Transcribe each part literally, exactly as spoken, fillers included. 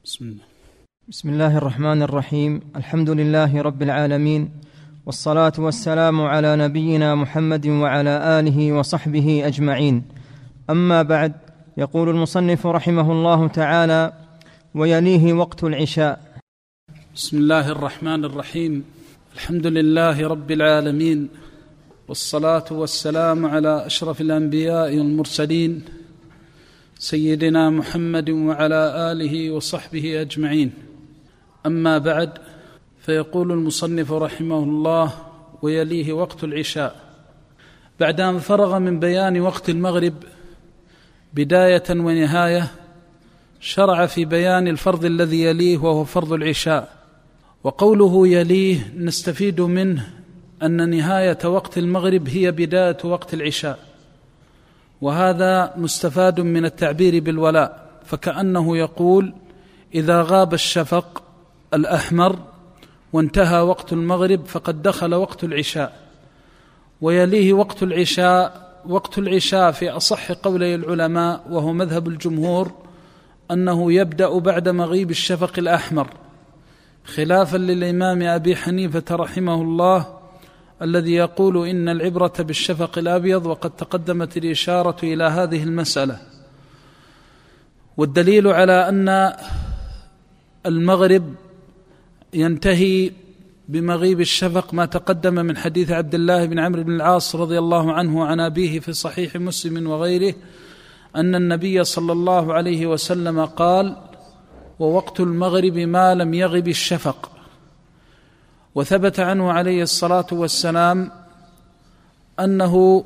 بسم الله. بسم الله الرحمن الرحيم. الحمد لله رب العالمين، والصلاة والسلام على نبينا محمد وعلى آله وصحبه أجمعين. أما بعد، يقول المصنف رحمه الله تعالى: ويليه وقت العشاء. بسم الله الرحمن الرحيم. الحمد لله رب العالمين، والصلاة والسلام على أشرف الأنبياء والمرسلين سيدنا محمد وعلى آله وصحبه أجمعين. أما بعد، فيقول المصنف رحمه الله: ويليه وقت العشاء. بعد أن فرغ من بيان وقت المغرب بداية ونهاية، شرع في بيان الفرض الذي يليه وهو فرض العشاء. وقوله يليه نستفيد منه أن نهاية وقت المغرب هي بداية وقت العشاء، وهذا مستفاد من التعبير بالولاء، فكأنه يقول: إذا غاب الشفق الأحمر وانتهى وقت المغرب فقد دخل وقت العشاء. ويليه وقت العشاء. وقت العشاء في أصح قولي العلماء، وهو مذهب الجمهور، أنه يبدأ بعد مغيب الشفق الأحمر، خلافا للإمام أبي حنيفة رحمه الله الذي يقول إن العبرة بالشفق الأبيض، وقد تقدمت الإشارة إلى هذه المسألة. والدليل على أن المغرب ينتهي بمغيب الشفق ما تقدم من حديث عبد الله بن عمرو بن العاص رضي الله عنه عن أبيه في صحيح مسلم وغيره، أن النبي صلى الله عليه وسلم قال: ووقت المغرب ما لم يغب الشفق. وثبت عنه عليه الصلاة والسلام أنه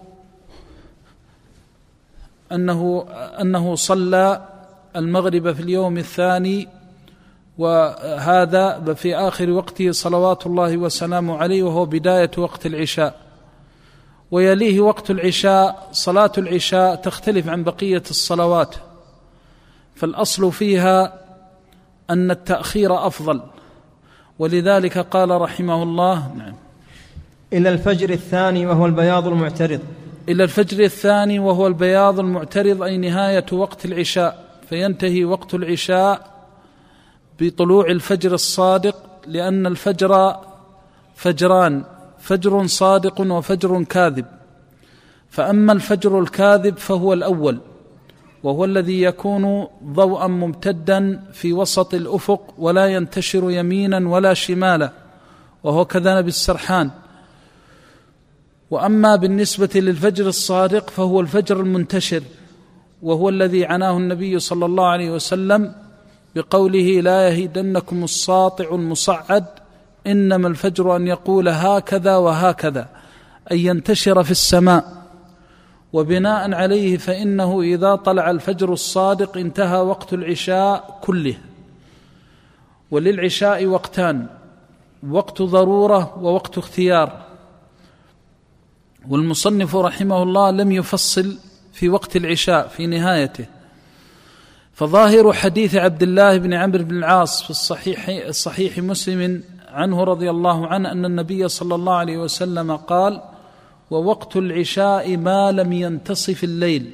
أنه أنه صلى المغرب في اليوم الثاني، وهذا في آخر وقته صلوات الله وسلامه عليه، وهو بداية وقت العشاء. ويليه وقت العشاء. صلاة العشاء تختلف عن بقية الصلوات، فالأصل فيها أن التأخير أفضل، ولذلك قال رحمه الله: نعم إلى الفجر الثاني وهو البياض المعترض. إلى الفجر الثاني وهو البياض المعترض، أي نهاية وقت العشاء، فينتهي وقت العشاء بطلوع الفجر الصادق، لأن الفجر فجران: فجر صادق وفجر كاذب. فأما الفجر الكاذب فهو الأول، وهو الذي يكون ضوءا ممتدا في وسط الأفق ولا ينتشر يمينا ولا شمالا، وهو كذنب السرحان. وأما بالنسبة للفجر الصادق فهو الفجر المنتشر، وهو الذي عناه النبي صلى الله عليه وسلم بقوله: لا يهدنكم الساطع المصعد، إنما الفجر أن يقول هكذا وهكذا، أي ينتشر في السماء. وبناء عليه فإنه إذا طلع الفجر الصادق انتهى وقت العشاء كله. وللعشاء وقتان: وقت ضرورة ووقت اختيار. والمصنف رحمه الله لم يفصل في وقت العشاء في نهايته، فظاهر حديث عبد الله بن عمرو بن العاص في الصحيح, الصحيح مسلم عنه رضي الله عنه أن النبي صلى الله عليه وسلم قال: ووقت العشاء ما لم ينتصف الليل.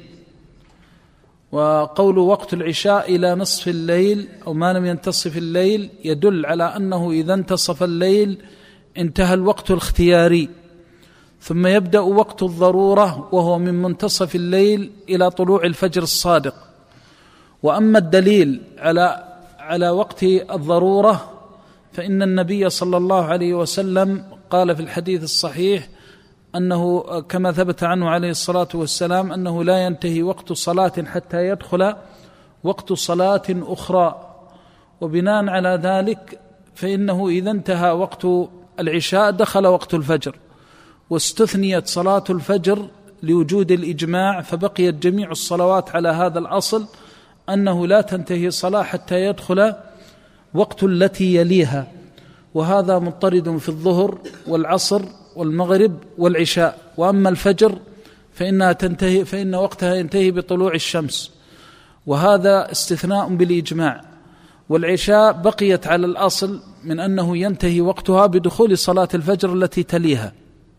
وقول وقت العشاء إلى نصف الليل أو ما لم ينتصف الليل يدل على أنه إذا انتصف الليل انتهى الوقت الاختياري، ثم يبدأ وقت الضرورة وهو من منتصف الليل إلى طلوع الفجر الصادق. وأما الدليل على على وقت الضرورة فإن النبي صلى الله عليه وسلم قال في الحديث الصحيح أنه كما ثبت عنه عليه الصلاة والسلام أنه لا ينتهي وقت صلاة حتى يدخل وقت صلاة أخرى. وبناء على ذلك فإنه إذا انتهى وقت العشاء دخل وقت الفجر، واستثنيت صلاة الفجر لوجود الإجماع، فبقيت جميع الصلوات على هذا الأصل أنه لا تنتهي صلاة حتى يدخل وقت التي يليها. وهذا مضطرد في الظهر والعصر والمغرب والعشاء. وأما الفجر فإنها تنتهي فإن وقتها ينتهي بطلوع الشمس، وهذا استثناء بالإجماع. والعشاء بقيت على الأصل من أنه ينتهي وقتها بدخول صلاة الفجر التي تليها.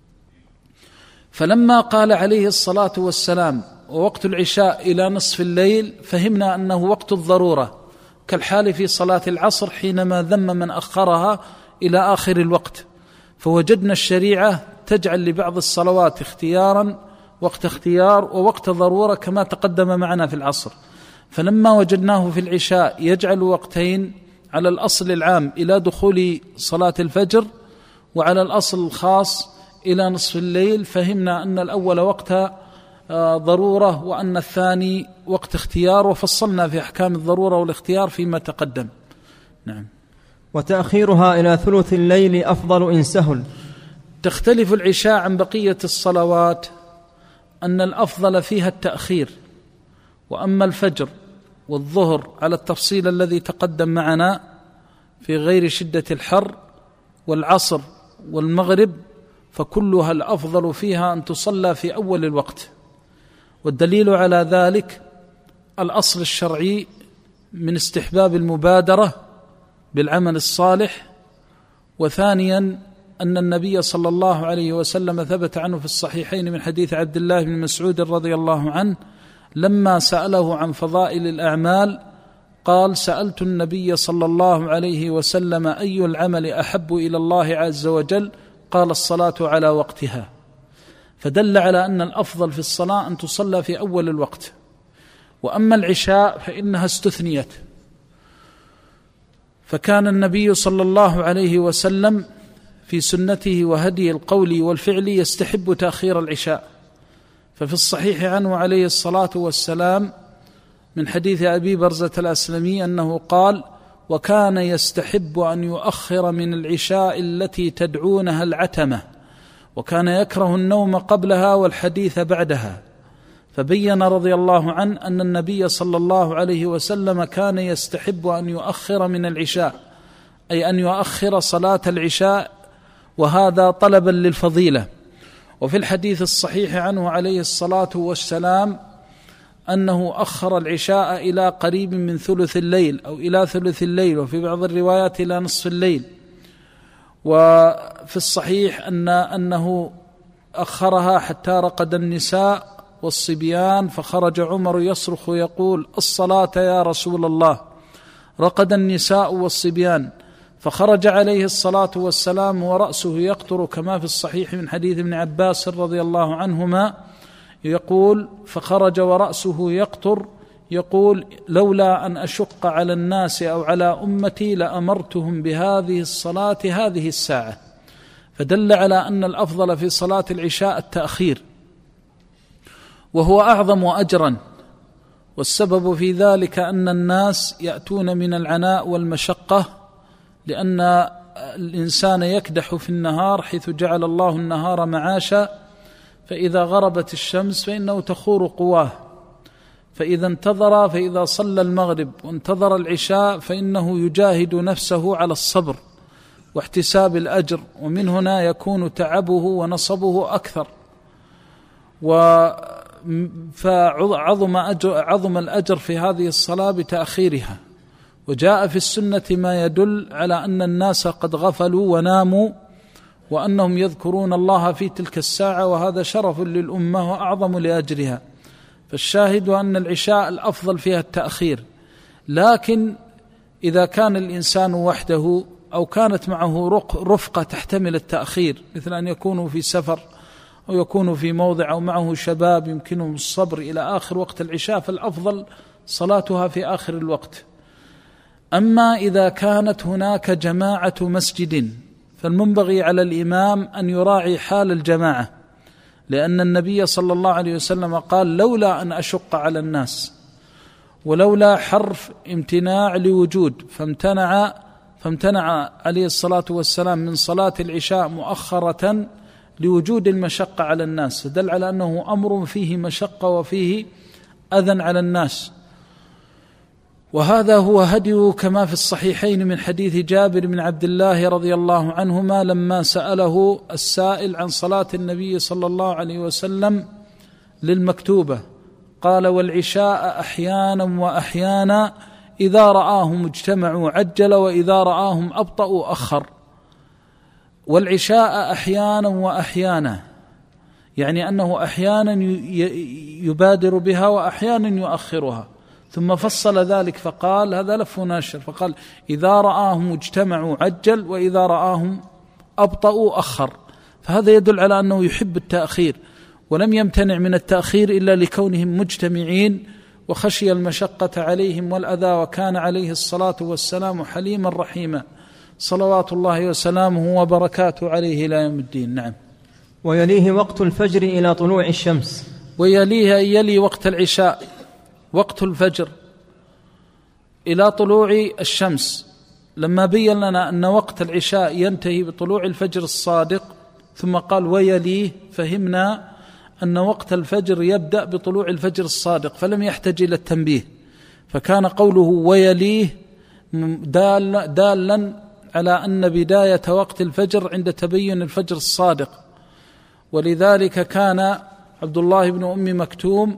فلما قال عليه الصلاة والسلام ووقت العشاء إلى نصف الليل فهمنا أنه وقت الضرورة، كالحال في صلاة العصر حينما ذم من أخرها إلى آخر الوقت. فوجدنا الشريعة تجعل لبعض الصلوات اختيارا وقت اختيار ووقت ضرورة كما تقدم معنا في العصر. فلما وجدناه في العشاء يجعل وقتين على الأصل العام إلى دخول صلاة الفجر وعلى الأصل الخاص إلى نصف الليل، فهمنا أن الأول وقت ضرورة وأن الثاني وقت اختيار، وفصلنا في أحكام الضرورة والاختيار فيما تقدم. نعم. وتأخيرها إلى ثلث الليل أفضل إن سهل. تختلف العشاء عن بقية الصلوات أن الأفضل فيها التأخير، وأما الفجر والظهر على التفصيل الذي تقدم معنا في غير شدة الحر والعصر والمغرب فكلها الأفضل فيها أن تصلى في أول الوقت. والدليل على ذلك الأصل الشرعي من استحباب المبادرة بالعمل الصالح، وثانيا أن النبي صلى الله عليه وسلم ثبت عنه في الصحيحين من حديث عبد الله بن مسعود رضي الله عنه لما سأله عن فضائل الأعمال قال: سألت النبي صلى الله عليه وسلم أي العمل أحب إلى الله عز وجل؟ قال: الصلاة على وقتها. فدل على أن الأفضل في الصلاة أن تصلى في أول الوقت. وأما العشاء فإنها استثنيت، فكان النبي صلى الله عليه وسلم في سنته وهدي القول والفعل يستحب تأخير العشاء. ففي الصحيح عنه عليه الصلاة والسلام من حديث أبي برزة الأسلمي أنه قال: وكان يستحب أن يؤخر من العشاء التي تدعونها العتمة، وكان يكره النوم قبلها والحديث بعدها. فبين رضي الله عنه أن النبي صلى الله عليه وسلم كان يستحب أن يؤخر من العشاء، أي أن يؤخر صلاة العشاء، وهذا طلبا للفضيلة. وفي الحديث الصحيح عنه عليه الصلاة والسلام أنه أخر العشاء إلى قريب من ثلث الليل أو إلى ثلث الليل، وفي بعض الروايات إلى نصف الليل. وفي الصحيح أن أنه أخرها حتى رقد النساء والصبيان، فخرج عمر يصرخ يقول: الصلاة يا رسول الله. رقد النساء والصبيان، فخرج عليه الصلاة والسلام ورأسه يقطر كما في الصحيح من حديث ابن عباس رضي الله عنهما يقول: فخرج ورأسه يقطر يقول: لولا أن أشق على الناس أو على أمتي لأمرتهم بهذه الصلاة هذه الساعة. فدل على أن الأفضل في صلاة العشاء التأخير، وهو أعظم أجرا. والسبب في ذلك أن الناس يأتون من العناء والمشقة، لأن الإنسان يكدح في النهار حيث جعل الله النهار معاشا، فإذا غربت الشمس فإنه تخور قواه، فإذا انتظر فإذا صلى المغرب وانتظر العشاء فإنه يجاهد نفسه على الصبر واحتساب الأجر، ومن هنا يكون تعبه ونصبه أكثر، فعظم أجر عظم الأجر في هذه الصلاة بتأخيرها. وجاء في السنة ما يدل على أن الناس قد غفلوا وناموا وأنهم يذكرون الله في تلك الساعة، وهذا شرف للأمة وأعظم لأجرها. فالشاهد أن العشاء الأفضل فيها التأخير، لكن إذا كان الإنسان وحده أو كانت معه رفقة تحتمل التأخير، مثل أن يكونوا في سفر أو يكونوا في موضع أو معه شباب يمكنهم الصبر إلى آخر وقت العشاء، فالأفضل صلاتها في آخر الوقت. أما إذا كانت هناك جماعة مسجد فالمنبغي على الإمام أن يراعي حال الجماعة، لأن النبي صلى الله عليه وسلم قال: لولا أن أشق على الناس، ولولا حرف امتناع لوجود، فامتنع فامتنع عليه الصلاة والسلام من صلاة العشاء مؤخرة لوجود المشقة على الناس، فدل على أنه أمر فيه مشقة وفيه أذى على الناس. وهذا هو هدي كما في الصحيحين من حديث جابر بن عبد الله رضي الله عنهما لما سأله السائل عن صلاة النبي صلى الله عليه وسلم للمكتوبة، قال: والعشاء أحيانا وأحيانا، إذا رآهم اجتمعوا عجل وإذا رآهم أبطأوا أخر. والعشاء أحيانا وأحيانا يعني أنه أحيانا يبادر بها وأحيانا يؤخرها، ثم فصل ذلك فقال هذا لف ونشر، فقال إذا رآهم اجتمعوا عجل وإذا رآهم أبطأوا أخر. فهذا يدل على أنه يحب التأخير، ولم يمتنع من التأخير إلا لكونهم مجتمعين وخشي المشقة عليهم والأذى، وكان عليه الصلاة والسلام حليما رحيما صلوات الله وسلامه وبركاته عليه إلى يوم الدين. نعم. ويليه وقت الفجر إلى طلوع الشمس. ويليه يلي وقت العشاء وقت الفجر إلى طلوع الشمس. لما بين لنا أن وقت العشاء ينتهي بطلوع الفجر الصادق ثم قال ويليه، فهمنا أن وقت الفجر يبدأ بطلوع الفجر الصادق، فلم يحتاج إلى التنبيه، فكان قوله ويليه دال دالا على أن بداية وقت الفجر عند تبين الفجر الصادق. ولذلك كان عبد الله بن أم مكتوم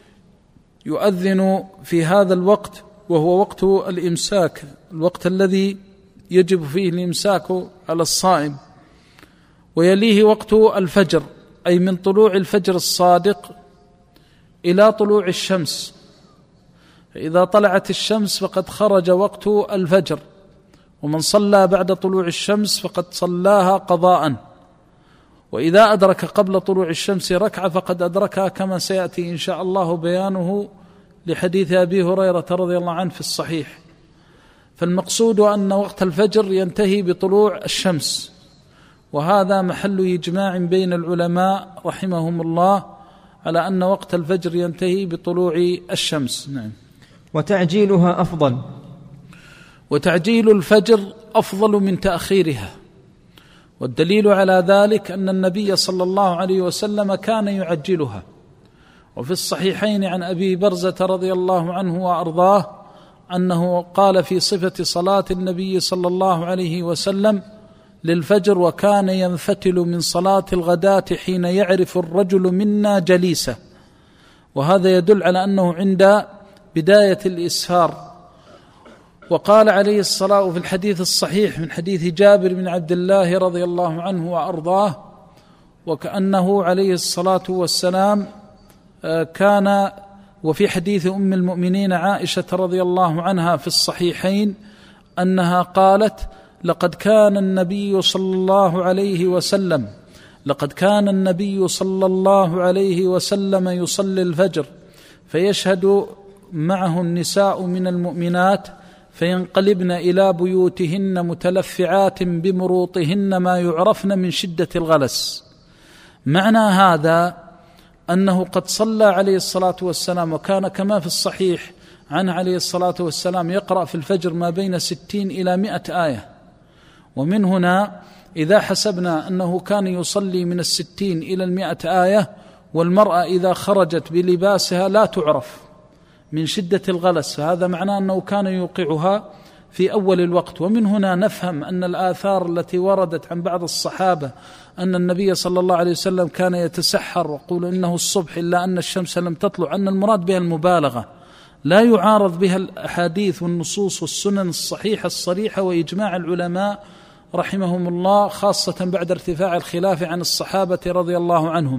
يؤذن في هذا الوقت، وهو وقت الإمساك، الوقت الذي يجب فيه الإمساك على الصائم. ويليه وقت الفجر، أي من طلوع الفجر الصادق إلى طلوع الشمس، فإذا طلعت الشمس فقد خرج وقت الفجر، ومن صلى بعد طلوع الشمس فقد صلاها قضاء، وإذا أدرك قبل طلوع الشمس ركعة فقد أدركها، كما سيأتي إن شاء الله بيانه لحديث أبي هريرة رضي الله عنه في الصحيح. فالمقصود أن وقت الفجر ينتهي بطلوع الشمس، وهذا محل إجماع بين العلماء رحمهم الله على أن وقت الفجر ينتهي بطلوع الشمس. نعم. وتعجيلها أفضل. وتعجيل الفجر أفضل من تأخيرها، والدليل على ذلك أن النبي صلى الله عليه وسلم كان يعجلها. وفي الصحيحين عن أبي برزة رضي الله عنه وأرضاه أنه قال في صفة صلاة النبي صلى الله عليه وسلم للفجر: وكان ينفتل من صلاة الغداة حين يعرف الرجل منا جليسه. وهذا يدل على أنه عند بداية الإسفار. وقال عليه الصلاة في الحديث الصحيح من حديث جابر بن عبد الله رضي الله عنه وأرضاه، وكأنه عليه الصلاة والسلام كان، وفي حديث أم المؤمنين عائشة رضي الله عنها في الصحيحين أنها قالت: لقد كان النبي صلى الله عليه وسلم لقد كان النبي صلى الله عليه وسلم يصلي الفجر فيشهد معه النساء من المؤمنات فينقلبن إلى بيوتهن متلفعات بمروطهن ما يعرفن من شدة الغلس. معنى هذا أنه قد صلى عليه الصلاة والسلام، وكان كما في الصحيح عنه عليه الصلاة والسلام يقرأ في الفجر ما بين ستين إلى مئة آية. ومن هنا إذا حسبنا أنه كان يصلي من الستين إلى المئة آية، والمرأة إذا خرجت بلباسها لا تعرف من شدة الغلس، فهذا معناه أنه كان يوقعها في أول الوقت. ومن هنا نفهم أن الآثار التي وردت عن بعض الصحابة أن النبي صلى الله عليه وسلم كان يتسحر ويقول إنه الصبح إلا أن الشمس لم تطلع، أن المراد بها المبالغة، لا يعارض بها الأحاديث والنصوص والسنن الصحيحة الصريحة وإجماع العلماء رحمهم الله، خاصة بعد ارتفاع الخلاف عن الصحابة رضي الله عنهم،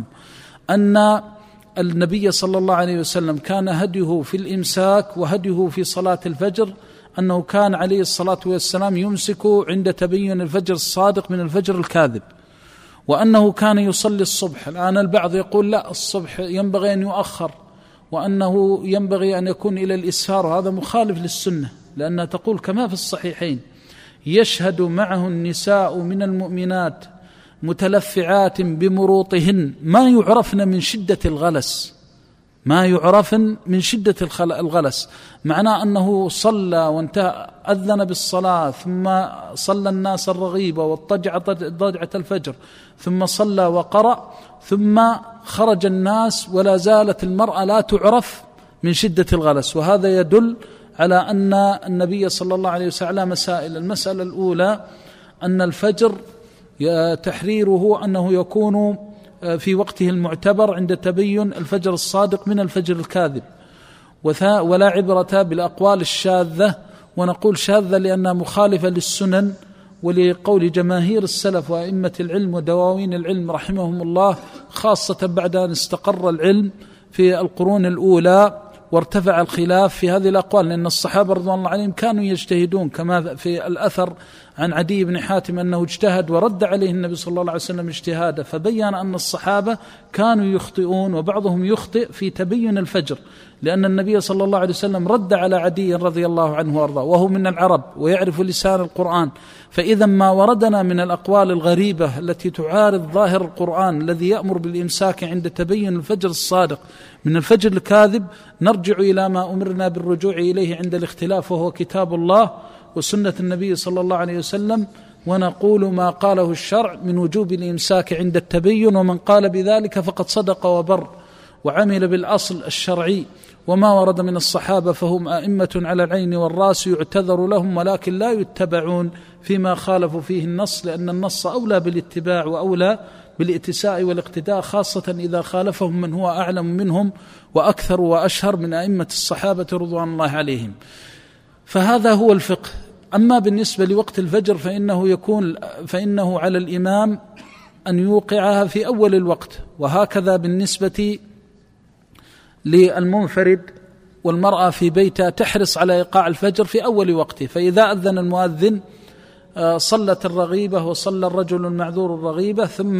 أن النبي صلى الله عليه وسلم كان هديه في الإمساك وهديه في صلاة الفجر أنه كان عليه الصلاة والسلام يمسك عند تبين الفجر الصادق من الفجر الكاذب، وأنه كان يصلي الصبح. الآن البعض يقول لا، الصبح ينبغي أن يؤخر، وأنه ينبغي أن يكون إلى الإسفار، وهذا مخالف للسنة، لأنها تقول كما في الصحيحين: يشهد معه النساء من المؤمنات متلفعات بمروطهن ما يعرفن من شدة الغلس ما يعرفن من شدة الغلس. معناه أنه صلى وانتهى، أذن بالصلاة، ثم صلى الناس الرغيبة واضطجع ضجعة الفجر، ثم صلى وقرأ، ثم خرج الناس ولا زالت المرأة لا تعرف من شدة الغلس. وهذا يدل على أن النبي صلى الله عليه وسلم مسائل. المسألة الأولى أن الفجر تحريره أنه يكون في وقته المعتبر عند تبين الفجر الصادق من الفجر الكاذب، ولا عبرة بالأقوال الشاذة. ونقول شاذة لأنها مخالفة للسنن ولقول جماهير السلف وأئمة العلم ودواوين العلم رحمهم الله، خاصة بعد أن استقر العلم في القرون الأولى وارتفع الخلاف في هذه الأقوال، لأن الصحابة رضوان الله عليهم كانوا يجتهدون، كما في الأثر عن عدي بن حاتم أنه اجتهد ورد عليه النبي صلى الله عليه وسلم اجتهاده، فبين أن الصحابة كانوا يخطئون وبعضهم يخطئ في تبين الفجر، لأن النبي صلى الله عليه وسلم رد على عدي رضي الله عنه وارضاه وهو من العرب ويعرف لسان القرآن. فإذا ما وردنا من الأقوال الغريبة التي تعارض ظاهر القرآن الذي يأمر بالإمساك عند تبين الفجر الصادق من الفجر الكاذب، نرجع إلى ما أمرنا بالرجوع إليه عند الاختلاف، وهو كتاب الله وسنة النبي صلى الله عليه وسلم، ونقول ما قاله الشرع من وجوب الإمساك عند التبين، ومن قال بذلك فقد صدق وبر وعمل بالأصل الشرعي. وما ورد من الصحابة فهم أئمة على العين والرأس يعتذر لهم، ولكن لا يتبعون فيما خالفوا فيه النص، لأن النص أولى بالاتباع وأولى بالاتساء والاقتداء، خاصة إذا خالفهم من هو أعلم منهم وأكثر وأشهر من أئمة الصحابة رضوان الله عليهم. فهذا هو الفقه. أما بالنسبة لوقت الفجر فإنه يكون فإنه على الإمام أن يوقعها في أول الوقت، وهكذا بالنسبة للمنفرد والمرأة في بيتها تحرص على إيقاع الفجر في أول وقته. فإذا أذن المؤذن صلت الرغيبة وصلى الرجل المعذور الرغيبة، ثم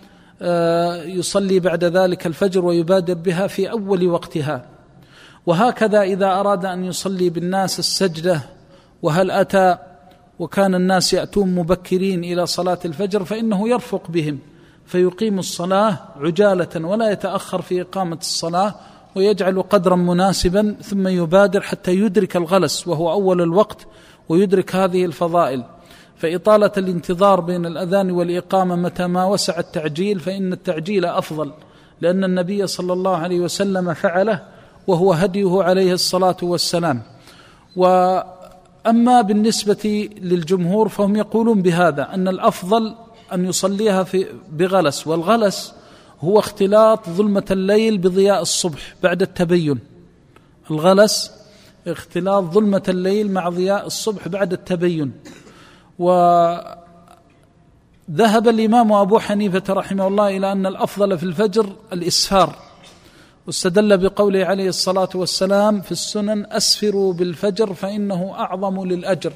يصلي بعد ذلك الفجر ويبادر بها في أول وقتها. وهكذا إذا أراد أن يصلي بالناس السجدة وهل أتى وكان الناس يأتون مبكرين إلى صلاة الفجر، فإنه يرفق بهم فيقيم الصلاة عجالة ولا يتأخر في إقامة الصلاة، ويجعل قدرا مناسبا ثم يبادر حتى يدرك الغلس وهو أول الوقت ويدرك هذه الفضائل. فإطالة الانتظار بين الأذان والإقامة متى ما وسع التعجيل فإن التعجيل أفضل، لأن النبي صلى الله عليه وسلم فعله وهو هديه عليه الصلاة والسلام. وأما بالنسبة للجمهور فهم يقولون بهذا أن الأفضل أن يصليها في بغلس، والغلس هو اختلاط ظلمة الليل بضياء الصبح بعد التبين. الغلس اختلاط ظلمة الليل مع ضياء الصبح بعد التبين. وذهب الإمام أبو حنيفة رحمه الله إلى أن الأفضل في الفجر الإسفار، واستدل بقوله عليه الصلاة والسلام في السنن: أسفروا بالفجر فإنه أعظم للأجر.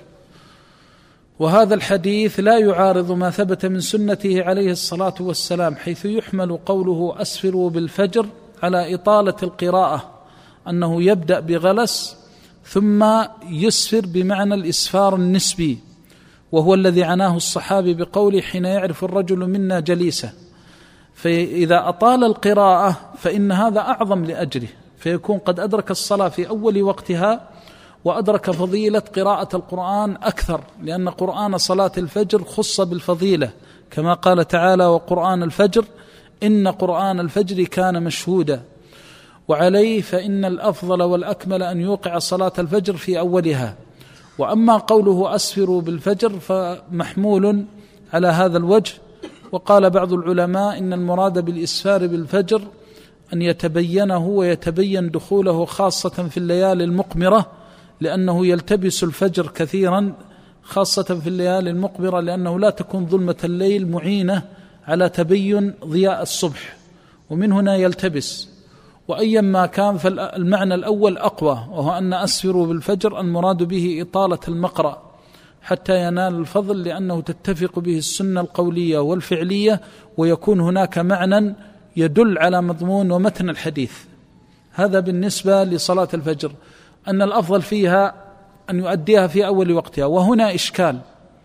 وهذا الحديث لا يعارض ما ثبت من سنته عليه الصلاة والسلام، حيث يحمل قوله أسفروا بالفجر على إطالة القراءة، أنه يبدأ بغلس ثم يسفر بمعنى الإسفار النسبي، وهو الذي عناه الصحابي بقوله: حين يعرف الرجل منا جليسه. فإذا أطال القراءة فإن هذا أعظم لأجره، فيكون قد أدرك الصلاة في أول وقتها وأدرك فضيلة قراءة القرآن أكثر، لأن قرآن صلاة الفجر خص بالفضيلة، كما قال تعالى: وقرآن الفجر إن قرآن الفجر كان مشهودا. وعليه فإن الأفضل والأكمل أن يوقع صلاة الفجر في أولها. وأما قوله أسفروا بالفجر فمحمول على هذا الوجه. وقال بعض العلماء إن المراد بالإسفار بالفجر أن يتبينه ويتبين دخوله، خاصة في الليالي المقمرة، لأنه يلتبس الفجر كثيرا، خاصة في الليالي المقمرة، لأنه لا تكون ظلمة الليل معينة على تبين ضياء الصبح، ومن هنا يلتبس. وأيا ما كان فالمعنى الأول أقوى، وهو أن أسفروا بالفجر المراد به إطالة المقرأ حتى ينال الفضل، لأنه تتفق به السنة القولية والفعلية، ويكون هناك معنى يدل على مضمون ومتن الحديث. هذا بالنسبة لصلاة الفجر، أن الأفضل فيها أن يؤديها في أول وقتها. وهنا إشكال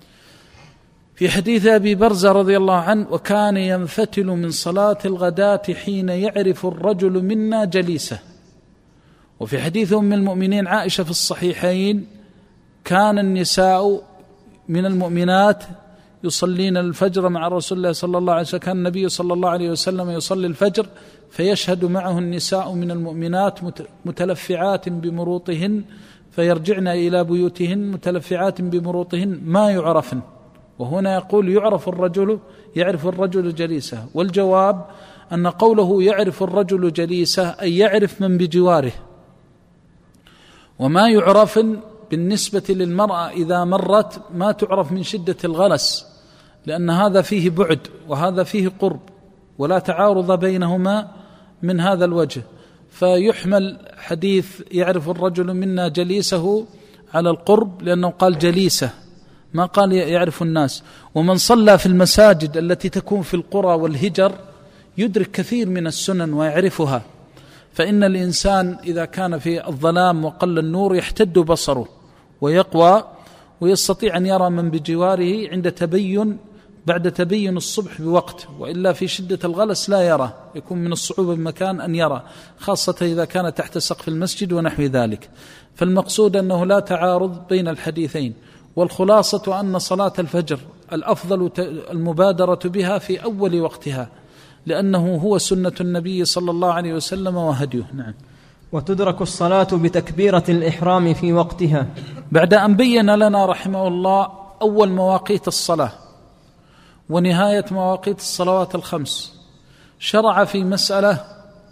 في حديث أبي برزة رضي الله عنه: وكان ينفتل من صلاة الغداة حين يعرف الرجل منا جليسه. وفي حديث أم المؤمنين عائشة في الصحيحين: كان النساء من المؤمنات يصلين الفجر مع رسول الله صلى الله عليه وسلم، كان النبي صلى الله عليه وسلم يصلي الفجر فيشهد معه النساء من المؤمنات متلفعات بمروطهن، فيرجعن إلى بيوتهن متلفعات بمروطهن ما يعرفن. وهنا يقول يعرف الرجل يعرف الرجل جليسه، والجواب أن قوله يعرف الرجل جليسه أي يعرف من بجواره. وما يعرف بالنسبة للمرأة إذا مرت ما تعرف من شدة الغلس، لأن هذا فيه بعد وهذا فيه قرب، ولا تعارض بينهما من هذا الوجه. فيحمل حديث يعرف الرجل منا جليسه على القرب، لأنه قال جليسه ما قال يعرف الناس. ومن صلى في المساجد التي تكون في القرى والهجر يدرك كثير من السنن ويعرفها، فإن الإنسان إذا كان في الظلام وقل النور يحتد بصره ويقوى ويستطيع أن يرى من بجواره عند تبين بعد تبين الصبح بوقت، وإلا في شدة الغلس لا يرى، يكون من الصعوبة بمكان أن يرى، خاصة إذا كان تحت سقف المسجد ونحو ذلك. فالمقصود أنه لا تعارض بين الحديثين، والخلاصة أن صلاة الفجر الأفضل المبادرة بها في أول وقتها، لأنه هو سنة النبي صلى الله عليه وسلم وهديه. نعم. وتدرك الصلاة بتكبيرة الإحرام في وقتها. بعد أن بين لنا رحمه الله أول مواقيت الصلاة ونهاية مواقيت الصلوات الخمس، شرع في مسألة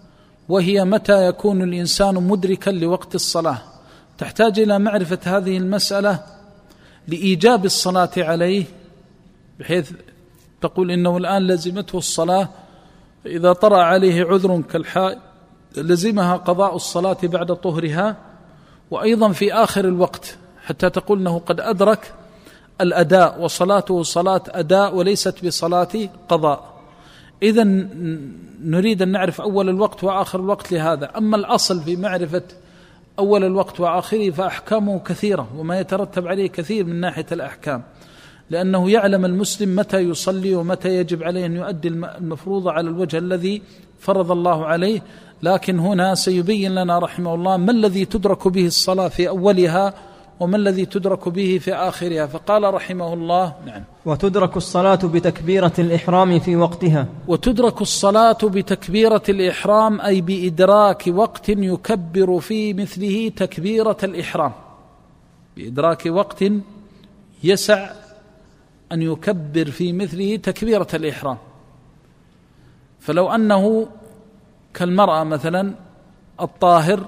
وهي متى يكون الإنسان مدركا لوقت الصلاة. تحتاج إلى معرفة هذه المسألة لإيجاب الصلاة عليه، بحيث تقول إنه الآن لزمته الصلاة، فإذا طرأ عليه عذر كالحائض لزمها قضاء الصلاة بعد طهرها، وأيضا في آخر الوقت حتى تقول أنه قد أدرك الأداء وصلاته صلاة أداء وليست بصلاة قضاء. إذن نريد أن نعرف أول الوقت وآخر الوقت لهذا. أما الأصل في معرفة أول الوقت وآخره فأحكامه كثيرة وما يترتب عليه كثير من ناحية الأحكام، لأنه يعلم المسلم متى يصلي ومتى يجب عليه أن يؤدي المفروض على الوجه الذي فرض الله عليه. لكن هنا سيبين لنا رحمه الله ما الذي تدرك به الصلاة في أولها وما الذي تدرك به في آخرها. فقال رحمه الله: نعم. وتدرك الصلاة بتكبيرة الإحرام في وقتها. وتدرك الصلاة بتكبيرة الإحرام، أي بإدراك وقت يكبر في مثله تكبيرة الإحرام، بإدراك وقت يسع أن يكبر في مثله تكبيرة الإحرام. فلو أنه كالمرأة مثلا الطاهر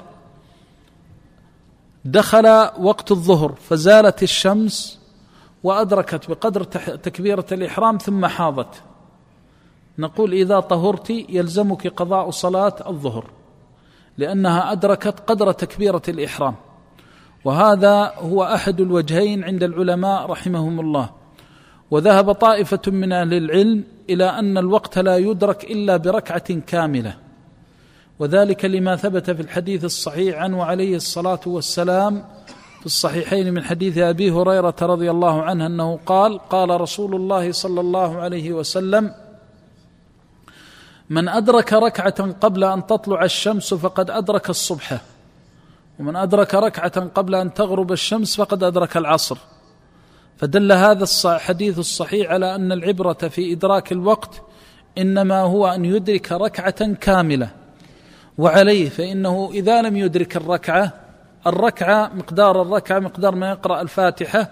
دخل وقت الظهر فزالت الشمس وأدركت بقدر تكبيرة الإحرام ثم حاضت، نقول إذا طهرت يلزمك قضاء صلاة الظهر، لأنها أدركت قدر تكبيرة الإحرام. وهذا هو أحد الوجهين عند العلماء رحمهم الله. وذهب طائفة من أهل العلم إلى أن الوقت لا يدرك إلا بركعة كاملة، وذلك لما ثبت في الحديث الصحيح عنه عليه الصلاة والسلام في الصحيحين من حديث أبي هريرة رضي الله عنه أنه قال: قال رسول الله صلى الله عليه وسلم: من أدرك ركعة قبل أن تطلع الشمس فقد أدرك الصبح، ومن أدرك ركعة قبل أن تغرب الشمس فقد أدرك العصر. فدل هذا الحديث الصحيح على أن العبرة في إدراك الوقت إنما هو أن يدرك ركعة كاملة. وعليه فإنه إذا لم يدرك الركعة الركعة مقدار الركعة مقدار ما يقرأ الفاتحة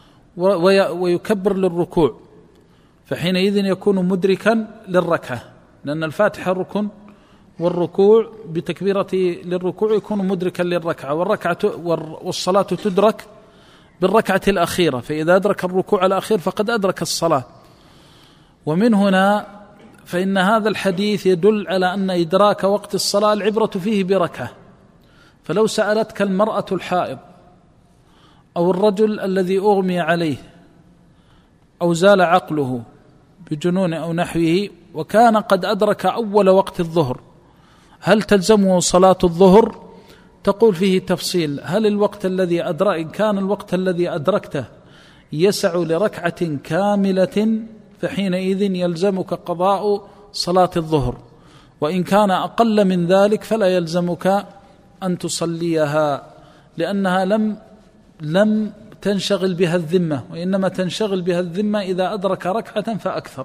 ويكبر للركوع، فحينئذ يكون مدركا للركعة، لأن الفاتحة ركن والركوع بتكبيرة للركوع يكون مدركا للركعة، والركعة والصلاة تدرك بالركعة الأخيرة، فإذا أدرك الركوع الأخير فقد أدرك الصلاة. ومن هنا فإن هذا الحديث يدل على أن إدراك وقت الصلاة العبرة فيه بركعة. فلو سألتك المرأة الحائض أو الرجل الذي أغمي عليه أو زال عقله بجنون أو نحوه وكان قد أدرك أول وقت الظهر، هل تلزمه صلاة الظهر؟ تقول فيه تفصيل: هل الوقت الذي أدرك كان الوقت الذي أدركته يسع لركعة كاملة فحينئذ يلزمك قضاء صلاة الظهر، وإن كان أقل من ذلك فلا يلزمك أن تصليها، لأنها لم لم تنشغل بها الذمة، وإنما تنشغل بها الذمة إذا أدرك ركعة فأكثر.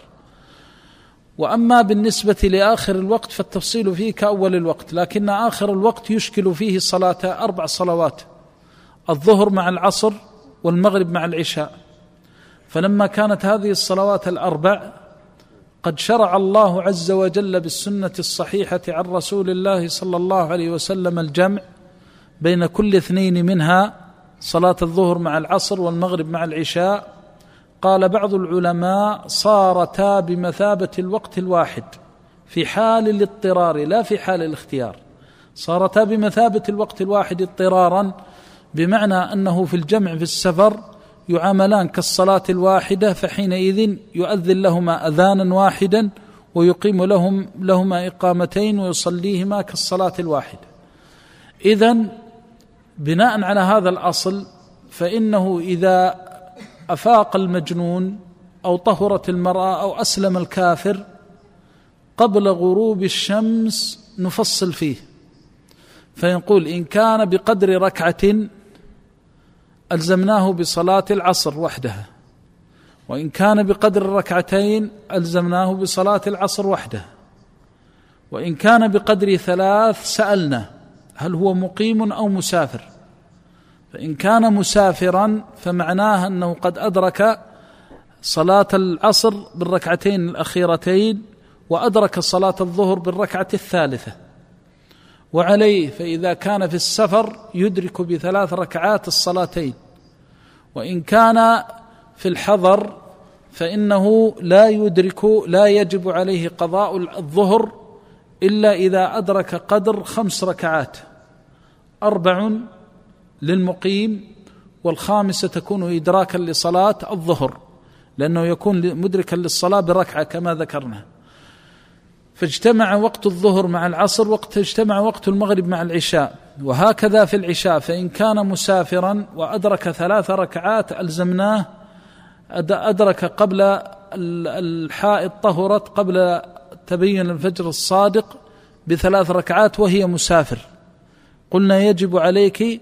وأما بالنسبة لآخر الوقت فالتفصيل فيه كأول الوقت، لكن آخر الوقت يشكل فيه صلاة أربع صلوات: الظهر مع العصر والمغرب مع العشاء. فلما كانت هذه الصلوات الأربع قد شرع الله عز وجل بالسنة الصحيحة عن رسول الله صلى الله عليه وسلم الجمع بين كل اثنين منها، صلاة الظهر مع العصر والمغرب مع العشاء. قال بعض العلماء: صارتا بمثابة الوقت الواحد في حال الاضطرار لا في حال الاختيار، صارتا بمثابة الوقت الواحد اضطرارا، بمعنى أنه في الجمع في السفر يعاملان كالصلاة الواحدة، فحينئذ يؤذن لهما أذانا واحدا ويقيم لهم لهما إقامتين ويصليهما كالصلاة الواحدة. إذن بناء على هذا الأصل فإنه إذا أفاق المجنون أو طهرت المرأة أو أسلم الكافر قبل غروب الشمس نفصل فيه، فيقول إن كان بقدر ركعة ألزمناه بصلاة العصر وحدها، وإن كان بقدر ركعتين ألزمناه بصلاة العصر وحدها، وإن كان بقدر ثلاث سألنا هل هو مقيم أو مسافر. فإن كان مسافرا فمعناه أنه قد أدرك صلاة العصر بالركعتين الأخيرتين وأدرك صلاة الظهر بالركعة الثالثة، وعليه فإذا كان في السفر يدرك بثلاث ركعات الصلاتين، وإن كان في الحضر فإنه لا يدرك لا يجب عليه قضاء الظهر إلا إذا أدرك قدر خمس ركعات، أربع للمقيم والخامسة تكون إدراكا لصلاة الظهر، لأنه يكون مدركا للصلاة بركعة كما ذكرنا. فاجتمع وقت الظهر مع العصر، وقت اجتمع وقت المغرب مع العشاء، وهكذا في العشاء. فإن كان مسافرا وأدرك ثلاث ركعات ألزمناه، أدرك قبل الحائض طهرت قبل تبين الفجر الصادق بثلاث ركعات وهي مسافر، قلنا يجب عليك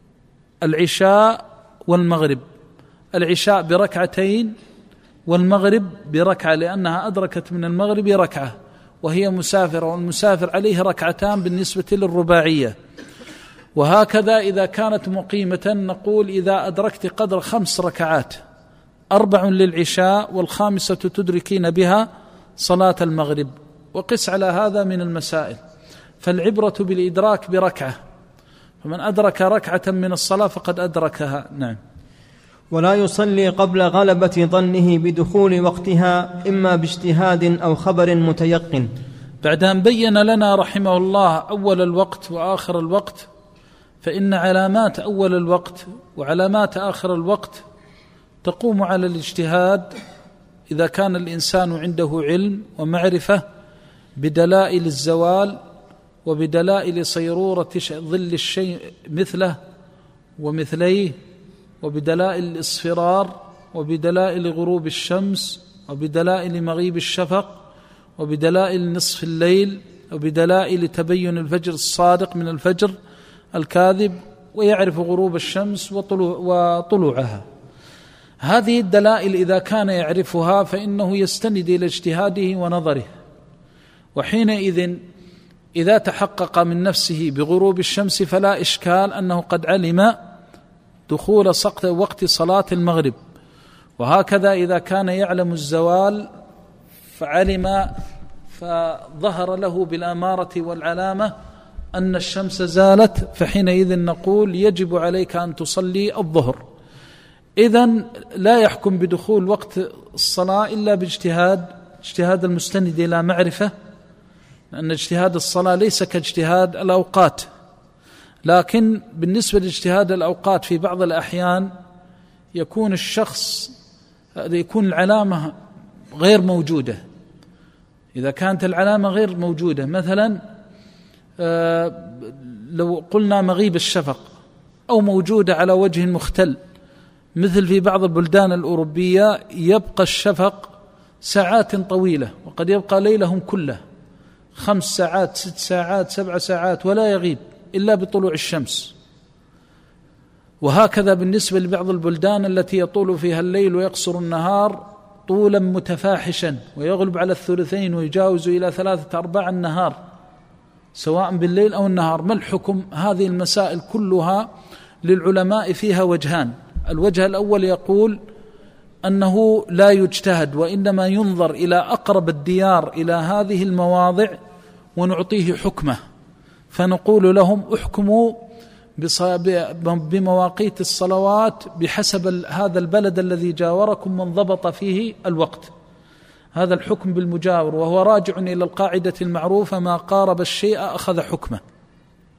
العشاء والمغرب، العشاء بركعتين والمغرب بركعة، لأنها أدركت من المغرب ركعة وهي مسافرة، والمسافر عليه ركعتان بالنسبة للرباعية. وهكذا إذا كانت مقيمة نقول إذا أدركت قدر خمس ركعات أربع للعشاء والخامسة تدركين بها صلاة المغرب. وقس على هذا من المسائل، فالعبرة بالإدراك بركعة، فمن أدرك ركعة من الصلاة فقد أدركها. نعم. ولا يصلي قبل غلبة ظنه بدخول وقتها إما باجتهاد أو خبر متيقن. بعد أن بين لنا رحمه الله أول الوقت وآخر الوقت، فإن علامات أول الوقت وعلامات آخر الوقت تقوم على الاجتهاد إذا كان الإنسان عنده علم ومعرفة بدلائل الزوال وبدلائل صيرورة ظل الشيء مثله ومثليه، وبدلائل الإصفرار، وبدلائل غروب الشمس، وبدلائل مغيب الشفق، وبدلائل نصف الليل، وبدلائل تبين الفجر الصادق من الفجر الكاذب، ويعرف غروب الشمس وطلوع وطلوعها. هذه الدلائل إذا كان يعرفها فإنه يستند إلى اجتهاده ونظره، وحينئذ إذا تحقق من نفسه بغروب الشمس فلا إشكال أنه قد علم دخول وقت صلاة المغرب. وهكذا إذا كان يعلم الزوال فعلم فظهر له بالأمارة والعلامة أن الشمس زالت، فحينئذ نقول يجب عليك أن تصلي الظهر. إذن لا يحكم بدخول وقت الصلاة إلا باجتهاد، اجتهاد المستند إلى معرفة، لأن اجتهاد الصلاة ليس كاجتهاد الأوقات، لكن بالنسبة لاجتهاد الأوقات في بعض الأحيان يكون الشخص يكون العلامة غير موجودة. إذا كانت العلامة غير موجودة، مثلا لو قلنا مغيب الشفق أو موجودة على وجه مختل، مثل في بعض البلدان الأوروبية يبقى الشفق ساعات طويلة، وقد يبقى ليلهم كله خمس ساعات ست ساعات سبع ساعات ولا يغيب إلا بطلوع الشمس. وهكذا بالنسبة لبعض البلدان التي يطول فيها الليل ويقصر النهار طولا متفاحشا ويغلب على الثلثين ويجاوز إلى ثلاثة أرباع النهار سواء بالليل أو النهار. ما الحكم؟ هذه المسائل كلها للعلماء فيها وجهان. الوجه الأول يقول أنه لا يجتهد، وإنما ينظر إلى أقرب الديار إلى هذه المواضع ونعطيه حكمه، فنقول لهم احكموا بمواقيت الصلوات بحسب هذا البلد الذي جاوركم وانضبط فيه الوقت. هذا الحكم بالمجاور، وهو راجع إلى القاعدة المعروفة: ما قارب الشيء أخذ حكمه.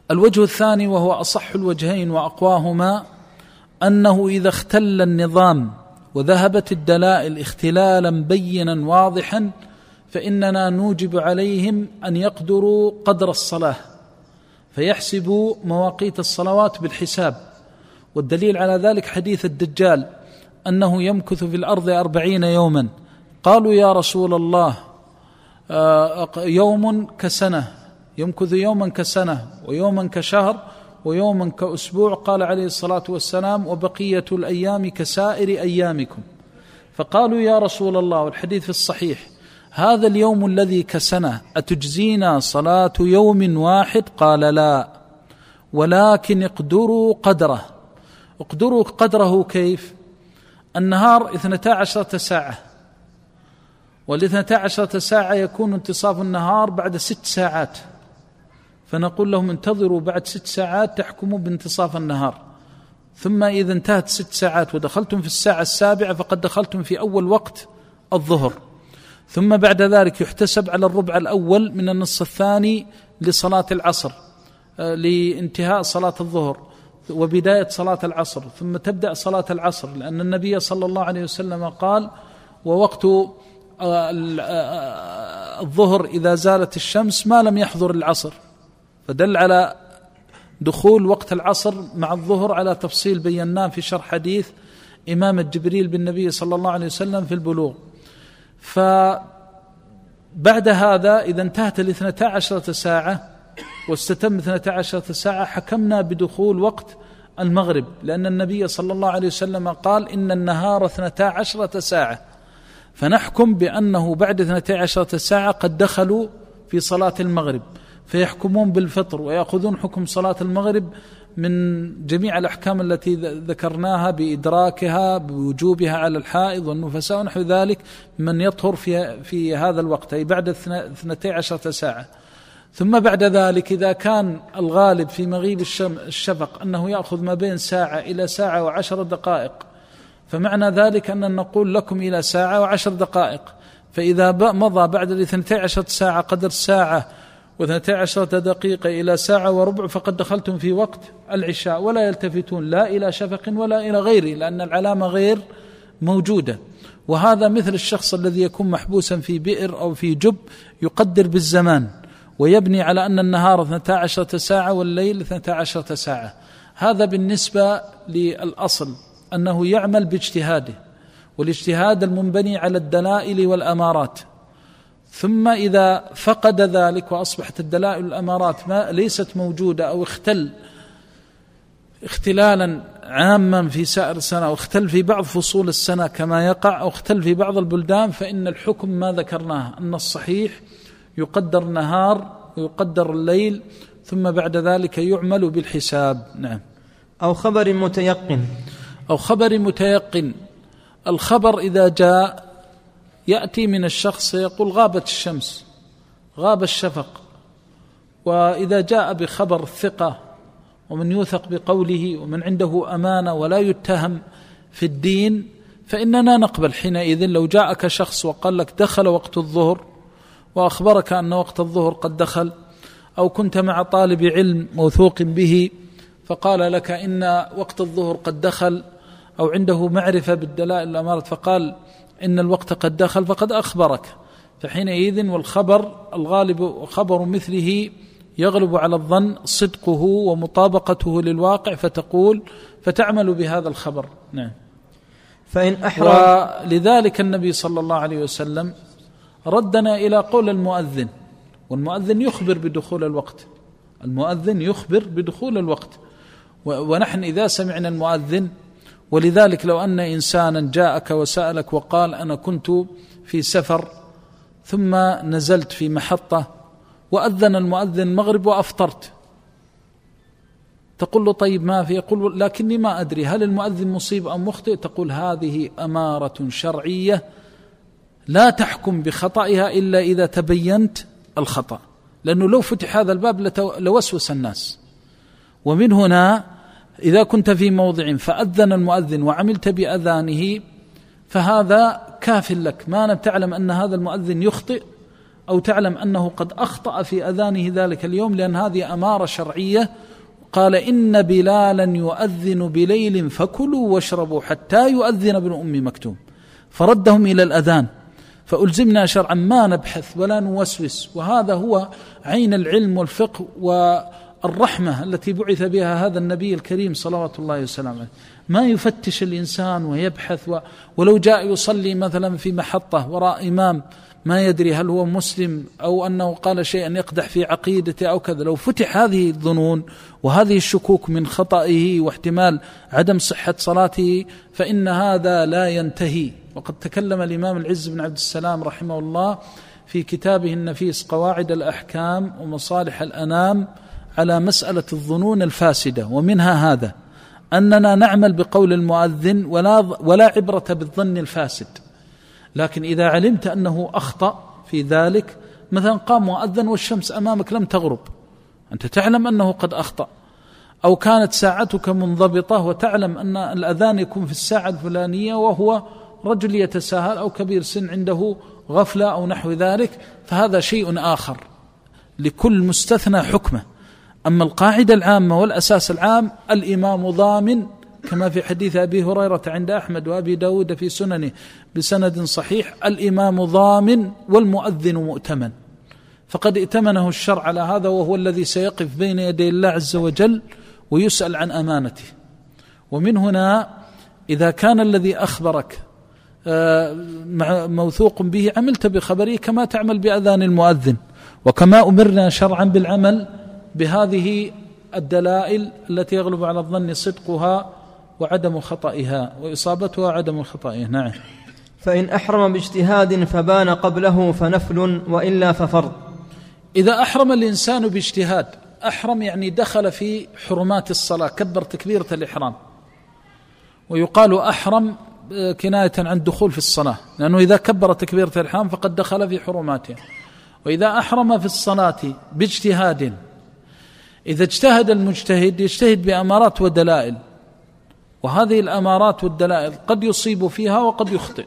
الوجه الثاني وهو أصح الوجهين وأقواهما أنه إذا اختل النظام وذهبت الدلائل اختلالا بينا واضحا فإننا نوجب عليهم أن يقدروا قدر الصلاة فيحسبوا مواقيت الصلوات بالحساب. والدليل على ذلك حديث الدجال أنه يمكث في الأرض أربعين يوما. قالوا يا رسول الله يوم كسنة، يمكث يوما كسنة ويوما كشهر ويوما كأسبوع. قال عليه الصلاة والسلام وبقية الأيام كسائر أيامكم. فقالوا يا رسول الله، والحديث في الصحيح، هذا اليوم الذي كسنة أتجزينا صلاة يوم واحد؟ قال لا، ولكن اقدروا قدره. اقدروا قدره كيف؟ النهار اثنتا عشرة ساعة، والاثنتا عشرة ساعة يكون انتصاف النهار بعد ست ساعات، فنقول لهم انتظروا بعد ست ساعات تحكموا بانتصاف النهار. ثم إذا انتهت ست ساعات ودخلتم في الساعة السابعة فقد دخلتم في أول وقت الظهر. ثم بعد ذلك يحتسب على الربع الأول من النصف الثاني لصلاة العصر، لانتهاء صلاة الظهر وبداية صلاة العصر، ثم تبدأ صلاة العصر، لأن النبي صلى الله عليه وسلم قال ووقت الظهر إذا زالت الشمس ما لم يحضر العصر، فدل على دخول وقت العصر مع الظهر على تفصيل بيناه في شرح حديث إمامة جبريل بالنبي صلى الله عليه وسلم في البلوغ. فبعد هذا إذا انتهت الاثنتا عشرة ساعة واستتم اثنتا عشرة ساعة حكمنا بدخول وقت المغرب، لأن النبي صلى الله عليه وسلم قال إن النهار اثنتا عشرة ساعة، فنحكم بأنه بعد اثنتا عشرة ساعة قد دخلوا في صلاة المغرب، فيحكمون بالفطر ويأخذون حكم صلاة المغرب من جميع الأحكام التي ذكرناها بإدراكها بوجوبها على الحائض والنفساء ونحو ذلك من يطهر في, في هذا الوقت، أي بعد اثنتي عشرة ساعة. ثم بعد ذلك إذا كان الغالب في مغيب الشفق أنه يأخذ ما بين ساعة إلى ساعة وعشر دقائق، فمعنى ذلك أن نقول لكم إلى ساعة وعشر دقائق، فإذا مضى بعد الاثنتي عشرة ساعة قدر ساعة واثنتي عشرة دقيقة إلى ساعة وربع فقد دخلتم في وقت العشاء، ولا يلتفتون لا إلى شفق ولا إلى غيره، لأن العلامة غير موجودة. وهذا مثل الشخص الذي يكون محبوسا في بئر أو في جب يقدر بالزمان ويبني على أن النهار اثنتا عشرة ساعة والليل اثنتا عشرة ساعة. هذا بالنسبة للأصل أنه يعمل باجتهاده، والاجتهاد المنبني على الدلائل والأمارات. ثم إذا فقد ذلك وأصبحت الدلائل والأمارات ما ليست موجودة أو اختل اختلالا عاما في سائر السنة أو اختل في بعض فصول السنة كما يقع أو اختل في بعض البلدان، فإن الحكم ما ذكرناه أن الصحيح يقدر نهار ويقدر الليل، ثم بعد ذلك يعمل بالحساب. نعم. أو خبر متيقن. أو خبر متيقن. الخبر إذا جاء يأتي من الشخص يقول غابت الشمس، غاب الشفق، وإذا جاء بخبر الثقة ومن يوثق بقوله ومن عنده أمانة ولا يتهم في الدين فإننا نقبل حينئذ. لو جاءك شخص وقال لك دخل وقت الظهر وأخبرك أن وقت الظهر قد دخل، أو كنت مع طالب علم موثوق به فقال لك إن وقت الظهر قد دخل، أو عنده معرفة بالدلائل الأمارات فقال إن الوقت قد دخل، فقد أخبرك، فحينئذ والخبر الغالب خبر مثله يغلب على الظن صدقه ومطابقته للواقع، فتقول فتعمل بهذا الخبر. نعم. فإن أحرم. ولذلك النبي صلى الله عليه وسلم ردنا إلى قول المؤذن، والمؤذن يخبر بدخول الوقت، المؤذن يخبر بدخول الوقت، ونحن إذا سمعنا المؤذن. ولذلك لو أن إنسانا جاءك وسألك وقال أنا كنت في سفر ثم نزلت في محطة وأذن المؤذن المغرب وأفطرت، تقول له طيب ما في؟ يقول لكني ما أدري هل المؤذن مصيب أو مخطئ. تقول هذه أمارة شرعية لا تحكم بخطئها إلا إذا تبينت الخطأ، لأنه لو فتح هذا الباب لوسوس الناس. ومن هنا إذا كنت في موضع فأذن المؤذن وعملت بأذانه فهذا كاف لك، ما أنا بتعلم أن هذا المؤذن يخطئ أو تعلم أنه قد أخطأ في أذانه ذلك اليوم، لأن هذه أمارة شرعية. قال إن بلالا يؤذن بليل فكلوا واشربوا حتى يؤذن ابن أم مكتوم، فردهم إلى الأذان. فألزمنا شرعا ما نبحث ولا نوسوس، وهذا هو عين العلم والفقه والرحمة التي بعث بها هذا النبي الكريم صلوات الله وسلامه عليه. ما يفتش الإنسان ويبحث و... ولو جاء يصلي مثلا في محطة وراء إمام ما يدري هل هو مسلم أو أنه قال شيئا يقدح في عقيدته أو كذا، لو فتح هذه الظنون وهذه الشكوك من خطئه واحتمال عدم صحة صلاته فإن هذا لا ينتهي. وقد تكلم الإمام العز بن عبد السلام رحمه الله في كتابه النفيس قواعد الأحكام ومصالح الأنام على مسألة الظنون الفاسدة، ومنها هذا أننا نعمل بقول المؤذن ولا, ولا عبرة بالظن الفاسد. لكن إذا علمت أنه أخطأ في ذلك، مثلا قام مؤذن والشمس أمامك لم تغرب، أنت تعلم أنه قد أخطأ، أو كانت ساعتك منضبطة وتعلم أن الأذان يكون في الساعة الفلانية وهو رجل يتساهل أو كبير سن عنده غفلة أو نحو ذلك، فهذا شيء آخر، لكل مستثنى حكمه. أما القاعدة العامة والأساس العام الإمام ضامن، كما في حديث أبي هريرة عند أحمد وأبي داود في سننه بسند صحيح، الإمام ضامن والمؤذن مؤتمن، فقد ائتمنه الشرع على هذا، وهو الذي سيقف بين يدي الله عز وجل ويسأل عن أمانته. ومن هنا إذا كان الذي أخبرك موثوق به عملت بخبره كما تعمل بأذان المؤذن، وكما أمرنا شرعا بالعمل بهذه الدلائل التي يغلب على الظن صدقها وعدم خطئها وإصابتها عدم خطئها. نعم. فإن أحرم باجتهاد فبان قبله فنفل، وإلا ففرض. إذا أحرم الإنسان باجتهاد، أحرم يعني دخل في حرمات الصلاة، كبر تكبيرة الإحرام، ويقال أحرم كناية عن الدخول في الصلاة، لأنه إذا كبر تكبيرة الإحرام فقد دخل في حرماتها. وإذا أحرم في الصلاة باجتهاد، إذا اجتهد المجتهد يجتهد بأمارات ودلائل، وهذه الأمارات والدلائل قد يصيب فيها وقد يخطئ.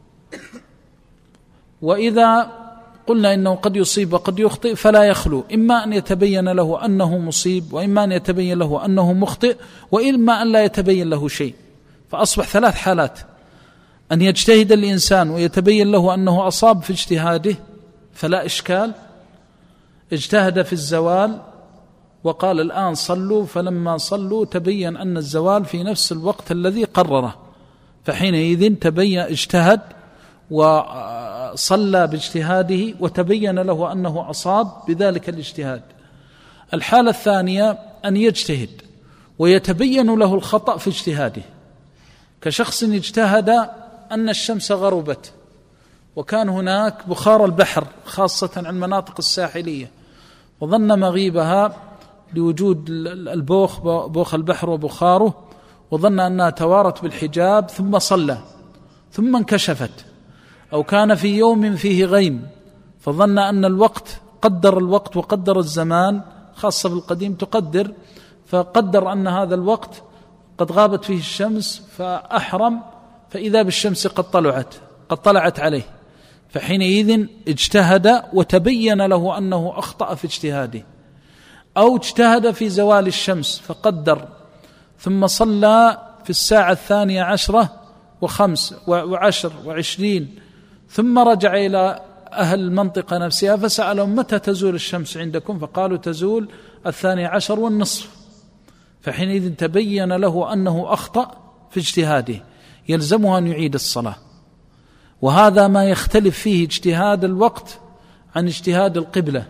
وإذا قلنا إنه قد يصيب وقد يخطئ فلا يخلو، إما أن يتبين له أنه مصيب، وإما أن يتبين له أنه مخطئ، وإما أن لا يتبين له شيء. فأصبح ثلاث حالات: أن يجتهد الإنسان ويتبين له أنه أصاب في اجتهاده فلا إشكال، اجتهد في الزوال وقال الآن صلوا، فلما صلوا تبين أن الزوال في نفس الوقت الذي قرره، فحينئذ تبين اجتهد وصلى باجتهاده وتبين له أنه أصاب بذلك الاجتهاد. الحالة الثانية أن يجتهد ويتبين له الخطأ في اجتهاده، كشخص اجتهد أن الشمس غربت وكان هناك بخار البحر خاصة عن المناطق الساحلية، وظن مغيبها لوجود البوخ بوخ البحر وبخاره، وظن أنها توارت بالحجاب ثم صلى ثم انكشفت، أو كان في يوم فيه غيم فظن أن الوقت، قدر الوقت وقدر الزمان، خاصة بالقديم تقدر، فقدر أن هذا الوقت قد غابت فيه الشمس فأحرم، فإذا بالشمس قد طلعت قد طلعت عليه، فحينئذ اجتهد وتبين له أنه أخطأ في اجتهاده. أو اجتهد في زوال الشمس فقدر ثم صلى في الساعة الثانية عشرة وخمس وعشر وعشرين، ثم رجع إلى أهل المنطقة نفسها فسألهم متى تزول الشمس عندكم؟ فقالوا تزول الثانية عشر والنصف، فحينئذ تبين له أنه أخطأ في اجتهاده، يلزمه أن يعيد الصلاة. وهذا ما يختلف فيه اجتهاد الوقت عن اجتهاد القبلة،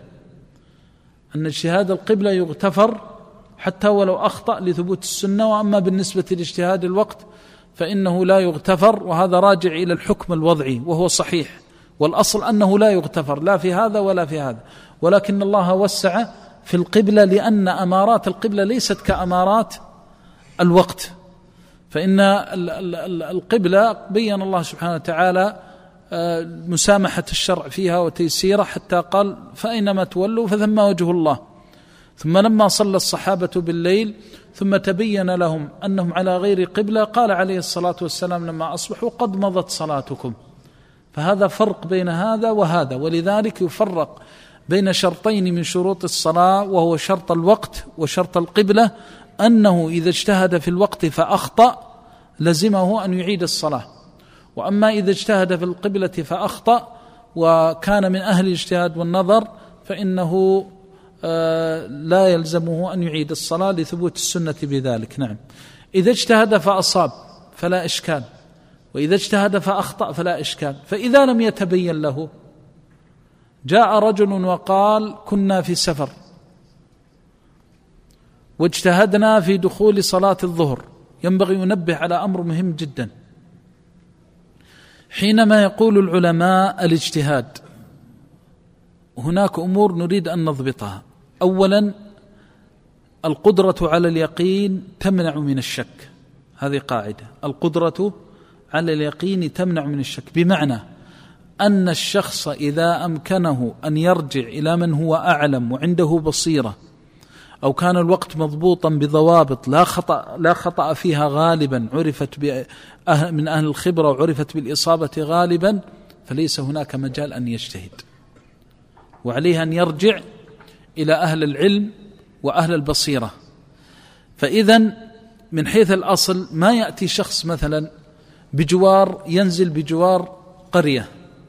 أن اجتهاد القبلة يغتفر حتى ولو أخطأ لثبوت السنة، وأما بالنسبة لاجتهاد الوقت فإنه لا يغتفر، وهذا راجع إلى الحكم الوضعي وهو صحيح، والأصل أنه لا يغتفر لا في هذا ولا في هذا، ولكن الله وسع في القبلة لأن أمارات القبلة ليست كأمارات الوقت. فإن القبلة بيّن الله سبحانه وتعالى مسامحة الشرع فيها وتيسيره، حتى قال فأينما تولوا فثم وجه الله. ثم لما صلى الصحابة بالليل ثم تبين لهم أنهم على غير قبلة، قال عليه الصلاة والسلام لما أصبحوا قد مضت صلاتكم، فهذا فرق بين هذا وهذا. ولذلك يفرق بين شرطين من شروط الصلاة، وهو شرط الوقت وشرط القبلة، أنه إذا اجتهد في الوقت فأخطأ لزمه أن يعيد الصلاة، وأما إذا اجتهد في القبلة فأخطأ وكان من أهل الاجتهاد والنظر فإنه لا يلزمه أن يعيد الصلاة لثبوت السنة بذلك. نعم، إذا اجتهد فأصاب فلا إشكال، وإذا اجتهد فأخطأ فلا إشكال. فإذا لم يتبين له، جاء رجل وقال كنا في سفر واجتهدنا في دخول صلاة الظهر، ينبغي ينبه على أمر مهم جدا. حينما يقول العلماء الاجتهاد، هناك أمور نريد أن نضبطها. أولا، القدرة على اليقين تمنع من الشك، هذه قاعدة، القدرة على اليقين تمنع من الشك، بمعنى أن الشخص إذا أمكنه أن يرجع إلى من هو أعلم وعنده بصيرة، أو كان الوقت مضبوطا بضوابط لا خطأ, لا خطأ فيها غالبا، عرفت من أهل الخبرة وعرفت بالإصابة غالبا، فليس هناك مجال أن يجتهد، وعليه أن يرجع إلى أهل العلم وأهل البصيرة. فإذن من حيث الأصل ما يأتي شخص مثلا بجوار، ينزل بجوار قرية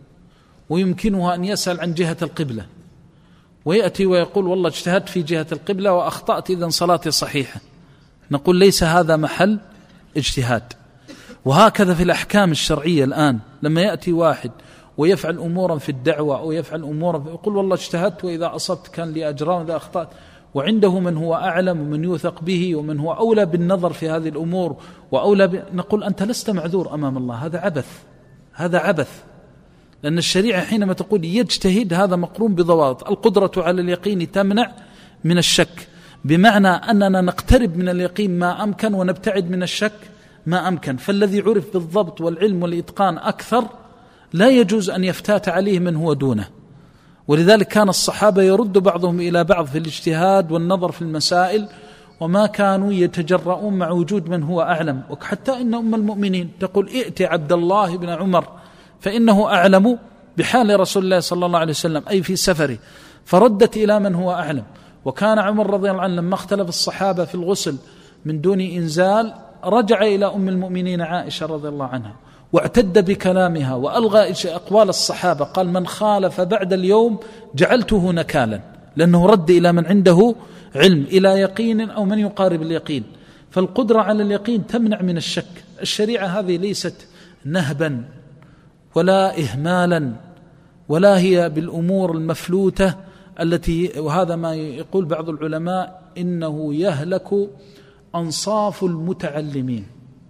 ويمكنه أن يسأل عن جهة القبلة، ويأتي ويقول والله اجتهدت في جهة القبلة وأخطأت، إذن صلاتي صحيحة. نقول ليس هذا محل اجتهاد. وهكذا في الأحكام الشرعية الآن، لما يأتي واحد ويفعل أمورا في الدعوة أو يفعل أمورا، يقول والله اجتهدت وإذا أصبت كان لي أجران وإذا أخطأت، وعنده من هو أعلم ومن يوثق به ومن هو أولى بالنظر في هذه الأمور وأولى ب... نقول أنت لست معذور أمام الله، هذا عبث، هذا عبث. لأن الشريعة حينما تقول يجتهد هذا مقرون بضوابط. القدرة على اليقين تمنع من الشك، بمعنى أننا نقترب من اليقين ما أمكن ونبتعد من الشك ما أمكن. فالذي عرف بالضبط والعلم والإتقان أكثر لا يجوز أن يفتات عليه من هو دونه. ولذلك كان الصحابة يرد بعضهم إلى بعض في الاجتهاد والنظر في المسائل، وما كانوا يتجرؤون مع وجود من هو أعلم. وحتى إن أم المؤمنين تقول ائت عبد الله بن عمر فإنه أعلم بحال رسول الله صلى الله عليه وسلم، أي في سفره، فردت إلى من هو أعلم. وكان عمر رضي الله عنه لما اختلف الصحابة في الغسل من دون إنزال رجع إلى أم المؤمنين عائشة رضي الله عنها واعتد بكلامها وألغى أقوال الصحابة، قال من خالف بعد اليوم جعلته نكالا، لأنه رد إلى من عنده علم، إلى يقين أو من يقارب اليقين. فالقدرة على اليقين تمنع من الشك. الشريعة هذه ليست نهبا ولا إهمالا، ولا هي بالأمور المفلوتة التي، وهذا ما يقول بعض العلماء إنه يهلك أنصاف المتعلمين،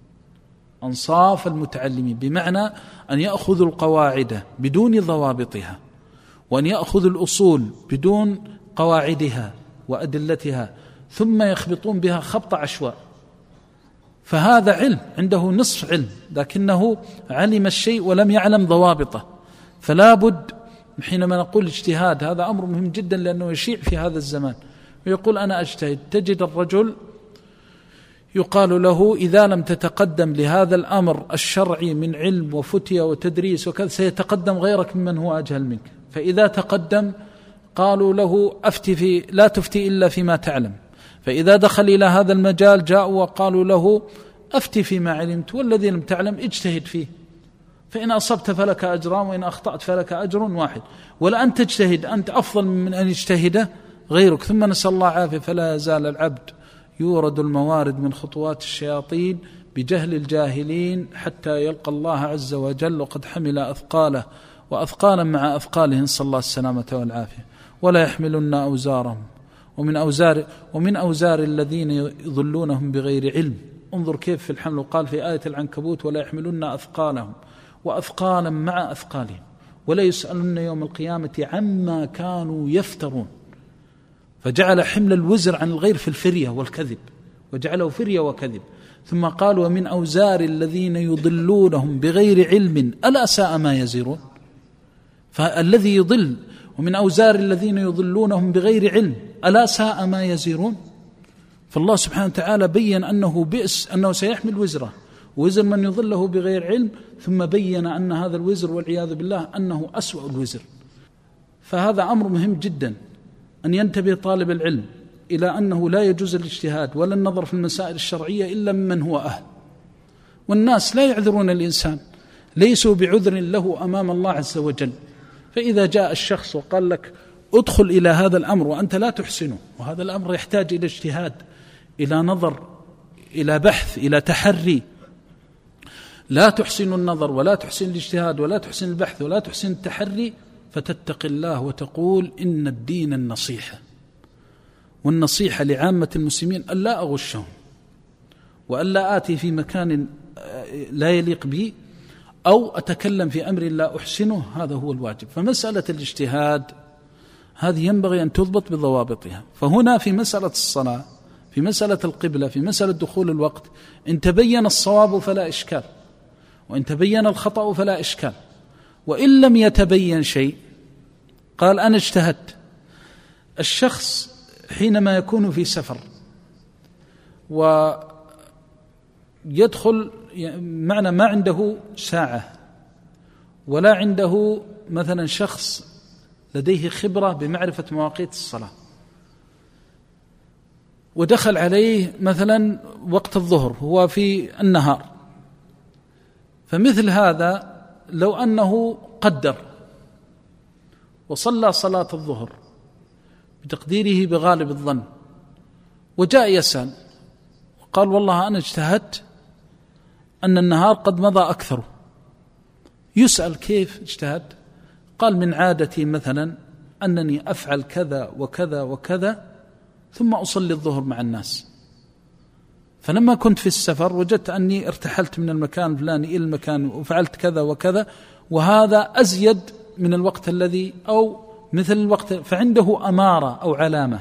أنصاف المتعلمين، بمعنى أن يأخذوا القواعد بدون ضوابطها، وأن يأخذوا الأصول بدون قواعدها وأدلتها، ثم يخبطون بها خبط عشواء. فهذا علم، عنده نصف علم، لكنه علم الشيء ولم يعلم ضوابطه. فلا بد حينما نقول اجتهاد، هذا أمر مهم جدا لأنه يشيع في هذا الزمان، ويقول أنا أجتهد. تجد الرجل يقال له إذا لم تتقدم لهذا الأمر الشرعي من علم وفتية وتدريس وكذا سيتقدم غيرك ممن هو أجهل منك. فإذا تقدم قالوا له أفتي في لا تفتي إلا فيما تعلم. فإذا دخل إلى هذا المجال جاءوا وقالوا له أفتي فيما علمت، والذي لم تعلم اجتهد فيه، فإن أصبت فلك أجران وإن أخطأت فلك أجر واحد. ولا أن تجتهد أنت أفضل من أن يجتهد غيرك. ثم نسأل الله عافية. فلا يزال العبد يورد الموارد من خطوات الشياطين بجهل الجاهلين حتى يلقى الله عز وجل وقد حمل أثقاله وأثقالا مع أثقالهم، نسأل الله السلامة والعافية. ولا يحملن أوزارهم ومن أوزار ومن أوزار الذين يضلونهم بغير علم. انظر كيف في الحمل، قال في آية العنكبوت ولا يحملن أثقالهم وأثقالا مع أثقالهم ولا يسألن يوم القيامة عما كانوا يفترون. فجعل حمل الوزر عن الغير في الفرية والكذب، وجعله فرية وكذب. ثم قال ومن أوزار الذين يضلونهم بغير علم ألا ساء ما يزرون. فالذي يضل ومن أوزار الذين يضلونهم بغير علم ألا ساء ما يزرون. فالله سبحانه وتعالى بيّن أنه بئس، أنه سيحمل وزره ووزر من يضله بغير علم، ثم بين أن هذا الوزر والعياذ بالله أنه أسوأ الوزر. فهذا أمر مهم جدا أن ينتبه طالب العلم إلى أنه لا يجوز الاجتهاد ولا النظر في المسائل الشرعية إلا ممن هو أهل. والناس لا يعذرون الإنسان، ليسوا بعذر له أمام الله عز وجل. فإذا جاء الشخص وقال لك ادخل إلى هذا الأمر وأنت لا تحسنه، وهذا الأمر يحتاج إلى اجتهاد، إلى نظر، إلى بحث، إلى تحري، لا تحسن النظر ولا تحسن الاجتهاد ولا تحسن البحث ولا تحسن التحري، فتتق الله وتقول إن الدين النصيحة، والنصيحة لعامة المسلمين ألا أغشهم وألا آتي في مكان لا يليق بي أو أتكلم في أمر لا أحسنه، هذا هو الواجب. فمسألة الاجتهاد هذه ينبغي أن تضبط بضوابطها. فهنا في مسألة الصلاة، في مسألة القبلة، في مسألة دخول الوقت، إن تبين الصواب فلا إشكال، وإن تبين الخطأ فلا إشكال. وإن لم يتبين شيء قال أنا اجتهدت. الشخص حينما يكون في سفر ويدخل معنى ما عنده ساعة ولا عنده مثلا شخص لديه خبرة بمعرفة مواقيت الصلاة، ودخل عليه مثلا وقت الظهر هو في النهار، فمثل هذا لو أنه قدر وصلى صلاة الظهر بتقديره بغالب الظن وجاء يسأل وقال والله أنا اجتهدت أن النهار قد مضى أكثر، يسأل كيف اجتهد؟ قال من عادتي مثلا أنني أفعل كذا وكذا وكذا ثم أصلي الظهر مع الناس، فلما كنت في السفر وجدت أني ارتحلت من المكان الفلاني إلى المكان وفعلت كذا وكذا، وهذا أزيد من الوقت الذي أو مثل الوقت، فعنده أمارة أو علامة.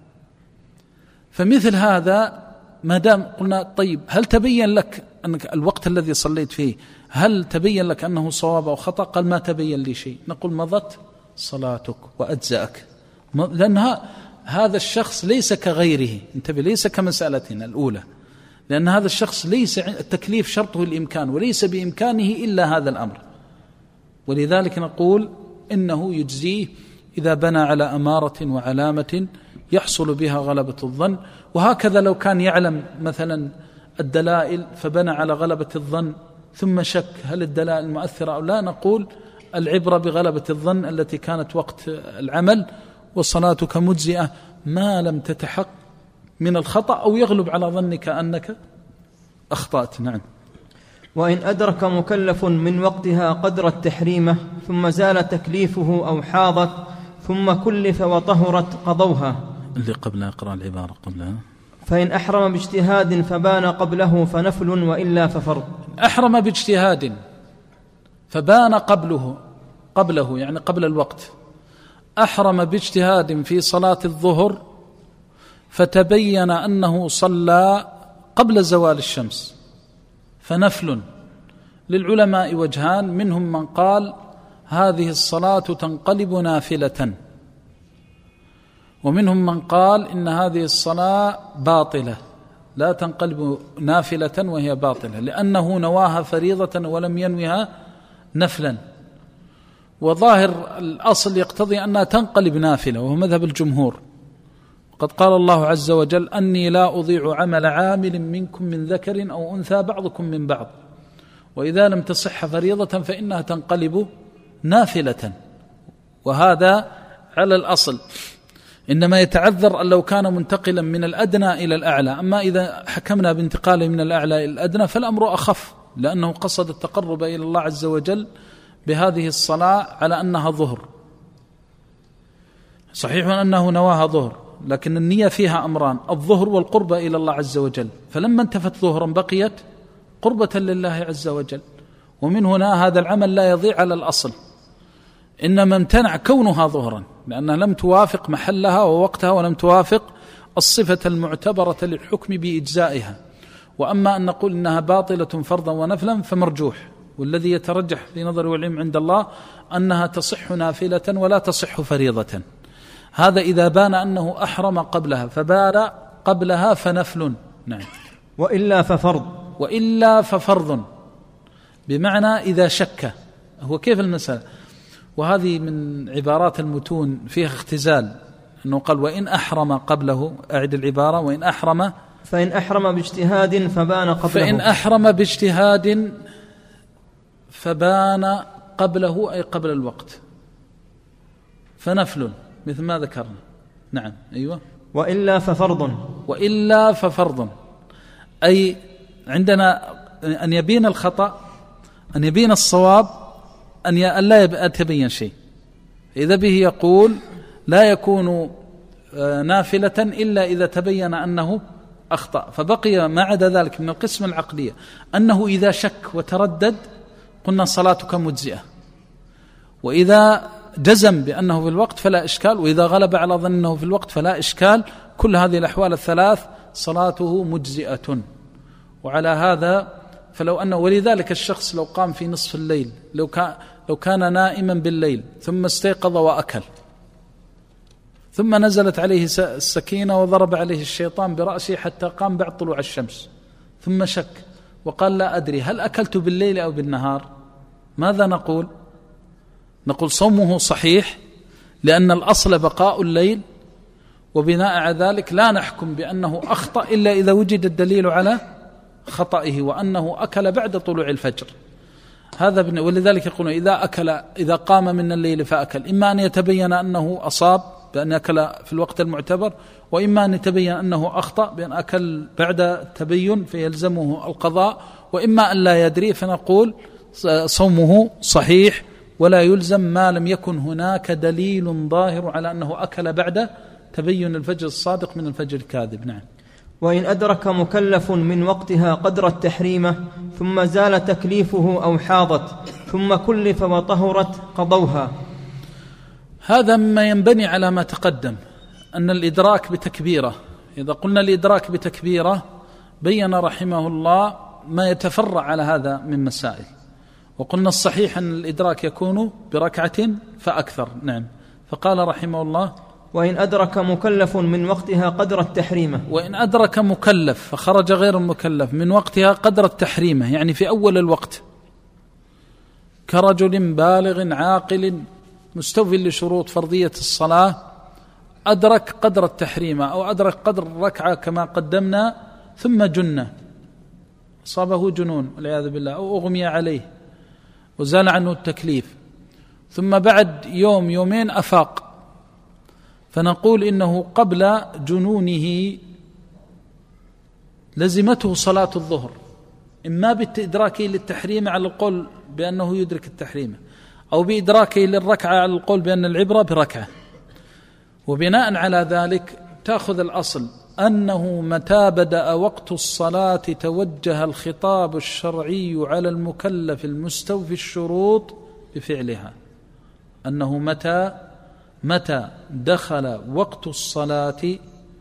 فمثل هذا ما دام قلنا طيب هل تبين لك أنك الوقت الذي صليت فيه هل تبين لك أنه صواب أو خطأ؟ قال ما تبين لي شيء، نقول مضت صلاتك وأجزأك، لأن هذا الشخص ليس كغيره، انتبه، ليس كمسألتنا الأولى، لأن هذا الشخص ليس التكليف شرطه الإمكان وليس بإمكانه إلا هذا الأمر، ولذلك نقول إنه يجزيه إذا بنى على أمارة وعلامة يحصل بها غلبة الظن. وهكذا لو كان يعلم مثلا الدلائل فبنى على غلبة الظن ثم شك هل الدلائل مؤثرة أو لا، نقول العبرة بغلبة الظن التي كانت وقت العمل، وصلاتك مجزئة ما لم تتحقق من الخطأ أو يغلب على ظنك أنك أخطأت. نعم. وإن أدرك مكلف من وقتها قدر التحريمة ثم زال تكليفه أو حاضت ثم كلف وطهرت قضوها. اللي قبلها اقرأ العبارة قبلها. فإن أحرم باجتهاد فبان قبله فنفل وإلا ففرض. أحرم باجتهاد فبان قبله قبله يعني قبل الوقت، أحرم باجتهاد في صلاة الظهر فتبين أنه صلى قبل زوال الشمس فنفل. للعلماء وجهان، منهم من قال هذه الصلاة تنقلب نافلة، ومنهم من قال إن هذه الصلاة باطلة لا تنقلب نافلة وهي باطلة لأنه نواها فريضة ولم ينوها نفلا. وظاهر الأصل يقتضي أنها تنقلب نافلة وهو مذهب الجمهور، وقد قال الله عز وجل أني لا أضيع عمل عامل منكم من ذكر أو أنثى بعضكم من بعض، وإذا لم تصح فريضة فإنها تنقلب نافلة، وهذا على الأصل. إنما يتعذر أن لو كان منتقلا من الأدنى إلى الأعلى، أما إذا حكمنا بانتقاله من الأعلى إلى الأدنى فالأمر أخف، لأنه قصد التقرب إلى الله عز وجل بهذه الصلاة على أنها ظهر. صحيح أنه نواها ظهر، لكن النية فيها أمران، الظهر والقربة إلى الله عز وجل، فلما انتفت ظهرا بقيت قربة لله عز وجل. ومن هنا هذا العمل لا يضيع على الأصل، إنما امتنع كونها ظهرا لأنها لم توافق محلها ووقتها ولم توافق الصفة المعتبرة للحكم بإجزائها. وأما أن نقول إنها باطلة فرضا ونفلا فمرجوح، والذي يترجح في نظر والعلم عند الله أنها تصح نافلة ولا تصح فريضة. هذا إذا بان أنه أحرم قبلها، فبان قبلها فنفل. نعم. وإلا ففرض. وإلا ففرض، بمعنى إذا شك. هو كيف المسألة؟ وهذه من عبارات المتون فيها اختزال، أنه قال وإن أحرم قبله، أعد العبارة، وإن أحرم فإن أحرم باجتهاد فبان قبله فإن أحرم باجتهاد فبان قبله، أي قبل الوقت، فنفل مثل ما ذكرنا. نعم أيوة. وإلا ففرض وإلا ففرض، أي عندنا أن يبين الخطأ، أن يبين الصواب، أن لا يتبين شيء. إذا به يقول لا يكون نافلة إلا إذا تبين أنه أخطأ. فبقي ما عدا ذلك من القسم العقلية أنه إذا شك وتردد قلنا صلاتك مجزئة، وإذا جزم بأنه في الوقت فلا إشكال، وإذا غلب على ظنه في الوقت فلا إشكال. كل هذه الأحوال الثلاث صلاته مجزئة. وعلى هذا فلو أنه، ولذلك الشخص لو قام في نصف الليل، لو كان لو كان نائما بالليل ثم استيقظ وأكل، ثم نزلت عليه السكينة وضرب عليه الشيطان برأسه حتى قام بعد طلوع الشمس، ثم شك وقال لا أدري هل أكلت بالليل أو بالنهار، ماذا نقول؟ نقول صومه صحيح، لأن الأصل بقاء الليل، وبناء على ذلك لا نحكم بأنه أخطأ إلا إذا وجد الدليل على خطئه وأنه أكل بعد طلوع الفجر. هذا، ولذلك يقولون إذا أكل إذا قام من الليل فأكل، إما أن يتبين أنه أصاب بأن أكل في الوقت المعتبر، وإما أن يتبين أنه أخطأ بأن أكل بعد تبين فيلزمه القضاء، وإما أن لا يدري فنقول صومه صحيح ولا يلزم ما لم يكن هناك دليل ظاهر على أنه أكل بعد تبين الفجر الصادق من الفجر الكاذب. نعم. وإن أدرك مكلف من وقتها قدر التحريمة ثم زال تكليفه أو حاضت ثم كلف وطهرت قضوها. هذا مما ينبني على ما تقدم، أن الإدراك بتكبيرة، إذا قلنا الإدراك بتكبيرة بين رحمه الله ما يتفرع على هذا من مسائل، وقلنا الصحيح أن الإدراك يكون بركعة فأكثر. نعم. فقال رحمه الله وإن أدرك مكلف من وقتها قدر التحريمة. وإن أدرك مكلف فخرج غير المكلف من وقتها قدر التحريمة، يعني في أول الوقت، كرجل بالغ عاقل مستوفي لشروط فرضية الصلاة، أدرك قدر التحريمة أو أدرك قدر الركعة كما قدمنا، ثم جن، أصابه جنون والعياذ بالله، أو أغمي عليه وزال عنه التكليف، ثم بعد يوم يومين أفاق، فنقول إنه قبل جنونه لزمته صلاة الظهر، إما بإدراكه للتحريم على القول بأنه يدرك التحريم، أو بإدراكه للركعة على القول بأن العبرة بركعة. وبناء على ذلك تأخذ الأصل أنه متى بدأ وقت الصلاة توجه الخطاب الشرعي على المكلف المستوفي الشروط بفعلها، أنه متى متى دخل وقت الصلاة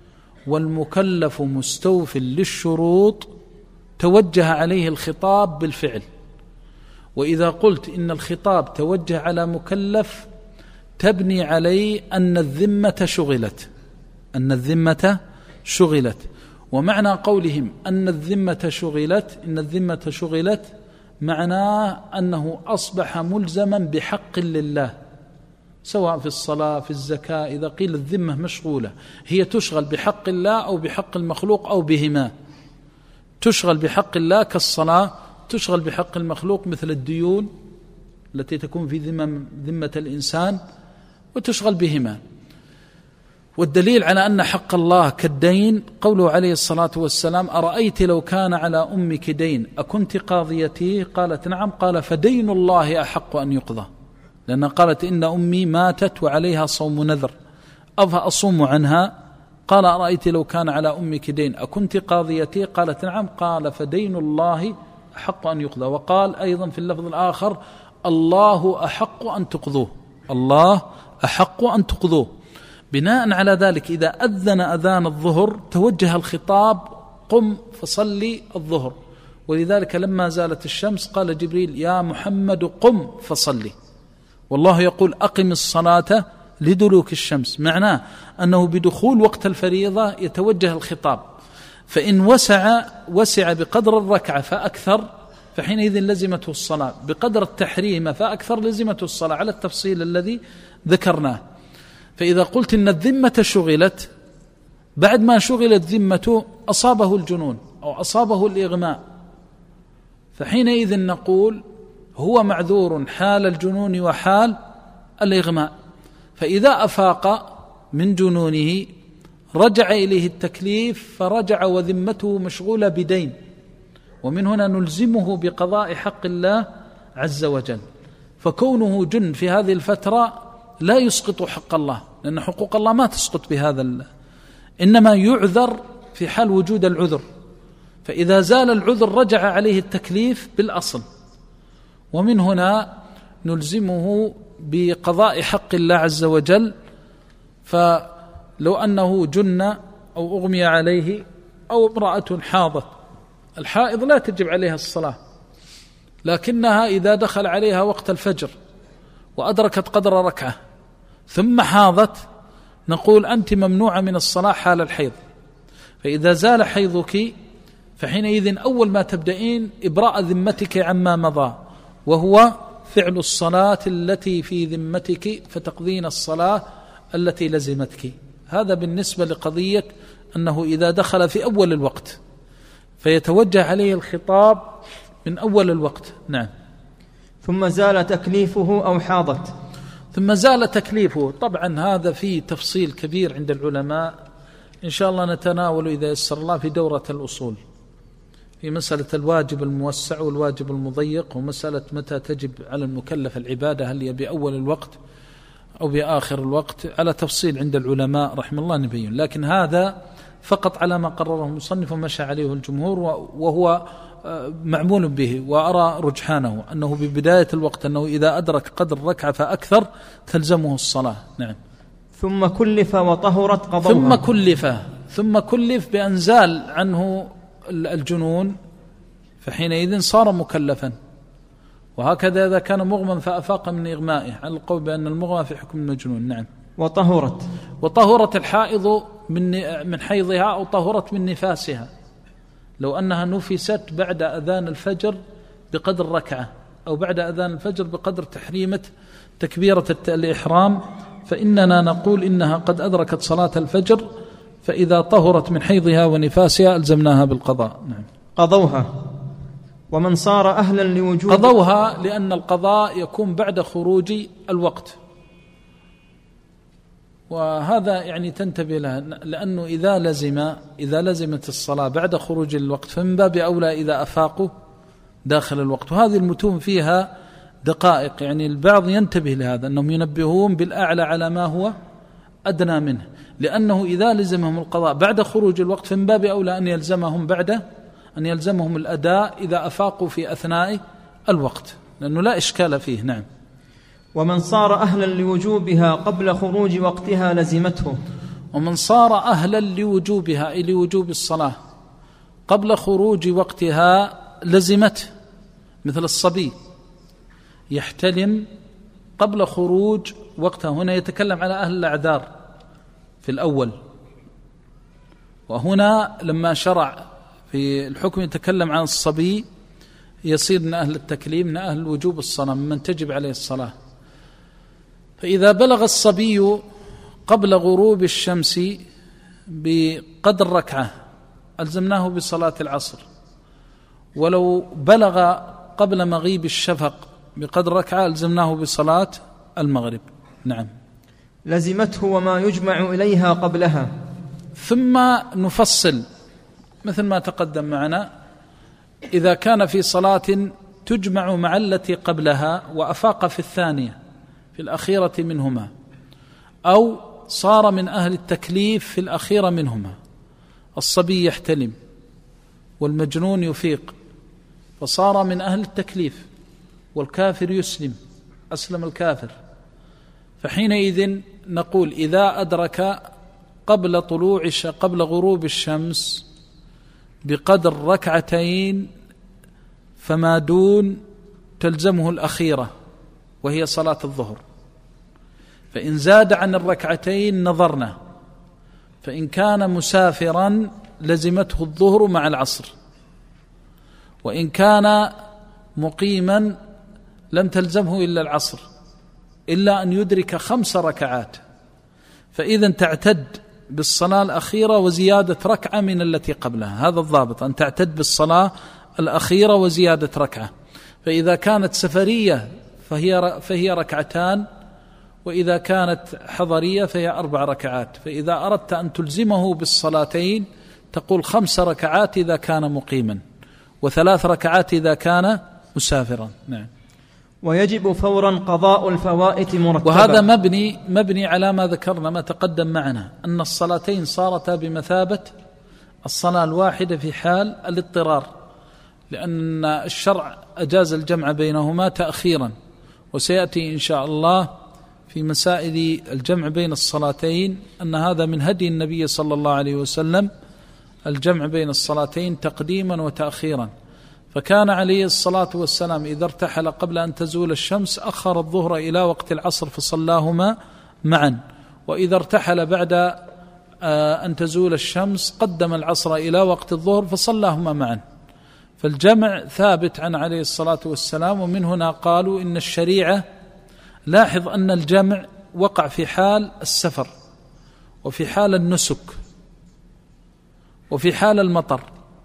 والمكلف مستوف للشروط توجه عليه الخطاب بالفعل. وإذا قلت إن الخطاب توجه على مكلف تبني عليه أن الذمة شغلت أن الذمة شغلت ومعنى قولهم أن الذمة شغلت إن الذمة شغلت معناه أنه أصبح ملزما بحق لله، سواء في الصلاة في الزكاة. إذا قيل الذمة مشغولة هي تشغل بحق الله أو بحق المخلوق أو بهما. تشغل بحق الله كالصلاة، تشغل بحق المخلوق مثل الديون التي تكون في ذمة, ذمة الإنسان، وتشغل بهما. والدليل على أن حق الله كالدين قوله عليه الصلاة والسلام أرأيت لو كان على أمك دين أكنت قاضيتي؟ قالت نعم. قال فدين الله أحق أن يقضى، لأنها قالت إن أمي ماتت وعليها صوم نذر أفأصوم عنها؟ قال أرأيت لو كان على أمك دين أكنت قاضيتي؟ قالت نعم. قال فدين الله أحق أن يقضى. وقال أيضا في اللفظ الآخر الله أحق أن تقضوه، الله أحق أن تقضوه. بناء على ذلك إذا أذن أذان الظهر توجه الخطاب قم فصلي الظهر. ولذلك لما زالت الشمس قال جبريل يا محمد قم فصلي، والله يقول أقم الصلاة لدلوك الشمس، معناه أنه بدخول وقت الفريضة يتوجه الخطاب. فإن وسع وسع بقدر الركعة فأكثر فحينئذ لزمته الصلاة، بقدر التحريم فأكثر لزمته الصلاة على التفصيل الذي ذكرناه. فإذا قلت إن الذمة شغلت، بعد ما شغلت ذمته أصابه الجنون أو أصابه الإغماء، فحينئذ نقول هو معذور حال الجنون وحال الإغماء. فإذا أفاق من جنونه رجع إليه التكليف، فرجع وذمته مشغولة بدين، ومن هنا نلزمه بقضاء حق الله عز وجل. فكونه جن في هذه الفترة لا يسقط حق الله، لأن حقوق الله ما تسقط بهذا الله، إنما يعذر في حال وجود العذر. فإذا زال العذر رجع عليه التكليف بالأصل، ومن هنا نلزمه بقضاء حق الله عز وجل. فلو أنه جن أو أغمي عليه أو امرأة حاضت، الحائض لا تجب عليها الصلاة، لكنها إذا دخل عليها وقت الفجر وأدركت قدر ركعة ثم حاضت نقول أنت ممنوعة من الصلاة حال الحيض. فإذا زال حيضك فحينئذ أول ما تبدأين إبراء ذمتك عما مضى، وهو فعل الصلاة التي في ذمتك، فتقضين الصلاة التي لزمتك. هذا بالنسبة لقضية أنه إذا دخل في أول الوقت فيتوجه عليه الخطاب من أول الوقت. نعم. ثم زال تكليفه أو حاضت. ثم زال تكليفه، طبعا هذا فيه تفصيل كبير عند العلماء، إن شاء الله نتناول إذا يسر الله في دورة الأصول، في مسألة الواجب الموسع والواجب المضيق، ومسألة متى تجب على المكلف العبادة، هل هي بأول الوقت أو بآخر الوقت، على تفصيل عند العلماء رحمه الله نبين. لكن هذا فقط على ما قرره المصنف ومشى عليه الجمهور، وهو معمول به، وأرى رجحانه أنه ببداية الوقت أنه إذا أدرك قدر ركعة فأكثر تلزمه الصلاة. نعم. ثم كلف وطهرت قضوها. ثم كلف ثم كلف بأن زال عنه الجنون، فحينئذ صار مكلفا. وهكذا إذا كان مغمى فأفاق من إغمائه، على القول بأن المغمى في حكم المجنون. نعم. وطهرت وطهرت الحائض من من حيضها أو طهرت من نفاسها، لو أنها نفست بعد أذان الفجر بقدر ركعة، أو بعد أذان الفجر بقدر تحريمة تكبيرة الإحرام، فإننا نقول إنها قد أدركت صلاة الفجر، فإذا طهرت من حيضها ونفاسها ألزمناها بالقضاء. نعم. قضوها. ومن صار أهلا لوجوب. قضوها لأن القضاء يكون بعد خروج الوقت، وهذا يعني تنتبه له، لأنه إذا لزم إذا لزمت الصلاة بعد خروج الوقت فمن باب أولى إذا أفاقوا داخل الوقت. وهذه المتون فيها دقائق، يعني البعض ينتبه لهذا، أنهم ينبهون بالأعلى على ما هو أدنى منه، لأنه إذا لزمهم القضاء بعد خروج الوقت فمن باب أولى أن يلزمهم بعد أن يلزمهم الأداء إذا أفاقوا في أثناء الوقت، لأنه لا إشكال فيه. نعم. ومن صار أهلا لوجوبها قبل خروج وقتها لزمته. ومن صار أهلا لوجوبها، أي لوجوب الصلاة قبل خروج وقتها لزمته، مثل الصبي يحتلم قبل خروج وقتها. هنا يتكلم على أهل الأعذار في الأول، وهنا لما شرع في الحكم يتكلم عن الصبي يصير من أهل التكليم، من أهل وجوب الصلاة، من تجب عليه الصلاة. فإذا بلغ الصبي قبل غروب الشمس بقدر ركعة ألزمناه بصلاة العصر، ولو بلغ قبل مغيب الشفق بقدر ركعة ألزمناه بصلاة المغرب. نعم. لزمته وما يجمع إليها قبلها. ثم نفصل مثل ما تقدم معنا، إذا كان في صلاة تجمع مع التي قبلها وأفاق في الثانية في الأخيرة منهما، أو صار من أهل التكليف في الأخيرة منهما، الصبي يحتلم والمجنون يفيق فصار من أهل التكليف، والكافر يسلم أسلم الكافر، فحينئذ نقول إذا أدرك قبل طلوع قبل غروب الشمس بقدر ركعتين فما دون تلزمه الأخيرة وهي صلاة الظهر، فإن زاد عن الركعتين نظرنا، فإن كان مسافرا لزمته الظهر مع العصر، وإن كان مقيما لم تلزمه إلا العصر إلا أن يدرك خمس ركعات، فإذا تعتد بالصلاة الأخيرة وزيادة ركعة من التي قبلها. هذا الضابط، أن تعتد بالصلاة الأخيرة وزيادة ركعة. فإذا كانت سفرية فهي فهي ركعتان، وإذا كانت حضرية فهي أربع ركعات. فإذا أردت أن تلزمه بالصلاتين تقول خمس ركعات إذا كان مقيما، وثلاث ركعات إذا كان مسافرا. نعم. ويجب فورا قضاء الفوائت مرتبا. وهذا مبني مبني على ما ذكرنا ما تقدم معنا، أن الصلاتين صارتا بمثابة الصلاة الواحدة في حال الاضطرار، لأن الشرع أجاز الجمع بينهما تأخيرا، وسيأتي إن شاء الله في مسائل الجمع بين الصلاتين أن هذا من هدي النبي صلى الله عليه وسلم، الجمع بين الصلاتين تقديما وتأخيرا. فكان عليه الصلاة والسلام إذا ارتحل قبل أن تزول الشمس أخر الظهر إلى وقت العصر فصلاهما معا، وإذا ارتحل بعد أن تزول الشمس قدم العصر إلى وقت الظهر فصلاهما معا. فالجمع ثابت عن عليه الصلاة والسلام. ومن هنا قالوا إن الشريعة، لاحظ أن الجمع وقع في حال السفر وفي حال النسك وفي حال المطر،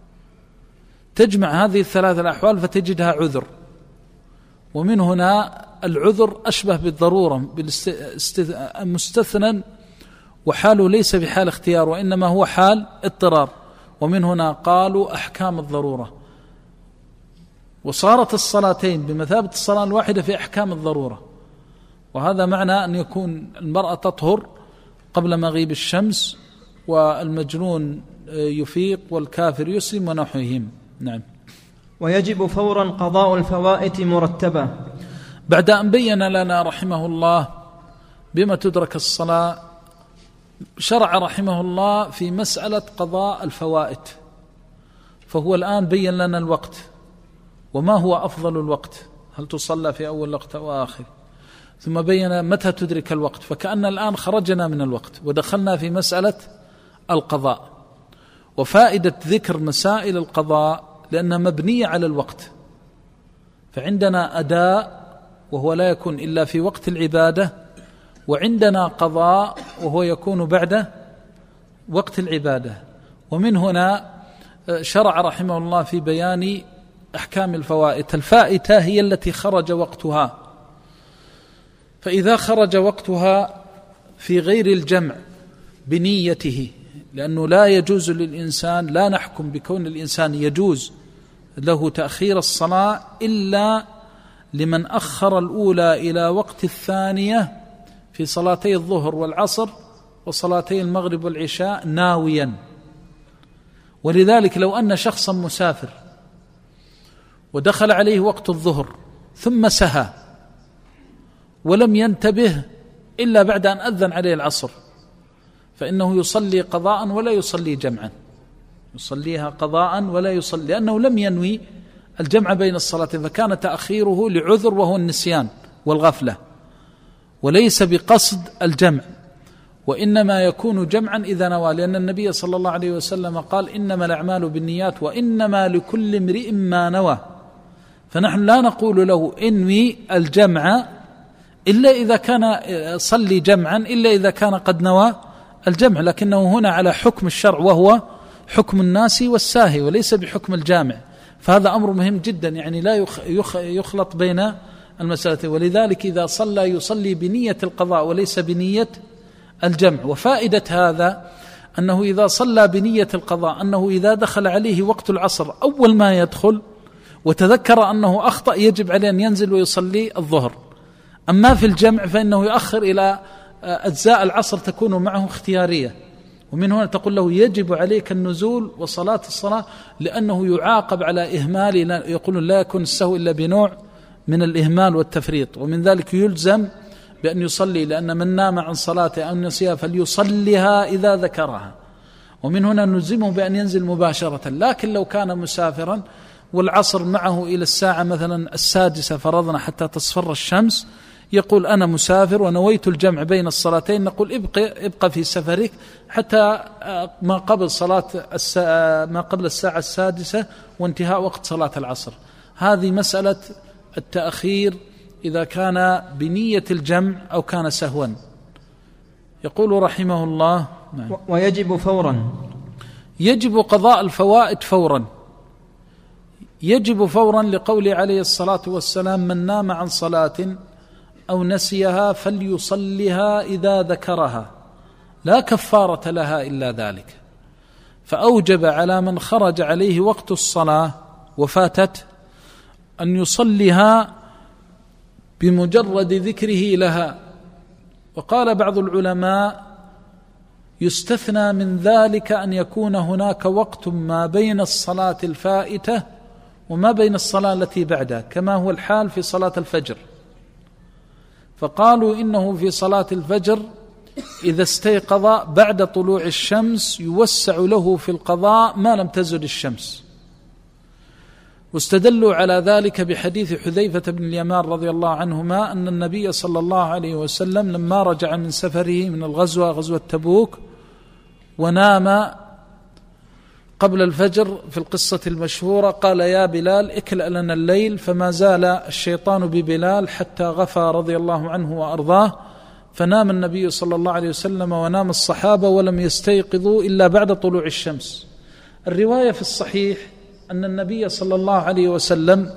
تجمع هذه الثلاث الأحوال فتجدها عذر. ومن هنا العذر أشبه بالضرورة مستثنى، وحاله ليس بحال اختيار وإنما هو حال اضطرار. ومن هنا قالوا أحكام الضرورة، وصارت الصلاتين بمثابة الصلاة الواحدة في أحكام الضرورة. وهذا معنى أن يكون المرأة تطهر قبل مغيب الشمس، والمجنون يفيق، والكافر يسلم، ونحوهم. نعم. ويجب فورا قضاء الفوائت مرتبة. بعد أن بين لنا رحمه الله بما تدرك الصلاة، شرع رحمه الله في مسألة قضاء الفوائت. فهو الآن بين لنا الوقت وما هو أفضل الوقت، هل تصلى في أول وقت أو آخر، ثم بين متى تدرك الوقت. فكأن الآن خرجنا من الوقت ودخلنا في مسألة القضاء. وفائدة ذكر مسائل القضاء لأنها مبنية على الوقت. فعندنا أداء وهو لا يكون إلا في وقت العبادة، وعندنا قضاء وهو يكون بعد وقت العبادة. ومن هنا شرع رحمه الله في بيان أحكام الفوائت. الفائتة هي التي خرج وقتها، فإذا خرج وقتها في غير الجمع بنيته، لأنه لا يجوز للإنسان، لا نحكم بكون الإنسان يجوز له تأخير الصلاة إلا لمن أخر الأولى إلى وقت الثانية في صلاتي الظهر والعصر وصلاتي المغرب والعشاء ناويا. ولذلك لو أن شخصا مسافر ودخل عليه وقت الظهر ثم سهى ولم ينتبه إلا بعد أن أذن عليه العصر، فإنه يصلي قضاء ولا يصلي جمعا، يصليها قضاء ولا يصلي، لأنه لم ينوي الجمع بين الصلاتين، فكان تأخيره لعذر وهو النسيان والغفلة، وليس بقصد الجمع، وإنما يكون جمعا إذا نوى، لأن النبي صلى الله عليه وسلم قال إنما الأعمال بالنيات وإنما لكل امرئ ما نوى. فنحن لا نقول له انوي الجمع إلا إذا كان صلي جمعا، إلا إذا كان قد نوى الجمع، لكنه هنا على حكم الشرع وهو حكم الناس والساهي وليس بحكم الجامع. فهذا أمر مهم جدا، يعني لا يخلط بين المسألتين. ولذلك إذا صلى يصلي بنية القضاء وليس بنية الجمع. وفائدة هذا أنه إذا صلى بنية القضاء أنه إذا دخل عليه وقت العصر أول ما يدخل وتذكر أنه أخطأ يجب عليه أن ينزل ويصلي الظهر. أما في الجمع فإنه يؤخر إلى أجزاء العصر تكون معه اختيارية، ومن هنا تقول له يجب عليك النزول وصلاة الصلاة، لأنه يعاقب على إهمال، يقولون لا يكون السهو إلا بنوع من الإهمال والتفريط، ومن ذلك يلزم بأن يصلي، لأن من نام عن صلاته أو نسيها فليصليها إذا ذكرها. ومن هنا نلزمه بأن ينزل مباشرة. لكن لو كان مسافرا والعصر معه إلى الساعة مثلا السادسة فرضنا حتى تصفر الشمس، يقول أنا مسافر ونويت الجمع بين الصلاتين، نقول ابقى, ابقى في سفرك حتى ما قبل صلاة ما قبل الساعة السادسة وانتهاء وقت صلاة العصر. هذه مسألة التأخير إذا كان بنية الجمع أو كان سهوا. يقول رحمه الله: ويجب فورا، يجب قضاء الفوائد فورا. يجب فورا لقول عليه الصلاة والسلام: من نام عن صلاة أو نسيها فليصلها إذا ذكرها لا كفارة لها إلا ذلك. فأوجب على من خرج عليه وقت الصلاة وفاتت أن يصليها بمجرد ذكره لها. وقال بعض العلماء: يستثنى من ذلك أن يكون هناك وقت ما بين الصلاة الفائتة وما بين الصلاة التي بعدها، كما هو الحال في صلاة الفجر. فقالوا إنه في صلاة الفجر إذا استيقظ بعد طلوع الشمس يوسع له في القضاء ما لم تزل الشمس. واستدلوا على ذلك بحديث حذيفة بن اليمان رضي الله عنهما أن النبي صلى الله عليه وسلم لما رجع من سفره من الغزوة غزوة تبوك ونام قبل الفجر في القصة المشهورة قال: يا بلال اكلأ لنا الليل، فما زال الشيطان ببلال حتى غفى رضي الله عنه وأرضاه. فنام النبي صلى الله عليه وسلم ونام الصحابة ولم يستيقظوا إلا بعد طلوع الشمس. الرواية في الصحيح أن النبي صلى الله عليه وسلم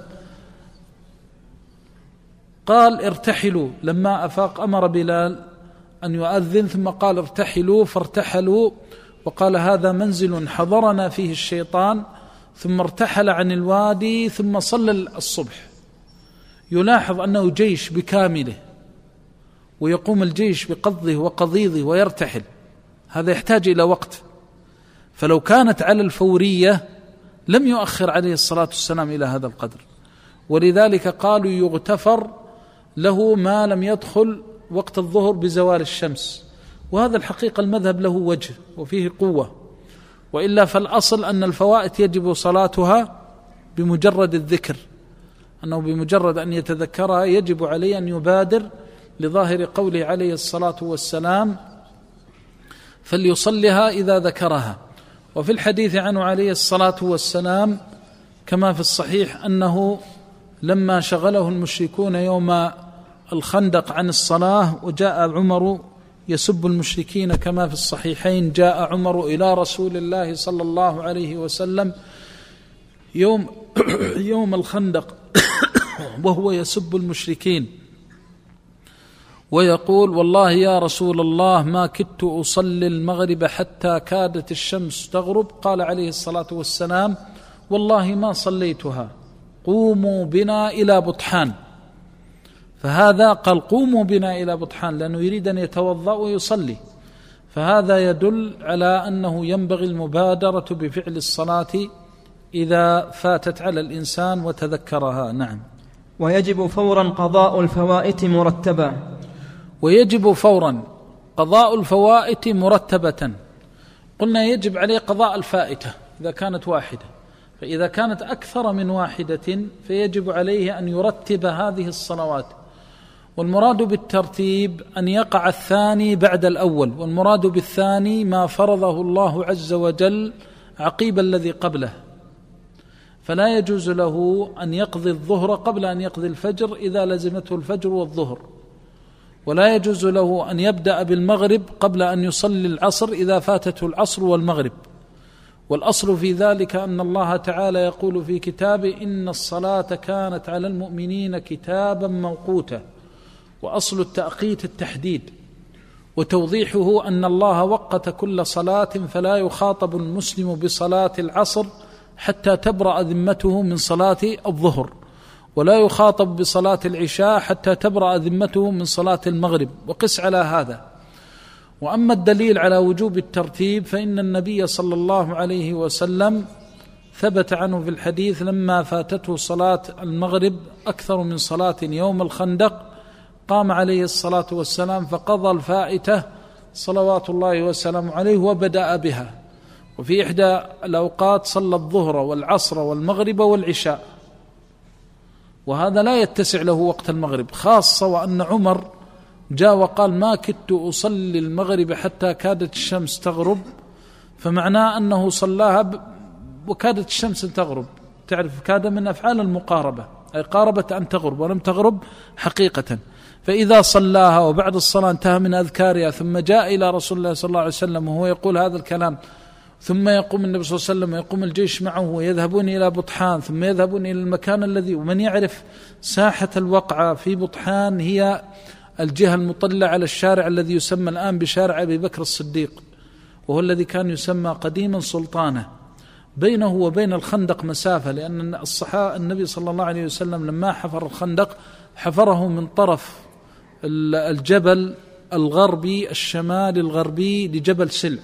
قال: ارتحلوا، لما أفاق أمر بلال أن يؤذن ثم قال: ارتحلوا، فارتحلوا، وقال: هذا منزل حضرنا فيه الشيطان. ثم ارتحل عن الوادي ثم صلى الصبح. يلاحظ أنه جيش بكامله، ويقوم الجيش بقضه وقضيضه ويرتحل، هذا يحتاج إلى وقت. فلو كانت على الفورية لم يؤخر عليه الصلاة والسلام إلى هذا القدر. ولذلك قالوا يغتفر له ما لم يدخل وقت الظهر بزوال الشمس. وهذا الحقيقة المذهب له وجه وفيه قوة، وإلا فالأصل أن الفوائت يجب صلاتها بمجرد الذكر، أنه بمجرد أن يتذكرها يجب عليه أن يبادر، لظاهر قوله عليه الصلاة والسلام: فليصلها إذا ذكرها. وفي الحديث عنه عليه الصلاة والسلام كما في الصحيح أنه لما شغله المشركون يوم الخندق عن الصلاة وجاء عمر يسب المشركين كما في الصحيحين، جاء عمر إلى رسول الله صلى الله عليه وسلم يوم يوم الخندق وهو يسب المشركين ويقول: والله يا رسول الله ما كدت أصلي المغرب حتى كادت الشمس تغرب. قال عليه الصلاة والسلام: والله ما صليتها، قوموا بنا إلى بطحان. فهذا قال: قوموا بنا إلى بطحان، لأنه يريد أن يتوضأ ويصلي. فهذا يدل على أنه ينبغي المبادرة بفعل الصلاة إذا فاتت على الإنسان وتذكرها. نعم. ويجب فورا قضاء الفوائت مرتبة. ويجب فورا قضاء الفوائت مرتبة. قلنا يجب عليه قضاء الفائتة إذا كانت واحدة، فإذا كانت أكثر من واحدة فيجب عليه أن يرتب هذه الصلوات. والمراد بالترتيب أن يقع الثاني بعد الأول، والمراد بالثاني ما فرضه الله عز وجل عقيب الذي قبله. فلا يجوز له أن يقضي الظهر قبل أن يقضي الفجر إذا لزمته الفجر والظهر، ولا يجوز له أن يبدأ بالمغرب قبل أن يصلي العصر إذا فاتته العصر والمغرب. والأصل في ذلك أن الله تعالى يقول في كتابه: إن الصلاة كانت على المؤمنين كتابا موقوتا. وأصل التأقيت التحديد، وتوضيحه أن الله وقت كل صلاة، فلا يخاطب المسلم بصلاة العصر حتى تبرأ ذمته من صلاة الظهر، ولا يخاطب بصلاة العشاء حتى تبرأ ذمته من صلاة المغرب، وقس على هذا. وأما الدليل على وجوب الترتيب فإن النبي صلى الله عليه وسلم ثبت عنه في الحديث لما فاتته صلاة المغرب أكثر من صلاة يوم الخندق قام عليه الصلاة والسلام فقضى الفائتة صلوات الله وسلامه عليه وبدأ بها. وفي إحدى الأوقات صلى الظهر والعصر والمغرب والعشاء، وهذا لا يتسع له وقت المغرب، خاصة وأن عمر جاء وقال ما كدت أصلي المغرب حتى كادت الشمس تغرب، فمعناه أنه صلاها وكادت الشمس تغرب. تعرف كاد من أفعال المقاربة، أي قاربت أن تغرب ولم تغرب حقيقة. فإذا صلاها وبعد الصلاة انتهى من أذكارها ثم جاء إلى رسول الله صلى الله عليه وسلم وهو يقول هذا الكلام، ثم يقوم النبي صلى الله عليه وسلم ويقوم الجيش معه ويذهبون إلى بطحان، ثم يذهبون إلى المكان الذي، ومن يعرف ساحة الوقعة في بطحان هي الجهة المطلة على الشارع الذي يسمى الآن بشارع أبي بكر الصديق، وهو الذي كان يسمى قديما سلطانة. بينه وبين الخندق مسافة، لأن الصحابة النبي صلى الله عليه وسلم لما حفر الخندق حفره من طرف الجبل الغربي الشمال الغربي لجبل سلع،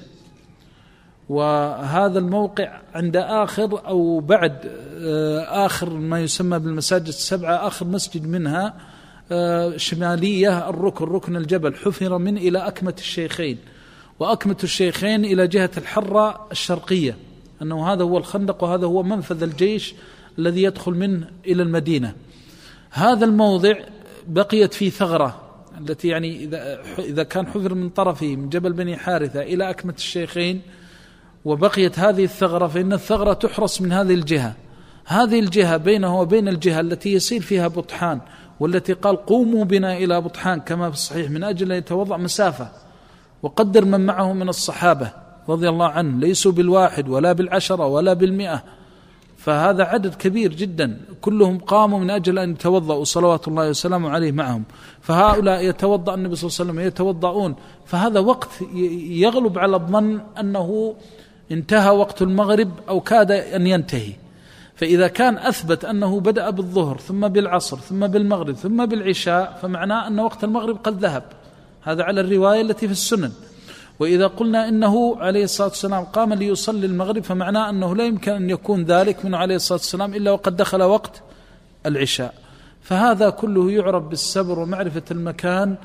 وهذا الموقع عند آخر أو بعد آخر ما يسمى بالمساجد السبعة، آخر مسجد منها شمالية الركن ركن الجبل حفر من إلى أكمة الشيخين، وأكمة الشيخين إلى جهة الحرة الشرقية، أنه هذا هو الخندق وهذا هو منفذ الجيش الذي يدخل منه إلى المدينة. هذا الموضع بقيت فيه ثغرة، التي يعني إذا, إذا كان حفر من طرفه من جبل بني حارثة إلى أكمة الشيخين وبقيت هذه الثغرة، فإن الثغرة تحرس من هذه الجهة. هذه الجهة بينه وبين الجهة التي يسير فيها بطحان، والتي قال قوموا بنا إلى بطحان كما في الصحيح من أجل أن يتوضأ مسافة. وقدر من معه من الصحابة رضي الله عنه ليسوا بالواحد ولا بالعشرة ولا بالمئة، فهذا عدد كبير جدا، كلهم قاموا من أجل أن يتوضأوا صلوات الله وسلامه عليه معهم. فهؤلاء يتوضأ النبي صلى الله عليه وسلم يتوضؤون، فهذا وقت يغلب على الظن أنه انتهى وقت المغرب أو كاد أن ينتهي. فإذا كان أثبت أنه بدأ بالظهر ثم بالعصر ثم بالمغرب ثم بالعشاء، فمعناه أن وقت المغرب قد ذهب، هذا على الرواية التي في السنن. وإذا قلنا إنه عليه الصلاة والسلام قام ليصلي المغرب، فمعناه أنه لا يمكن أن يكون ذلك منه عليه الصلاة والسلام إلا وقد دخل وقت العشاء. فهذا كله يعرف بالصبر ومعرفة المكان.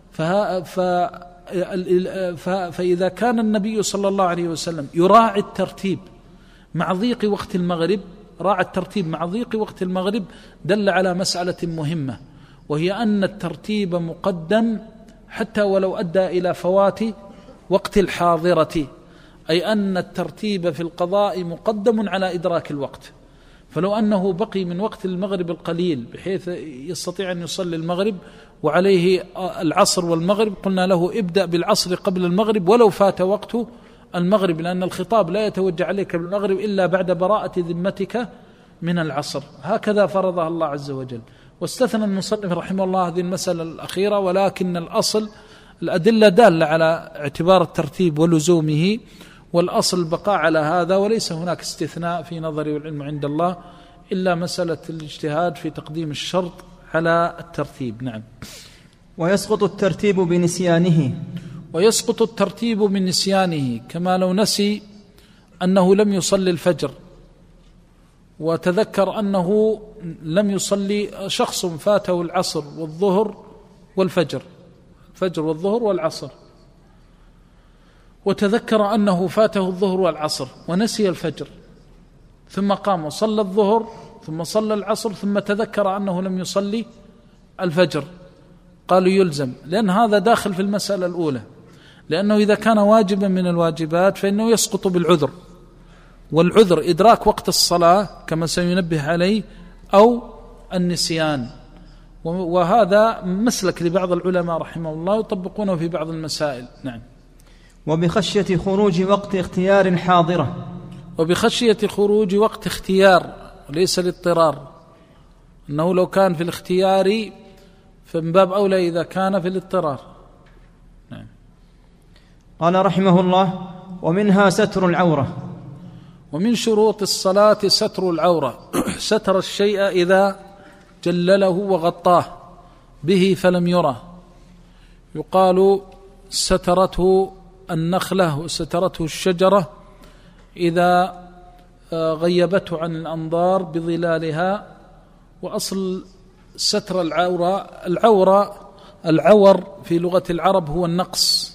فإذا كان النبي صلى الله عليه وسلم يراعي الترتيب مع ضيق وقت المغرب، راعي الترتيب مع ضيق وقت المغرب، دل على مسألة مهمة، وهي أن الترتيب مقدم حتى ولو أدى إلى فوات وقت الحاضرة، أي أن الترتيب في القضاء مقدم على إدراك الوقت. فلو أنه بقي من وقت المغرب القليل بحيث يستطيع أن يصلي المغرب وعليه العصر والمغرب، قلنا له ابدأ بالعصر قبل المغرب ولو فات وقت المغرب، لأن الخطاب لا يتوجه عليك بالمغرب إلا بعد براءة ذمتك من العصر. هكذا فرضها الله عز وجل. واستثنى المصنف رحمه الله هذه المسألة الأخيرة، ولكن الأصل الأدلة دالة على اعتبار الترتيب ولزومه، والأصل البقاء على هذا، وليس هناك استثناء في نظري والعلم عند الله إلا مسألة الاجتهاد في تقديم الشرط على الترتيب. نعم. ويسقط الترتيب بنسيانه ويسقط الترتيب بنسيانه، كما لو نسي أنه لم يصلي الفجر وتذكر أنه لم يصلي، شخص فاته العصر والظهر والفجر، الفجر والظهر والعصر، وتذكر أنه فاته الظهر والعصر ونسي الفجر، ثم قام وصلى الظهر ثم صلى العصر ثم تذكر أنه لم يصلي الفجر، قالوا يلزم، لأن هذا داخل في المسألة الأولى، لأنه إذا كان واجبا من الواجبات فإنه يسقط بالعذر، والعذر إدراك وقت الصلاة كما سينبه عليه أو النسيان. وهذا مسلك لبعض العلماء رحمه الله يطبقونه في بعض المسائل. نعم. وبخشية خروج وقت اختيار حاضرة وبخشية خروج وقت اختيار ليس الاضطرار، أنه لو كان في الاختيار فمن باب أولى إذا كان في الاضطرار. نعم. قال رحمه الله: ومنها ستر العورة. ومن شروط الصلاة ستر العورة، ستر الشيء إذا جلله وغطاه به فلم يره، يقال سترته النخلة وسترته الشجرة إذا غيبته عن الأنظار بظلالها. وأصل ستر العورة، العورة العور في لغة العرب هو النقص،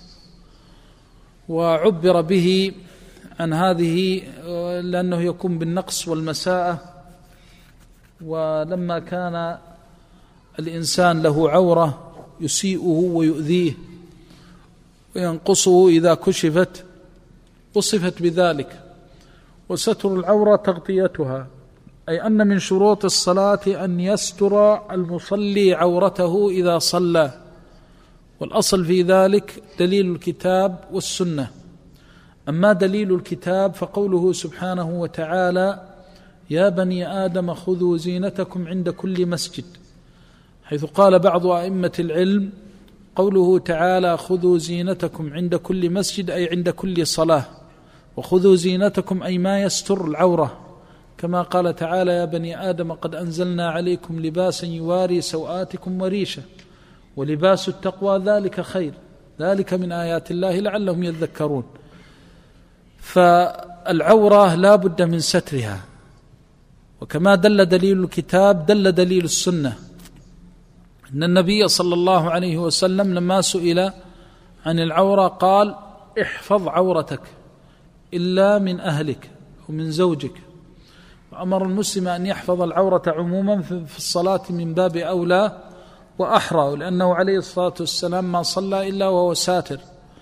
وعبر به عن هذه لأنه يكون بالنقص والمساءة ولما كان الإنسان له عورة يسيئه ويؤذيه وينقصه إذا كشفت وصفت بذلك. وستر العورة تغطيتها، أي أن من شروط الصلاة أن يستر المصلي عورته إذا صلى، والأصل في ذلك دليل الكتاب والسنة. أما دليل الكتاب فقوله سبحانه وتعالى: يا بني آدم خذوا زينتكم عند كل مسجد، حيث قال بعض أئمة العلم قوله تعالى خذوا زينتكم عند كل مسجد أي عند كل صلاة، وخذوا زينتكم أي ما يستر العورة، كما قال تعالى: يا بني آدم قد أنزلنا عليكم لباسا يواري سوآتكم وريشة ولباس التقوى ذلك خير، ذلك من آيات الله لعلهم يذكرون. فالعورة لا بد من سترها، وكما دل دليل الكتاب دل دليل السنة، أن النبي صلى الله عليه وسلم لما سئل عن العورة قال: احفظ عورتك إلا من أهلك ومن زوجك. وأمر المسلم أن يحفظ العورة عموما في الصلاة من باب أولى وأحرى، لأنه عليه الصلاة والسلام ما صلى إلا وهو ساتر.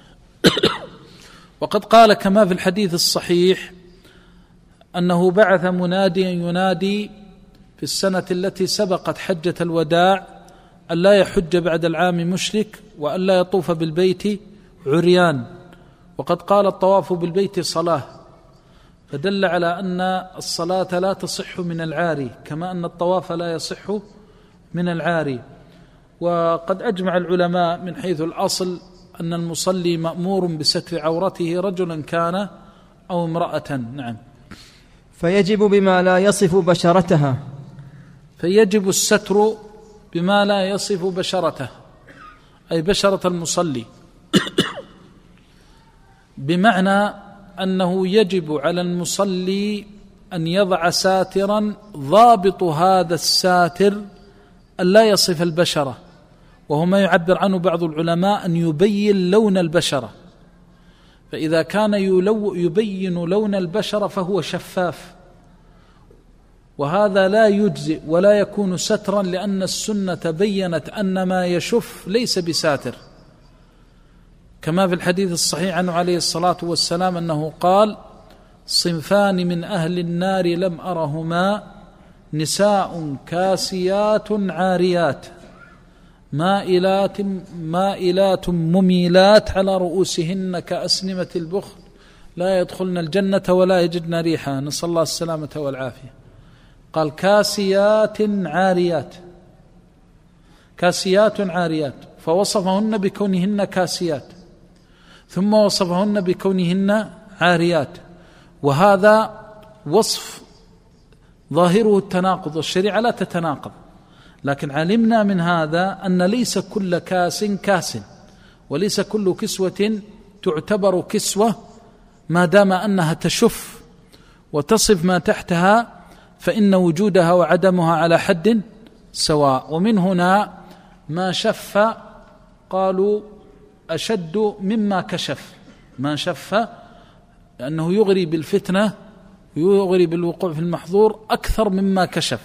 وقد قال كما في الحديث الصحيح أنه بعث مناديا ينادي في السنة التي سبقت حجة الوداع أن لا يحج بعد العام مشرك، وأن لا يطوف بالبيت عريان. وقد قال: الطواف بالبيت صلاة، فدل على أن الصلاة لا تصح من العاري، كما أن الطواف لا يصح من العاري. وقد أجمع العلماء من حيث الأصل أن المصلي مأمور بستر عورته رجلا كان أو امرأة. نعم. فيجب بما لا يصف بشرتها، فيجب الستر بما لا يصف بشرته، أي بشرة المصلي، بمعنى أنه يجب على المصلي أن يضع ساترا ضابط هذا الساتر أن لا يصف البشرة، وهو ما يعبر عنه بعض العلماء أن يبين لون البشرة. فإذا كان يبين لون البشرة فهو شفاف، وهذا لا يجزئ ولا يكون سترا، لأن السنة بيّنت أن ما يشف ليس بساتر، كما في الحديث الصحيح عنه عليه الصلاة والسلام أنه قال: صنفان من أهل النار لم أرهما، نساء كاسيات عاريات مائلات مائلات مميلات على رؤوسهن كأسنمة البخل لا يدخلن الجنة ولا يجدن ريحها، نسأل الله السلامة والعافية. قال: كاسيات عاريات، كاسيات عاريات، فوصفهن بكونهن كاسيات، ثم وصفهن بكونهن عاريات، وهذا وصف ظاهره التناقض، والشريعة لا تتناقض، لكن علمنا من هذا أن ليس كل كاس كاس، وليس كل كسوة تعتبر كسوة ما دام أنها تشف وتصف ما تحتها، فإن وجودها وعدمها على حد سواء. ومن هنا ما شف قالوا أشد مما كشف، ما شف لأنه يغري بالفتنة ويغري بالوقوع في المحظور أكثر مما كشف.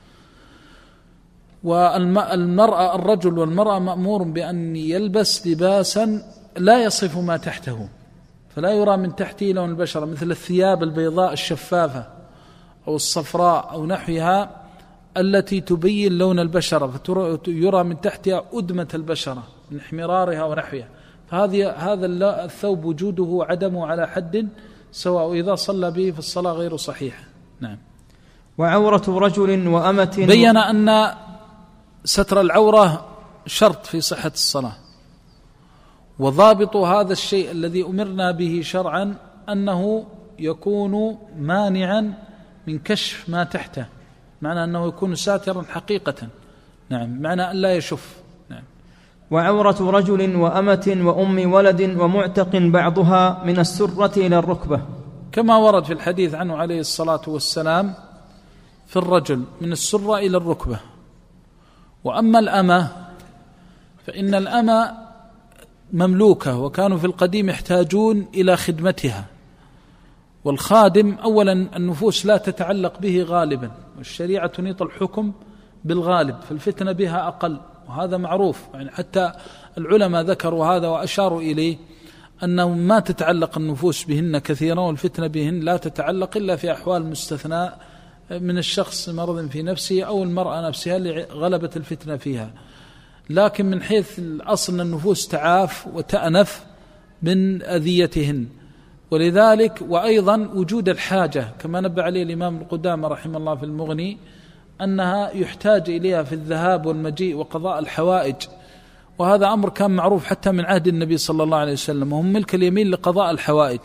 والمرأة الرجل والمرأة مأمور بأن يلبس لباسا لا يصف ما تحته، فلا يرى من تحته لون البشرة، مثل الثياب البيضاء الشفافة أو الصفراء أو نحوها التي تبين لون البشرة، فيرى من تحتها أدمة البشرة من احمرارها ونحوها، فهذه هذا الثوب وجوده وعدمه على حد سواء، وإذا صلى به في الصلاة غير صحيحة. نعم. وعورة رجل وأمة، بين أن ستر العورة شرط في صحة الصلاة، وضابط هذا الشيء الذي أمرنا به شرعا أنه يكون مانعا من كشف ما تحته، معنى أنه يكون ساترا حقيقة. نعم، معنى أن لا يشف. نعم. وعورة رجل وأمة وأم ولد ومعتق بعضها من السرة إلى الركبة، كما ورد في الحديث عنه عليه الصلاة والسلام في الرجل من السرة إلى الركبة. وأما الأمة فإن الأمة مملوكة، وكانوا في القديم يحتاجون إلى خدمتها، والخادم أولا النفوس لا تتعلق به غالبا، والشريعة تنيط الحكم بالغالب، فالفتنة بها أقل، وهذا معروف. يعني حتى العلماء ذكروا هذا وأشاروا إليه، أنه ما تتعلق النفوس بهن كثيرا، والفتنة بهن لا تتعلق إلا في أحوال مستثناء من الشخص مرض في نفسه أو المرأة نفسها لغلبة الفتنة فيها. لكن من حيث الأصل النفوس تعاف وتأنف من أذيتهن. ولذلك وأيضا وجود الحاجة كما نبه عليه الإمام القدامى رحمه الله في المغني، أنها يحتاج إليها في الذهاب والمجيء وقضاء الحوائج، وهذا أمر كان معروف حتى من عهد النبي صلى الله عليه وسلم، وهم ملك اليمين لقضاء الحوائج.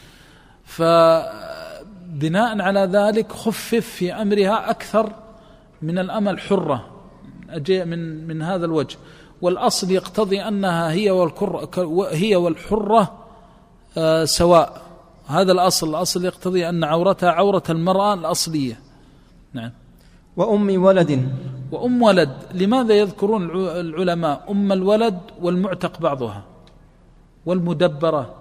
فبناء على ذلك خفف في أمرها أكثر من الأمة الحرة من من هذا الوجه. والأصل يقتضي أنها هي هي والحرة سواء، هذا الأصل. الأصل يقتضي أن عورتها عورة المرأة الأصلية. نعم. وأم ولد. وأم ولد، لماذا يذكرون العلماء أم الولد والمعتق بعضها والمدبرة؟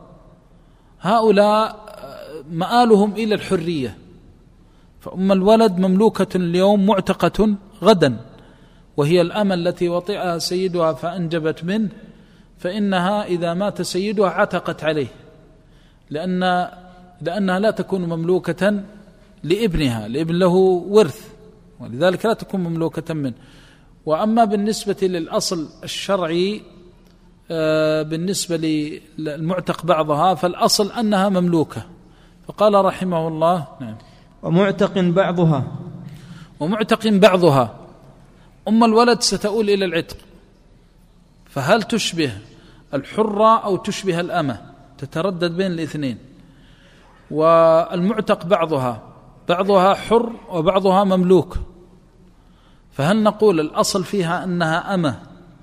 هؤلاء مآلهم إلى الحرية، فأم الولد مملوكة اليوم معتقة غدا، وهي الأمة التي وطئها سيدها فأنجبت منه، فإنها إذا مات سيدها عتقت عليه، لأن لأنها لا تكون مملوكة لابنها، لابن له ورث، ولذلك لا تكون مملوكة منه. وأما بالنسبة للأصل الشرعي بالنسبة للمعتق بعضها، فالأصل أنها مملوكة. فقال رحمه الله: نعم. ومعتق بعضها. ومعتق بعضها، أم الولد ستؤول إلى العتق، فهل تشبه الحرة أو تشبه الأمة؟ تتردد بين الاثنين. والمعتق بعضها بعضها حر وبعضها مملوك، فهل نقول الأصل فيها أنها أمة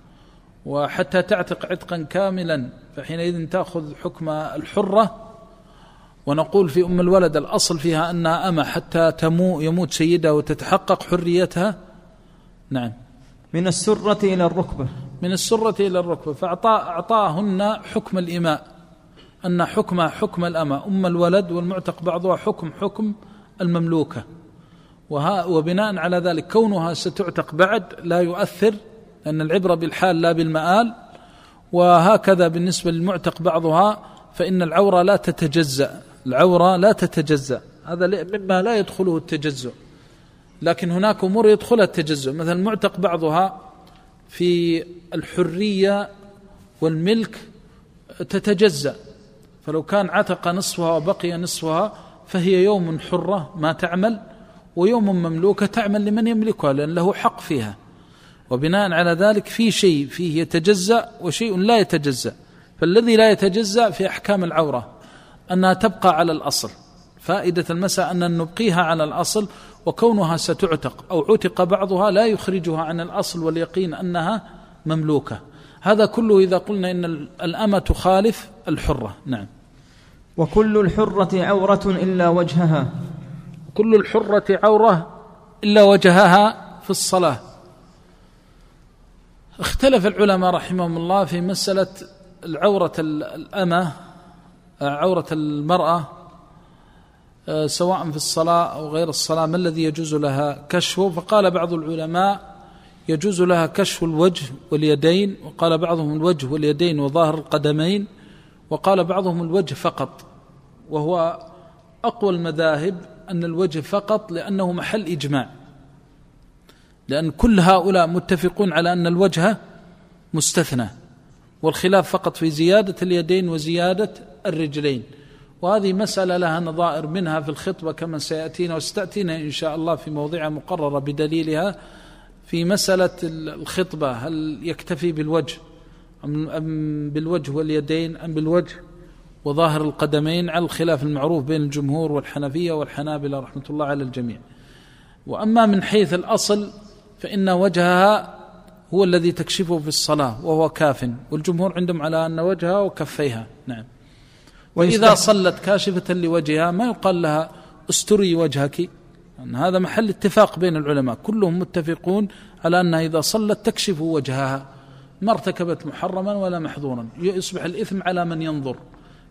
وحتى تعتق عتقا كاملا فحينئذ تأخذ حكم الحرة، ونقول في أم الولد الأصل فيها أنها أمة حتى تمو يموت سيدها وتتحقق حريتها؟ نعم. من السرة إلى الركبة. من السرة إلى الركبة، فأعطاهن حكم الإماء، أن حكمها حكم الأمة أم الولد، والمعتق بعضها حكم حكم المملوكة. وبناء على ذلك كونها ستعتق بعد لا يؤثر، لأن العبرة بالحال لا بالمآل. وهكذا بالنسبة للمعتق بعضها، فإن العورة لا تتجزأ، العورة لا تتجزأ، هذا مما لا يدخله التجزؤ. لكن هناك أمور يدخلها التجزؤ، مثلا المعتق بعضها في الحرية والملك تتجزأ، فلو كان عتق نصفها وبقي نصفها فهي يوم حرة ما تعمل، ويوم مملوكة تعمل لمن يملكها لأن له حق فيها. وبناء على ذلك في شيء فيه يتجزأ وشيء لا يتجزأ، فالذي لا يتجزأ في أحكام العورة أنها تبقى على الأصل. فائدة المسألة أن نبقيها على الأصل، وكونها ستعتق أو عتق بعضها لا يخرجها عن الأصل واليقين أنها مملوكة. هذا كله إذا قلنا إن الأمة تخالف الحرة. نعم. وكل الحرة عورة إلا وجهها. كل الحرة عورة إلا وجهها في الصلاة. اختلف العلماء رحمهم الله في مسألة العورة الأمة، عورة المرأة سواء في الصلاة أو غير الصلاة، ما الذي يجوز لها كشفه؟ فقال بعض العلماء يجوز لها كشف الوجه واليدين، وقال بعضهم الوجه واليدين وظاهر القدمين، وقال بعضهم الوجه فقط، وهو أقوى المذاهب أن الوجه فقط، لأنه محل إجماع، لأن كل هؤلاء متفقون على أن الوجه مستثنى، والخلاف فقط في زيادة اليدين وزيادة الرجلين. وهذه مسألة لها نظائر، منها في الخطبة كما سيأتينا وستأتينا إن شاء الله في موضع مقررة بدليلها في مسألة الخطبة، هل يكتفي بالوجه أم بالوجه واليدين أم بالوجه وظاهر القدمين، على الخلاف المعروف بين الجمهور والحنفية والحنابلة رحمة الله على الجميع. وأما من حيث الأصل فإن وجهها هو الذي تكشفه في الصلاة وهو كاف، والجمهور عندهم على أن وجهها وكفيها. نعم. وإذا صلت كاشفة لوجهها ما يقال لها استري وجهك، أن هذا محل اتفاق بين العلماء، كلهم متفقون على أنها إذا صلت تكشف وجهها، ما ارتكبت محرما ولا محظورا، يصبح الإثم على من ينظر،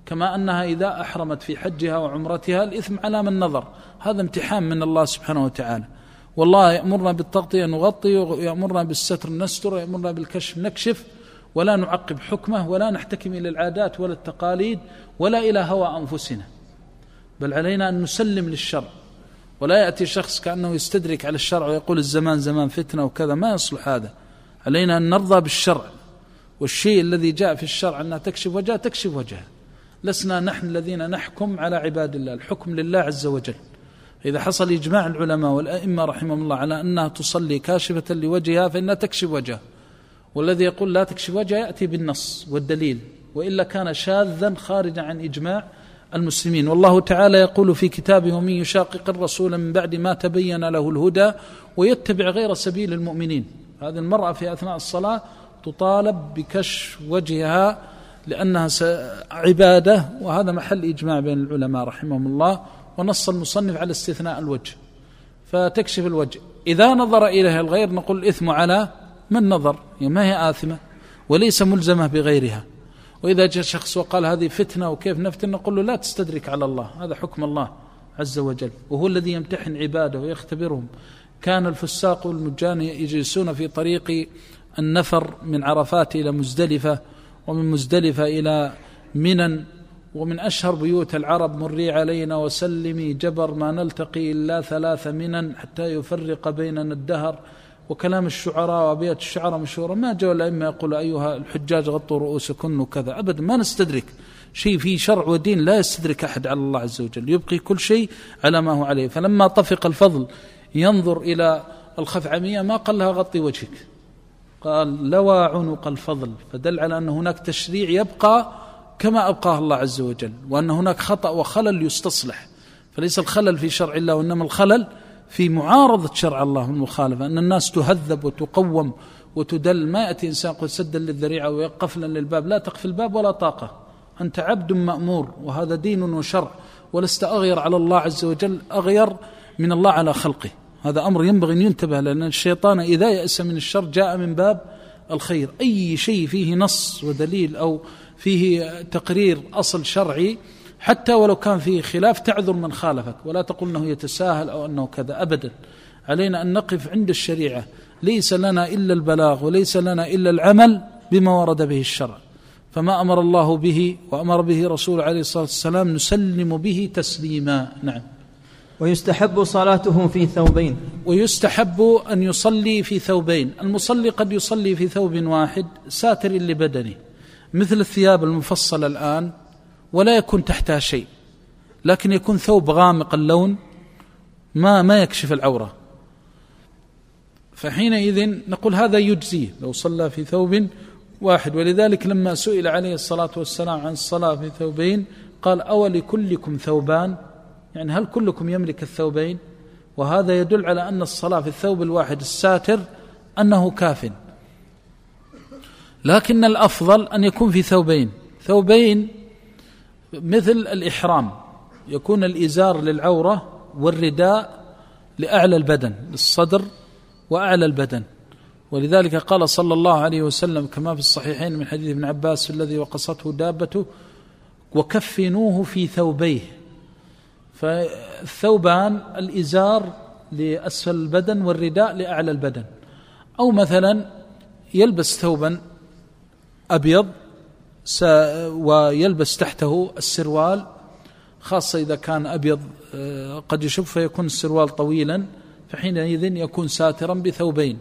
كما أنها إذا أحرمت في حجها وعمرتها الإثم على من نظر. هذا امتحان من الله سبحانه وتعالى. والله يأمرنا بالتغطية نغطي، ويأمرنا بالستر نستر، ويأمرنا بالكشف نكشف، ولا نعقب حكمه، ولا نحتكم إلى العادات ولا التقاليد ولا إلى هوى أنفسنا، بل علينا أن نسلم للشرع. ولا يأتي شخص كأنه يستدرك على الشرع ويقول الزمان زمان فتنة وكذا، ما يصلح هذا. علينا أن نرضى بالشرع، والشيء الذي جاء في الشرع أنها تكشف وجهه تكشف وجهه. لسنا نحن الذين نحكم على عباد الله، الحكم لله عز وجل. إذا حصل إجماع العلماء والأئمة رحمهم الله على أنها تصلي كاشفة لوجهها فإنها تكشف وجهه، والذي يقول لا تكشف وجهها يأتي بالنص والدليل، وإلا كان شاذا خارجا عن إجماع المسلمين. والله تعالى يقول في كتابه: ومن يشاقق الرسول من بعد ما تبين له الهدى ويتبع غير سبيل المؤمنين. هذه المرأة في أثناء الصلاة تطالب بكشف وجهها لأنها عبادة، وهذا محل إجماع بين العلماء رحمهم الله، ونص المصنف على استثناء الوجه، فتكشف الوجه. إذا نظر إليها الغير نقول الإثم على من نظر، ما هي آثمة وليس ملزمة بغيرها. وإذا جاء شخص وقال هذه فتنة وكيف نفتن، نقول له لا تستدرك على الله، هذا حكم الله عز وجل، وهو الذي يمتحن عباده ويختبرهم. كان الفساق والمجان يجلسون في طريق النفر من عرفات إلى مزدلفة، ومن مزدلفة إلى منن، ومن أشهر بيوت العرب: مري علينا وسلمي جبر ما نلتقي إلا ثلاث منن حتى يفرق بيننا الدهر. وكلام الشعراء وأبيات الشعراء مشهورة. ما جاء الأئمة يقول أيها الحجاج غطوا رؤوسكن وكذا، أبدا. ما نستدرك شيء في شرع ودين، لا يستدرك أحد على الله عز وجل، يبقي كل شيء على ما هو عليه. فلما طفق الفضل ينظر إلى الخثعمية ما قال لها غطي وجهك، قال لوى عنق الفضل، فدل على أن هناك تشريع يبقى كما أبقاه الله عز وجل، وأن هناك خطأ وخلل يستصلح. فليس الخلل في شرع الله، وإنما الخلل في معارضة شرع الله والمخالفة، أن الناس تهذب وتقوم وتدل. ما يأتي إنسان قد سدا للذريعة ويقفلا للباب، لا تقفل الباب ولا طاقة، أنت عبد مأمور، وهذا دين وشرع، ولست أغير على الله عز وجل أغير من الله على خلقه. هذا أمر ينبغي أن ينتبه، لأن الشيطان إذا يأس من الشر جاء من باب الخير. أي شيء فيه نص ودليل أو فيه تقرير أصل شرعي، حتى ولو كان فيه خلاف، تعذر من خالفك، ولا تقول أنه يتساهل أو أنه كذا، أبدا. علينا أن نقف عند الشريعة، ليس لنا إلا البلاغ، وليس لنا إلا العمل بما ورد به الشرع. فما أمر الله به وأمر به رسول عليه الصلاة والسلام نسلم به تسليما. نعم. ويستحب صلاته في ثوبين. ويستحب أن يصلي في ثوبين. المصلي قد يصلي في ثوب واحد ساتر لبدنه، مثل الثياب المفصلة الآن، ولا يكون تحتها شيء، لكن يكون ثوب غامق اللون ما ما يكشف العورة، فحينئذ نقول هذا يجزيه لو صلى في ثوب واحد. ولذلك لما سئل عليه الصلاة والسلام عن الصلاة في ثوبين قال: أولكلكم ثوبان؟ يعني هل كلكم يملك الثوبين؟ وهذا يدل على أن الصلاة في الثوب الواحد الساتر أنه كاف، لكن الأفضل أن يكون في ثوبين. ثوبين مثل الإحرام، يكون الإزار للعورة والرداء لأعلى البدن، للصدر وأعلى البدن. ولذلك قال صلى الله عليه وسلم كما في الصحيحين من حديث ابن عباس الذي وقصته دابته: وكفنوه في ثوبيه. فالثوبان الإزار لأسفل البدن والرداء لأعلى البدن. أو مثلا يلبس ثوبا أبيض ويلبس تحته السروال، خاصة إذا كان أبيض قد يشوف فيكون السروال طويلا، فحينئذ يكون ساترا بثوبين.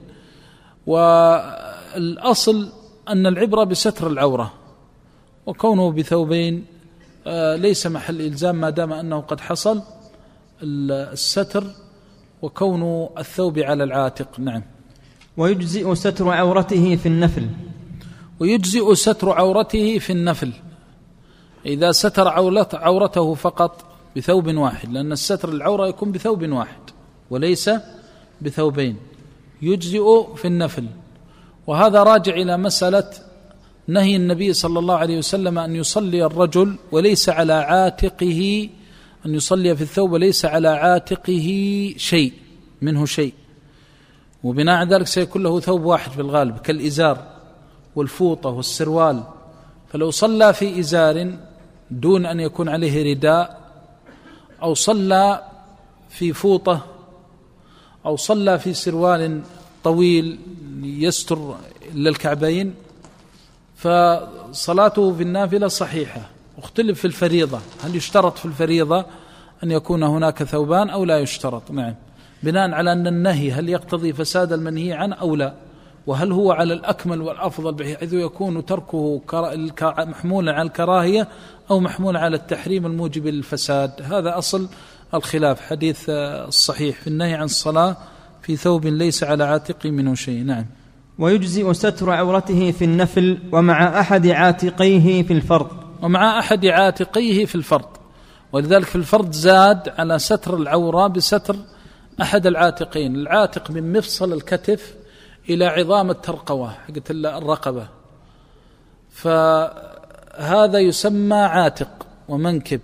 والأصل أن العبرة بستر العورة، وكونه بثوبين ليس محل إلزام ما دام أنه قد حصل الستر وكون الثوب على العاتق. نعم. ويجزئ ستر عورته في النفل. ويجزئ ستر عورته في النفل إذا ستر عورته فقط بثوب واحد، لأن الستر العورة يكون بثوب واحد وليس بثوبين. يجزئ في النفل، وهذا راجع إلى مسألة نهي النبي صلى الله عليه وسلم أن يصلي الرجل وليس على عاتقه، أن يصلي في الثوب وليس على عاتقه شيء منه شيء، وبناء على ذلك سيكون له ثوب واحد في الغالب كالإزار والفوطة والسروال. فلو صلى في إزار دون أن يكون عليه رداء، أو صلى في فوطة، أو صلى في سروال طويل يستر للكعبين، فصلاته في النافلة صحيحة. واختلف في الفريضة، هل يشترط في الفريضة أن يكون هناك ثوبان أو لا يشترط؟ نعم، بناء على أن النهي هل يقتضي فساد المنهي عنه أو لا، وهل هو على الأكمل والأفضل بحيث يكون تركه محمولا على الكراهية أو محمولا على التحريم الموجب للفساد. هذا أصل الخلاف، حديث الصحيح في النهي عن الصلاة في ثوب ليس على عاتقه منه شيء. نعم. ويجزئ ستر عورته في النفل ومع أحد عاتقيه في الفرض. ومع أحد عاتقيه في الفرض، ولذلك في الفرض زاد على ستر العورة بستر أحد العاتقين. العاتق من مفصل الكتف إلى عظام الترقوة حقت الرقبة، فهذا يسمى عاتق ومنكب.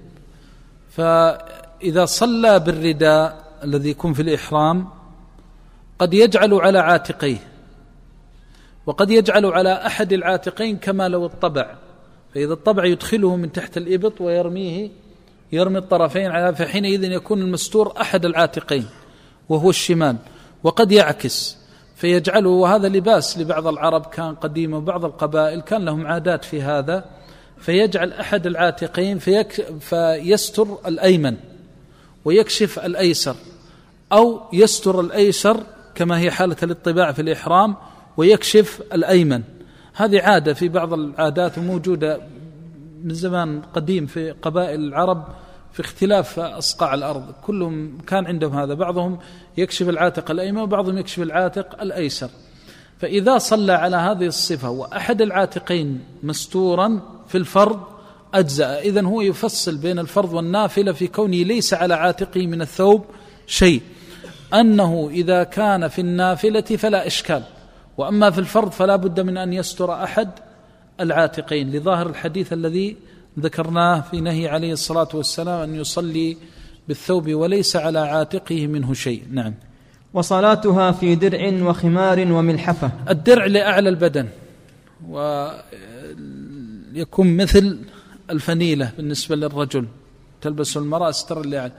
فإذا صلى بالرداء الذي يكون في الإحرام قد يجعل على عاتقيه، وقد يجعل على أحد العاتقين كما لو الطبع، فإذا الطبع يدخله من تحت الإبط ويرميه، يرمي الطرفين على، فحينئذ يكون المستور أحد العاتقين وهو الشمال. وقد يعكس فيجعله، وهذا لباس لبعض العرب كان قديما، وبعض القبائل كان لهم عادات في هذا، فيجعل أحد العاتقين فيك فيستر الأيمن ويكشف الأيسر، أو يستر الأيسر كما هي حالة الاطباع في الإحرام ويكشف الأيمن. هذه عادة في بعض العادات موجودة من زمان قديم في قبائل العرب في اختلاف أصقاع الأرض، كلهم كان عندهم هذا، بعضهم يكشف العاتق الأيمن وبعضهم يكشف العاتق الأيسر. فإذا صلى على هذه الصفة وأحد العاتقين مستورا في الفرض أجزأ. إذن هو يفصل بين الفرض والنافلة في كونه ليس على عاتقه من الثوب شيء، أنه إذا كان في النافلة فلا إشكال، وأما في الفرض فلا بد من أن يستر أحد العاتقين، لظاهر الحديث الذي ذكرناه في نهي عليه الصلاة والسلام أن يصلي بالثوب وليس على عاتقه منه شيء. نعم. وصلاتها في درع وخمار وملحفة. الدرع لأعلى البدن، ويكون مثل الفنيلة بالنسبة للرجل، تلبس المرأة ستر لأعلى،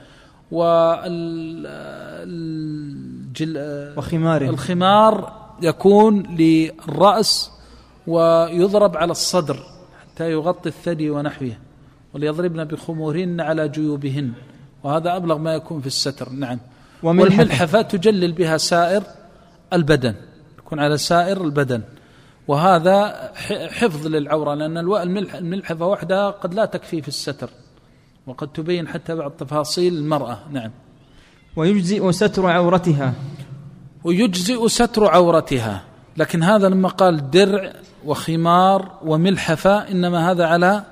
وخمار الخمار يكون للرأس ويضرب على الصدر حتى يغطي الثدي ونحوه، وليضربن بخمورهن على جيوبهن، وهذا أبلغ ما يكون في الستر. نعم. والملحفة تجلل بها سائر البدن، يكون على سائر البدن، وهذا حفظ للعورة، لأن الملحفة وحدها قد لا تكفي في الستر، وقد تبين حتى بعض تفاصيل المرأة. نعم. ويجزئ ستر عورتها. ويجزئ ستر عورتها، لكن هذا لما قال درع وخمار وملحفة إنما هذا على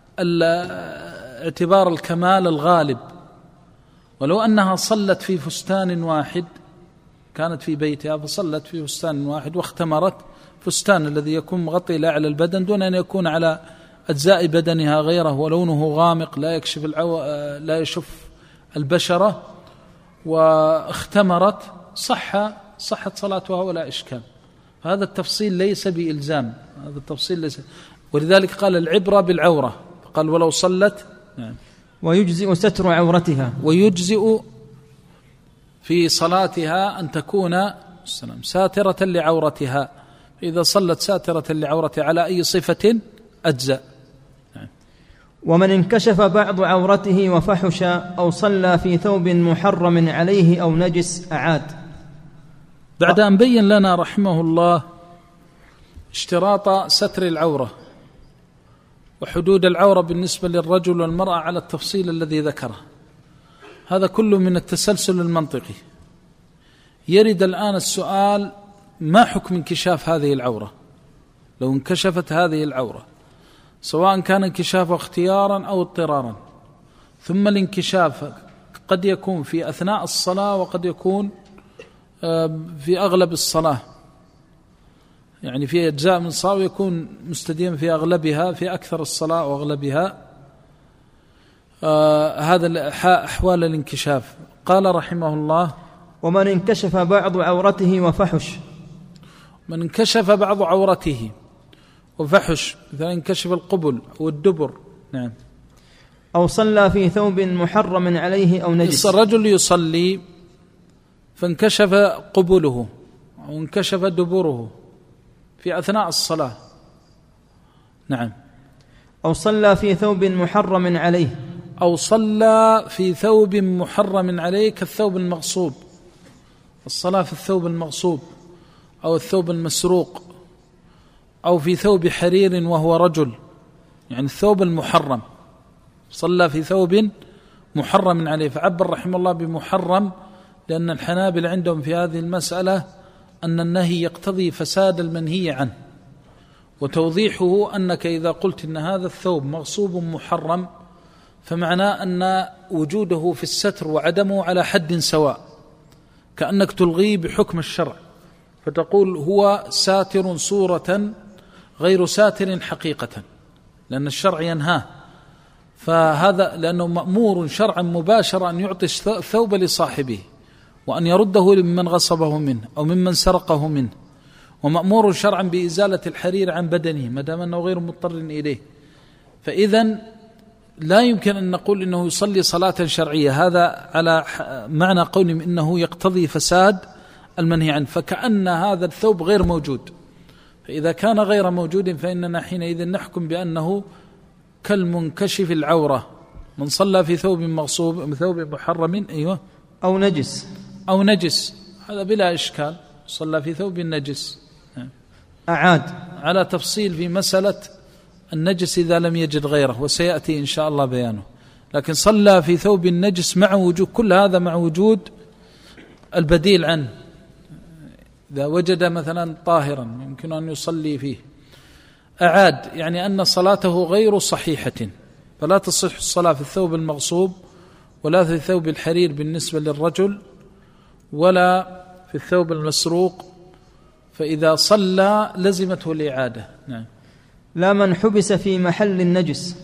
اعتبار الكمال الغالب، ولو أنها صلت في فستان واحد، كانت في بيتها فصلت في فستان واحد واختمرت فستان الذي يكون مغطي لأعلى البدن دون أن يكون على أجزاء بدنها غيره ولونه غامق لا يكشف العو... لا يشف البشرة، واختمرت، صح صحت صلاتها ولا إشكال. هذا التفصيل ليس بإلزام، هذا التفصيل ليس، ولذلك قال العبرة بالعورة، قال ولو صلت. نعم. ويجزئ ستر عورتها. ويجزئ في صلاتها أن تكون ساترة لعورتها، إذا صلت ساترة لعورتها على أي صفة أجزأ. نعم. ومن انكشف بعض عورته وفحش أو صلى في ثوب محرم عليه أو نجس أعاد. بعد أن بين لنا رحمه الله اشتراط ستر العورة وحدود العورة بالنسبة للرجل والمرأة على التفصيل الذي ذكره، هذا كله من التسلسل المنطقي. يرد الآن السؤال: ما حكم انكشاف هذه العورة؟ لو انكشفت هذه العورة، سواء كان انكشافه اختيارا أو اضطرارا، ثم الانكشاف قد يكون في أثناء الصلاة وقد يكون في أغلب الصلاة، يعني في أجزاء من الصلاة ويكون مستديم في أغلبها، في أكثر الصلاة وأغلبها. آه هذا أحوال الانكشاف. قال رحمه الله: ومن انكشف بعض عورته وفحش. من انكشف بعض عورته وفحش، مثلا انكشف القبل والدبر. نعم. أو صلى في ثوب محرم عليه أو نجس. الرجل يصلي فانكشف قبله أو انكشف دبره في أثناء الصلاة. نعم. أو صلى في ثوب محرم عليه. أو صلى في ثوب محرم عليه كالثوب المغصوب، الصلاة في الثوب المغصوب أو الثوب المسروق، أو في ثوب حرير وهو رجل، يعني الثوب المحرم، صلى في ثوب محرم عليه. فعبر رحمه الله بمحرم لأن الحنابلة عندهم في هذه المسألة أن النهي يقتضي فساد المنهي عنه، وتوضيحه أنك إذا قلت إن هذا الثوب مغصوب محرم فمعناه أن وجوده في الستر وعدمه على حد سواء، كأنك تلغيه بحكم الشرع، فتقول هو ساتر صورة غير ساتر حقيقة، لأن الشرع ينهاه. فهذا لأنه مأمور شرعا مباشرة أن يعطي الثوب لصاحبه وأن يرده لمن غصبه منه أو ممن سرقه منه، ومأمور شرعا بإزالة الحرير عن بدنه ما دام أنه غير مضطر إليه. فإذن لا يمكن أن نقول إنه يصلي صلاة شرعية، هذا على معنى قولهم إنه يقتضي فساد المنهي عنه، فكأن هذا الثوب غير موجود. فإذا كان غير موجود فإننا حينئذ نحكم بأنه كالمنكشف العورة، من صلى في ثوب مغصوب ثوب محرم أيوة أو نجس أو نجس، هذا بلا إشكال، صلى في ثوب النجس. أعاد على تفصيل في مسألة النجس إذا لم يجد غيره، وسيأتي إن شاء الله بيانه. لكن صلى في ثوب النجس مع وجود كل هذا، مع وجود البديل عنه، إذا وجد مثلا طاهرا يمكن أن يصلي فيه. أعاد يعني أن صلاته غير صحيحة، فلا تصح الصلاة في الثوب المغصوب ولا في ثوب الحرير بالنسبة للرجل ولا في الثوب المسروق، فإذا صلى لزمته الإعادة. نعم. لا من حبس في محل النجس.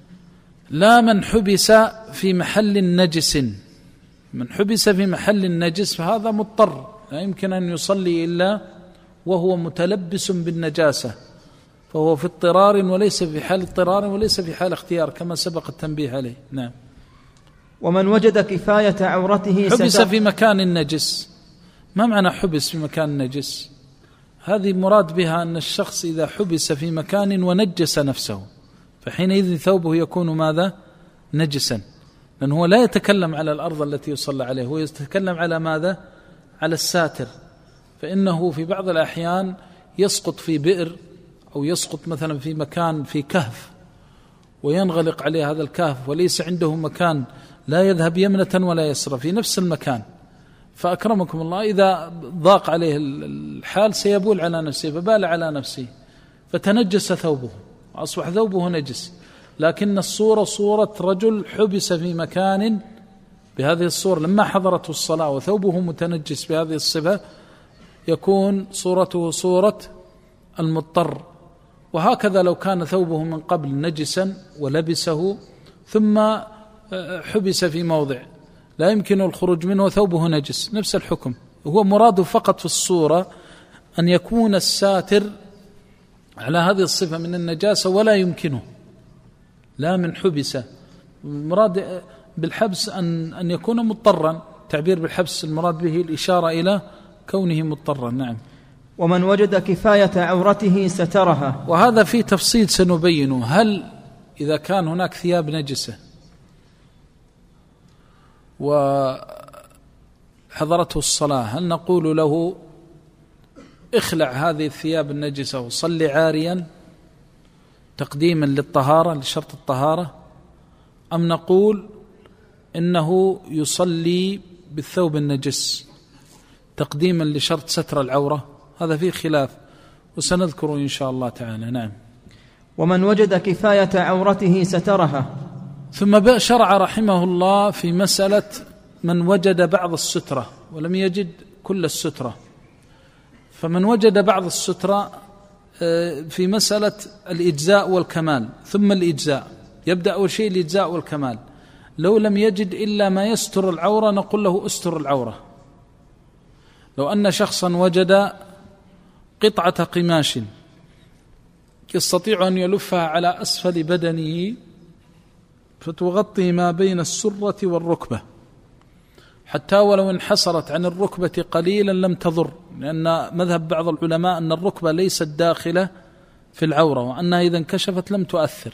لا من حبس في محل النجس، من حبس في محل النجس فهذا مضطر، لا يمكن أن يصلي إلا وهو متلبس بالنجاسة، فهو في اضطرار وليس في حال اضطرار وليس في حال اختيار كما سبق التنبيه عليه. نعم. ومن وجد كفاية عورته حبس ستر. في مكان النجس، ما معنى حبس في مكان النجس؟ هذه مراد بها أن الشخص إذا حبس في مكان ونجس نفسه فحينئذ ثوبه يكون ماذا؟ نجسا، لأنه هو لا يتكلم على الأرض التي يصلى عليه، هو يتكلم على ماذا؟ على الساتر. فإنه في بعض الأحيان يسقط في بئر أو يسقط مثلا في مكان في كهف وينغلق عليه هذا الكهف وليس عنده مكان، لا يذهب يمنة ولا يسرى في نفس المكان، فأكرمكم الله إذا ضاق عليه الحال سيبول على نفسه، فبال على نفسه فتنجس ثوبه، أصبح ثوبه نجس. لكن الصورة صورة رجل حبس في مكان بهذه الصورة لما حضرته الصلاة وثوبه متنجس بهذه الصفة، يكون صورته صورة المضطر. وهكذا لو كان ثوبه من قبل نجسا ولبسه ثم حبس في موضع لا يمكن الخروج منه وثوبه نجس، نفس الحكم. هو مراده فقط في الصورة أن يكون الساتر على هذه الصفة من النجاسة ولا يمكنه، لا من حبس. مراد بالحبس أن أن يكون مضطرا، تعبير بالحبس المراد به الإشارة إلى كونه مضطرا. نعم. ومن وجد كفاية عورته سترها. وهذا في تفصيل سنبينه. هل إذا كان هناك ثياب نجسة وحضرته الصلاة هل نقول له اخلع هذه الثياب النجسة وصلي عاريا تقديما للطهارة لشرط الطهارة، أم نقول إنه يصلي بالثوب النجس تقديما لشرط ستر العورة؟ هذا فيه خلاف وسنذكره إن شاء الله تعالى. نعم. ومن وجد كفاية عورته سترها. ثم شرع رحمه الله في مسألة من وجد بعض السترة ولم يجد كل السترة. فمن وجد بعض السترة في مسألة الإجزاء والكمال، ثم الإجزاء يبدأ أول شيء الإجزاء والكمال. لو لم يجد إلا ما يستر العورة نقول له استر العورة. لو أن شخصا وجد قطعة قماش يستطيع أن يلفها على أسفل بدنه فتغطي ما بين السرة والركبة، حتى ولو انحسرت عن الركبة قليلا لم تضر، لأن مذهب بعض العلماء أن الركبة ليست داخلة في العورة، وأنها إذا انكشفت لم تؤثر،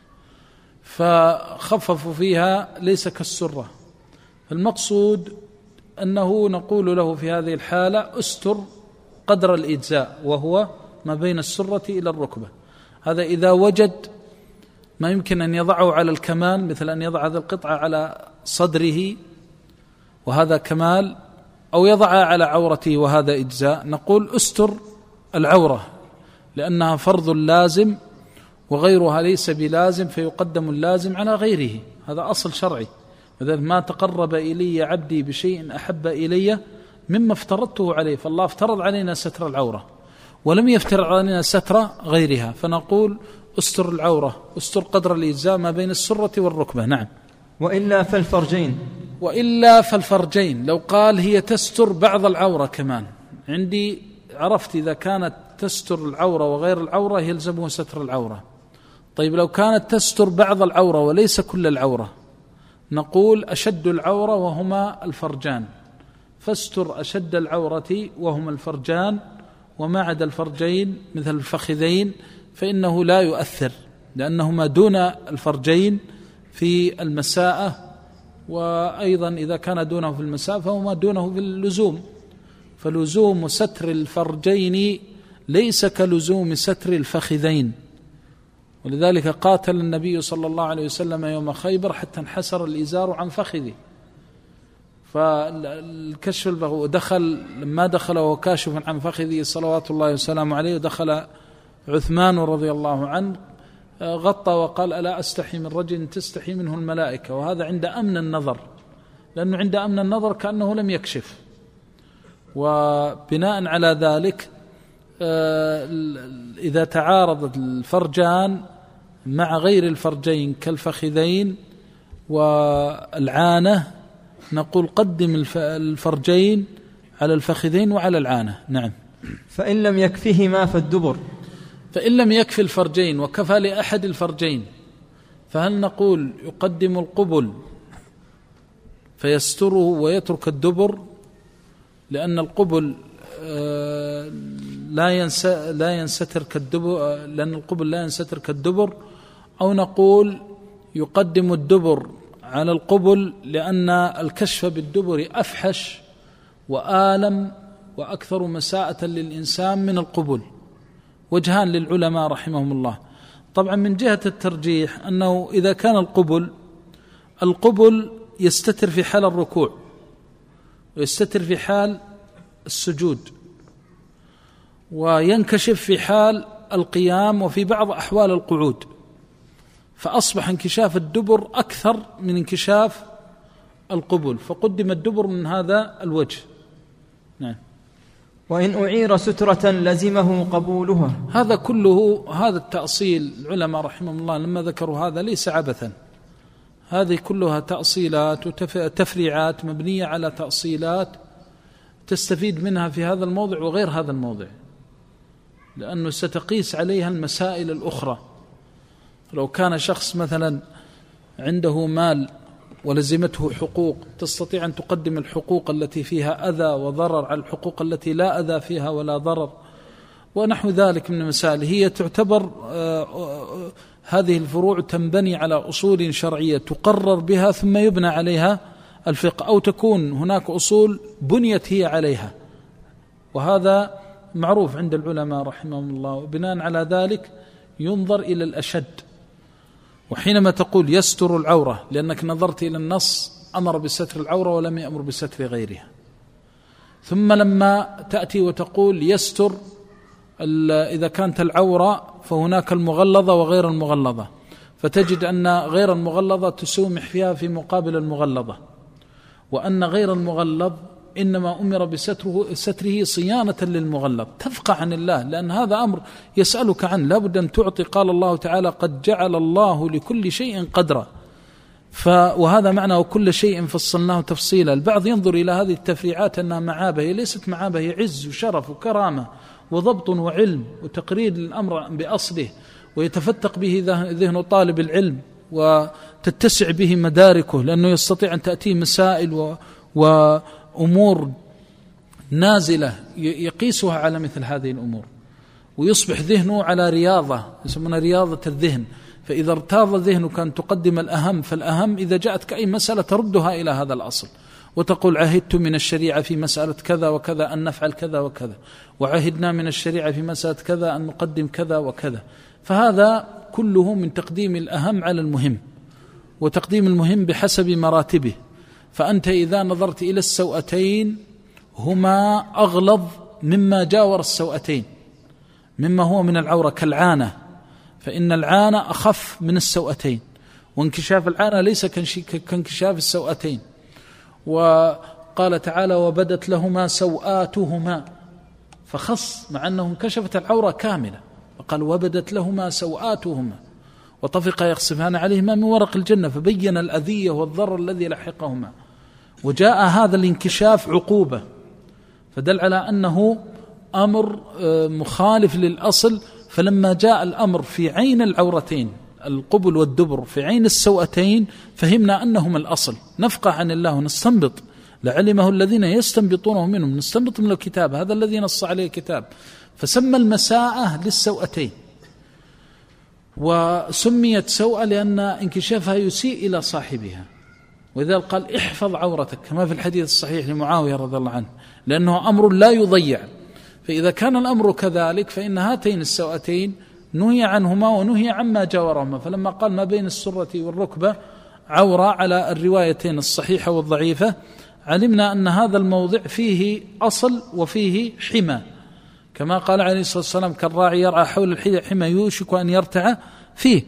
فخففوا فيها ليس كالسرة. المقصود أنه نقول له في هذه الحالة استر قدر الإجزاء، وهو ما بين السرة إلى الركبة. هذا إذا وجد ما يمكن أن يضعه على الكمال، مثل أن يضع هذه القطعة على صدره وهذا كمال، أو يضعها على عورته وهذا إجزاء، نقول استر العورة لأنها فرض لازم وغيرها ليس بلازم، فيقدم اللازم على غيره. هذا أصل شرعي. وذلك ما تقرب إلي عبدي بشيء أحب إلي مما افترضته عليه، فالله افترض علينا ستر العورة ولم يفترض علينا ستر غيرها، فنقول استر العورة، استر قدر الإجزاء ما بين السرة والركبة. نعم. وإلا فالفرجين، وإلا فالفرجين، لو قال هي تستر بعض العورة كمان، عندي عرفت إذا كانت تستر العورة وغير العورة يلزمه ستر العورة. طيب لو كانت تستر بعض العورة وليس كل العورة، نقول أشد العورة وهما الفرجان، فاستر أشد العورة وهما الفرجان، وما عدا الفرجين مثل الفخذين فإنه لا يؤثر، لأنهما دون الفرجين في المساءة، وأيضا إذا كان دونه في المساء فهما دونه في اللزوم، فلزوم ستر الفرجين ليس كلزوم ستر الفخذين. ولذلك قاتل النبي صلى الله عليه وسلم يوم خيبر حتى انحسر الإزار عن فخذه، فالكشف البغو دخل لما دخل وهو كاشف عن فخذه صلوات الله وسلامه عليه، ودخل عثمان رضي الله عنه غطى وقال ألا أستحي من رجل تستحي منه الملائكة، وهذا عند أمن النظر، لأنه عند أمن النظر كأنه لم يكشف. وبناء على ذلك إذا تعارضت الفرجان مع غير الفرجين كالفخذين والعانة، نقول قدم الفرجين على الفخذين وعلى العانة. نعم. فإن لم يكفهما فالدبر، فإن لم يكفي الفرجين وكفى لأحد الفرجين، فهل نقول يقدم القبل فيستره ويترك الدبر، لأن القبل لا لا ينستر كالدبر، لأن القبل لا ينستر كالدبر، أو نقول يقدم الدبر على القبل لأن الكشف بالدبر أفحش وآلم وأكثر مساءة للإنسان من القبل. وجهان للعلماء رحمهم الله. طبعا من جهة الترجيح أنه إذا كان القبل القبل يستتر في حال الركوع ويستتر في حال السجود وينكشف في حال القيام وفي بعض أحوال القعود، فأصبح انكشاف الدبر أكثر من انكشاف القبل، فقدم الدبر من هذا الوجه. نعم. وإن أعير سترة لزمه قبولها. هذا كله هذا التأصيل العلماء رحمهم الله لما ذكروا هذا ليس عبثا، هذه كلها تأصيلات وتفريعات مبنية على تأصيلات تستفيد منها في هذا الموضع وغير هذا الموضع، لأنه ستقيس عليها المسائل الأخرى. لو كان شخص مثلا عنده مال ولزمته حقوق، تستطيع أن تقدم الحقوق التي فيها أذى وضرر على الحقوق التي لا أذى فيها ولا ضرر ونحو ذلك من المسائل. هي تعتبر هذه الفروع تنبني على أصول شرعية تقرر بها ثم يبنى عليها الفقه، أو تكون هناك أصول بنيت هي عليها، وهذا معروف عند العلماء رحمهم الله. وبناء على ذلك ينظر إلى الأشد. وحينما تقول يستر العورة لأنك نظرت إلى النص أمر بستر العورة ولم يأمر بستر غيرها، ثم لما تأتي وتقول يستر إذا كانت العورة فهناك المغلظة وغير المغلظة، فتجد أن غير المغلظة تسومح فيها في مقابل المغلظة، وأن غير المغلظ إنما أمر بستره ستره صيانة للمغلظ، تفقع عن الله، لأن هذا أمر يسألك عنه، لا بد أن تعطي. قال الله تعالى قد جعل الله لكل شيء قدرا، وهذا معنى وكل شيء فصلناه تفصيلا. البعض ينظر إلى هذه التفريعات أنها معابة، هي ليست معابة، هي عز وشرف وكرامة وضبط وعلم وتقرير الأمر بأصله، ويتفتق به ذهن طالب العلم وتتسع به مداركه، لأنه يستطيع أن تأتيه مسائل وأمور نازلة يقيسها على مثل هذه الأمور، ويصبح ذهنه على رياضة يسمونها رياضة الذهن. فإذا ارتاض ذهنك أن تقدم الأهم فالأهم، إذا جاءتك أي مسألة تردها إلى هذا الأصل وتقول عهدت من الشريعة في مسألة كذا وكذا أن نفعل كذا وكذا، وعهدنا من الشريعة في مسألة كذا أن نقدم كذا وكذا. فهذا كله من تقديم الأهم على المهم، وتقديم المهم بحسب مراتبه. فأنت إذا نظرت إلى السوأتين هما أغلظ مما جاور السوأتين، مما هو من العورة كالعانة، فإن العانة أخف من السوأتين، وانكشاف العانة ليس كانكشاف السوأتين. وقال تعالى وبدت لهما سوآتهما، فخص مع أنه انكشفت العورة كاملة، وقال وبدت لهما سوآتهما وطفق يخصفان عليهما من ورق الجنة، فبين الأذية والضرر الذي لحقهما. وجاء هذا الانكشاف عقوبة، فدل على أنه أمر مخالف للأصل. فلما جاء الأمر في عين العورتين القبل والدبر في عين السوأتين فهمنا أنهما الأصل، نفقه عن الله ونستنبط، لعلمه الذين يستنبطونه منهم، نستنبط من الكتاب، هذا الذي نص عليه الكتاب. فسمى المساءة للسوأتين، وسميت سوءة لأن انكشافها يسيء إلى صاحبها، وذلك قال احفظ عورتك كما في الحديث الصحيح لمعاوية رضي الله عنه، لأنه أمر لا يضيع. فإذا كان الأمر كذلك فإن هاتين السوأتين نهي عنهما ونهي عما جاورهما. فلما قال ما بين السرة والركبة عورة على الروايتين الصحيحة والضعيفة، علمنا أن هذا الموضع فيه أصل وفيه حمى، كما قال عليه الصلاة والسلام كالراعي يرعى حول الحمى يوشك أن يرتع فيه.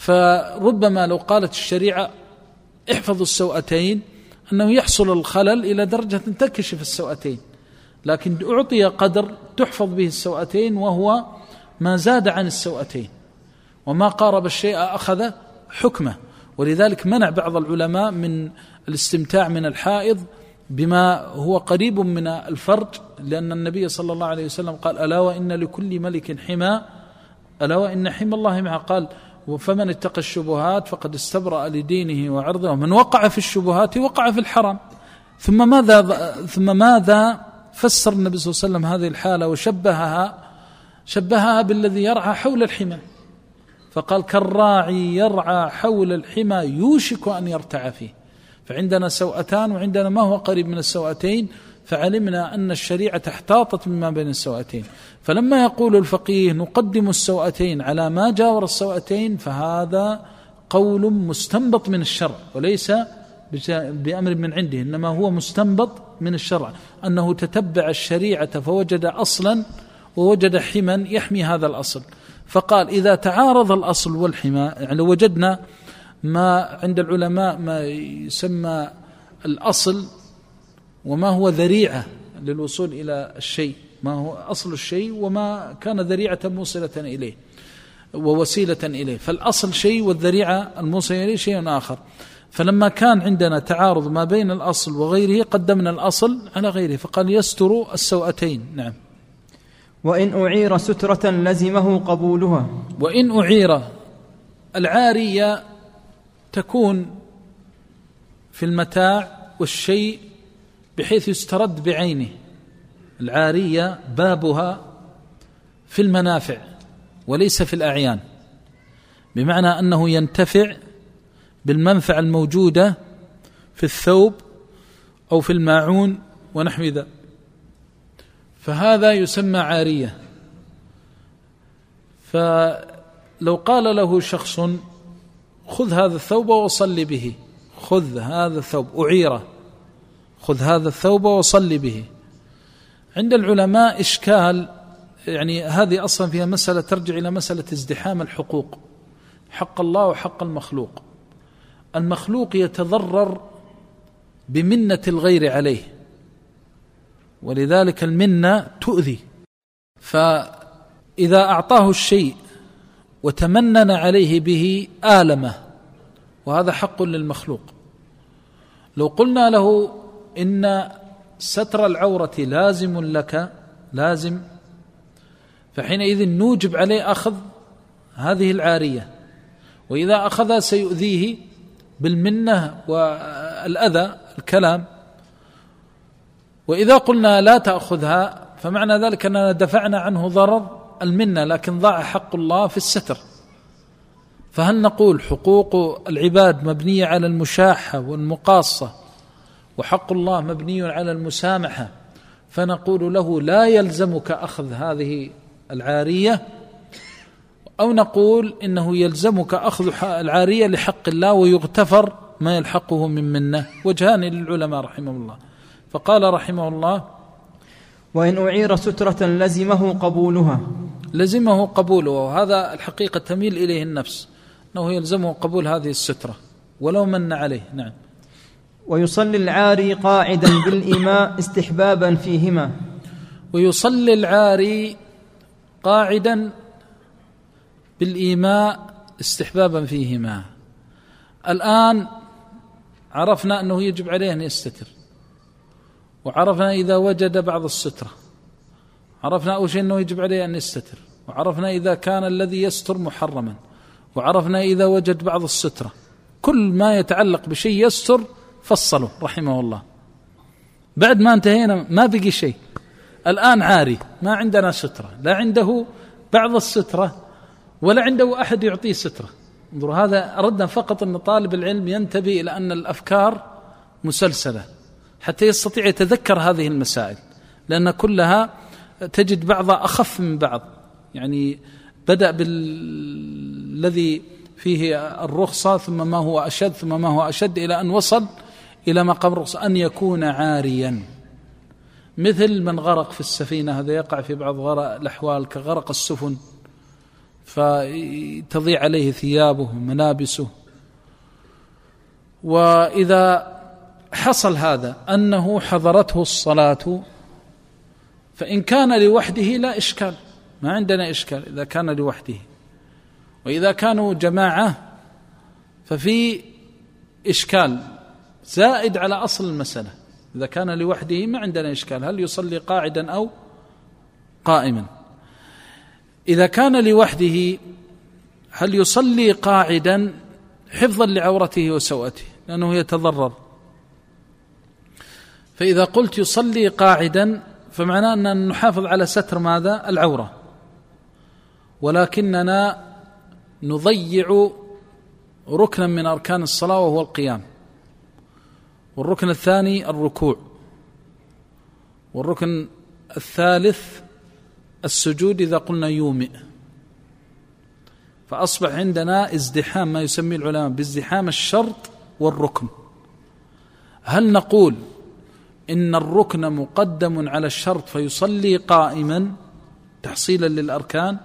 فربما لو قالت الشريعة احفظوا السوأتين أنه يحصل الخلل إلى درجة تنكشف السوأتين، لكن أعطي قدر تحفظ به السوأتين وهو ما زاد عن السوأتين، وما قارب الشيء أخذ حكمه. ولذلك منع بعض العلماء من الاستمتاع من الحائض بما هو قريب من الفرج، لأن النبي صلى الله عليه وسلم قال ألا وإن لكل ملك حمى ألا وإن حمى الله معه، قال فمن اتقى الشبهات فقد استبرأ لدينه وعرضه، ومن وقع في الشبهات وقع في الحرام. ثم ماذا ثم ماذا فسر النبي صلى الله عليه وسلم هذه الحالة وشبهها شبهها بالذي يرعى حول الحمى، فقال كالراعي يرعى حول الحمى يوشك أن يرتع فيه. فعندنا سوأتان وعندنا ما هو قريب من السوأتين، فعلمنا أن الشريعة احتاطت مما بين السوأتين. فلما يقول الفقيه نقدم السوأتين على ما جاور السوأتين، فهذا قول مستنبط من الشرع وليس بأمر من عنده، إنما هو مستنبط من الشرع، أنه تتبع الشريعة فوجد أصلا ووجد حما يحمي هذا الأصل. فقال إذا تعارض الأصل والحمى، يعني وجدنا ما عند العلماء ما يسمى الأصل وما هو ذريعة للوصول إلى الشيء، ما هو أصل الشيء وما كان ذريعة موصلة إليه ووسيلة إليه. فالأصل شيء والذريعة الموصلة إليه شيء آخر. فلما كان عندنا تعارض ما بين الأصل وغيره قدمنا الأصل على غيره، فقال يستر السوأتين. نعم. وإن أعير سترة لزمه قبولها. وإن أعير، العارية تكون في المتاع والشيء بحيث يسترد بعينه. العارية بابها في المنافع وليس في الأعيان، بمعنى أنه ينتفع بالمنفعة الموجودة في الثوب أو في الماعون ونحو ذلك، فهذا يسمى عارية. فلو قال له شخص خذ هذا الثوب وصل به، خذ هذا الثوب أعيره، خذ هذا الثوب وصل به، عند العلماء إشكال، يعني هذه أصلا فيها مسألة ترجع إلى مسألة ازدحام الحقوق، حق الله وحق المخلوق. المخلوق يتضرر بمنة الغير عليه، ولذلك المنة تؤذي. فإذا أعطاه الشيء وتمنن عليه به آلمه، وهذا حق للمخلوق. لو قلنا له إن ستر العورة لازم لك لازم، فحينئذ نوجب عليه أخذ هذه العارية، وإذا أخذها سيؤذيه بالمنة والأذى الكلام. وإذا قلنا لا تأخذها فمعنى ذلك أننا دفعنا عنه ضرر المنة، لكن ضاع حق الله في الستر. فهل نقول حقوق العباد مبنية على المشاحة والمقاصة وحق الله مبني على المسامحة، فنقول له لا يلزمك أخذ هذه العارية، أو نقول إنه يلزمك أخذ العارية لحق الله ويغتفر ما يلحقه من منه؟ وجهان للعلماء رحمه الله. فقال رحمه الله: وإن أعير سترة لزمه قبولها. لزمه قبوله، وهذا الحقيقة تميل إليه النفس، أنه يلزمه قبول هذه السترة ولو من عليه. نعم. ويصلي العاري قاعدا بالإيماء استحبابا فيهما. ويصلي العاري قاعدا بالإيماء استحبابا فيهما. الآن عرفنا أنه يجب عليه أن يستتر، وعرفنا إذا وجد بعض السترة، عرفنا أول شيء أنه يجب عليه أن يستتر، وعرفنا إذا كان الذي يستر محرما، وعرفنا إذا وجد بعض السترة. كل ما يتعلق بشيء يستر فصله رحمه الله. بعد ما انتهينا ما بقي شيء. الآن عاري، ما عندنا سترة، لا عنده بعض السترة ولا عنده أحد يعطيه سترة. انظروا، هذا أردنا فقط أن طالب العلم ينتبه إلى أن الأفكار مسلسلة حتى يستطيع يتذكر هذه المسائل، لأن كلها تجد بعضها أخف من بعض. يعني بدأ بالذي فيه الرخصة ثم ما هو أشد ثم ما هو أشد إلى أن وصل إلى مقام الرخصة أن يكون عاريا، مثل من غرق في السفينة. هذا يقع في بعض غرق الأحوال كغرق السفن، فتضيع عليه ثيابه وملابسه. وإذا حصل هذا أنه حضرته الصلاة، فإن كان لوحده لا إشكال، ما عندنا إشكال إذا كان لوحده. وإذا كانوا جماعة ففي إشكال زائد على أصل المسألة. إذا كان لوحده ما عندنا إشكال، هل يصلي قاعدا أو قائما؟ إذا كان لوحده هل يصلي قاعدا حفظا لعورته وسوءته، لأنه يتضرر؟ فإذا قلت يصلي قاعدا فمعناه أننا نحافظ على ستر ماذا؟ العورة، ولكننا نضيع ركنا من أركان الصلاة وهو القيام، والركن الثاني الركوع، والركن الثالث السجود إذا قلنا يومئ. فأصبح عندنا ازدحام، ما يسميه العلماء بازدحام الشرط والركن. هل نقول إن الركن مقدم على الشرط فيصلي قائما تحصيلا للأركان،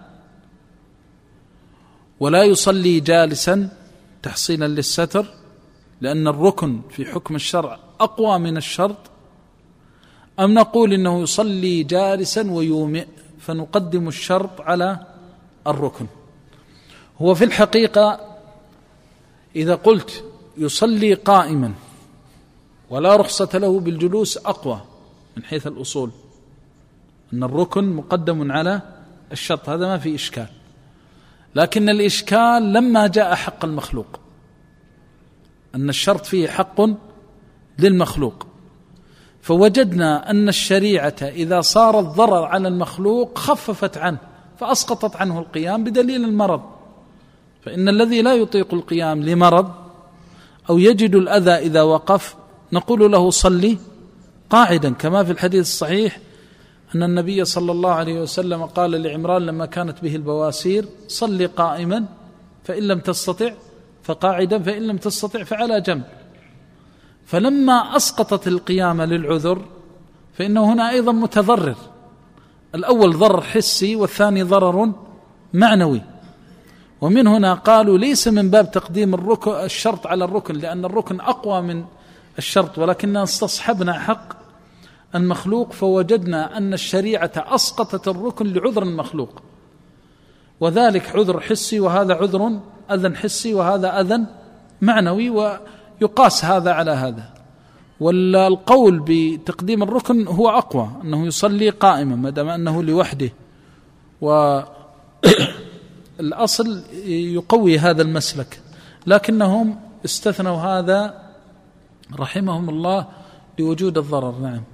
ولا يصلي جالسا تحصيلا للستر، لأن الركن في حكم الشرع أقوى من الشرط؟ أم نقول إنه يصلي جالسا ويومئ فنقدم الشرط على الركن؟ هو في الحقيقة إذا قلت يصلي قائما ولا رخصة له بالجلوس أقوى من حيث الأصول، أن الركن مقدم على الشرط، هذا ما في إشكال. لكن الإشكال لما جاء حق المخلوق، أن الشرط فيه حق للمخلوق، فوجدنا أن الشريعة إذا صار الضرر على المخلوق خففت عنه فأسقطت عنه القيام بدليل المرض. فإن الذي لا يطيق القيام لمرض أو يجد الأذى إذا وقف نقول له صلي قاعدا، كما في الحديث الصحيح أن النبي صلى الله عليه وسلم قال لعمران لما كانت به البواسير: صلي قائما فإن لم تستطع فقاعدا فإن لم تستطع فعلى جنب. فلما أسقطت القيام للعذر فإنه هنا أيضا متضرر، الأول ضرر حسي والثاني ضرر معنوي. ومن هنا قالوا ليس من باب تقديم الركن الشرط على الركن، لأن الركن أقوى من الشرط، ولكننا استصحبنا حق المخلوق فوجدنا أن الشريعة أسقطت الركن لعذر المخلوق، وذلك عذر حسي وهذا عذر أذن حسي وهذا أذن معنوي، ويقاس هذا على هذا. والقول بتقديم الركن هو أقوى، أنه يصلي قائما ما دام أنه لوحده. الأصل يقوي هذا المسلك، لكنهم استثنوا هذا رحمهم الله لوجود الضرر. نعم.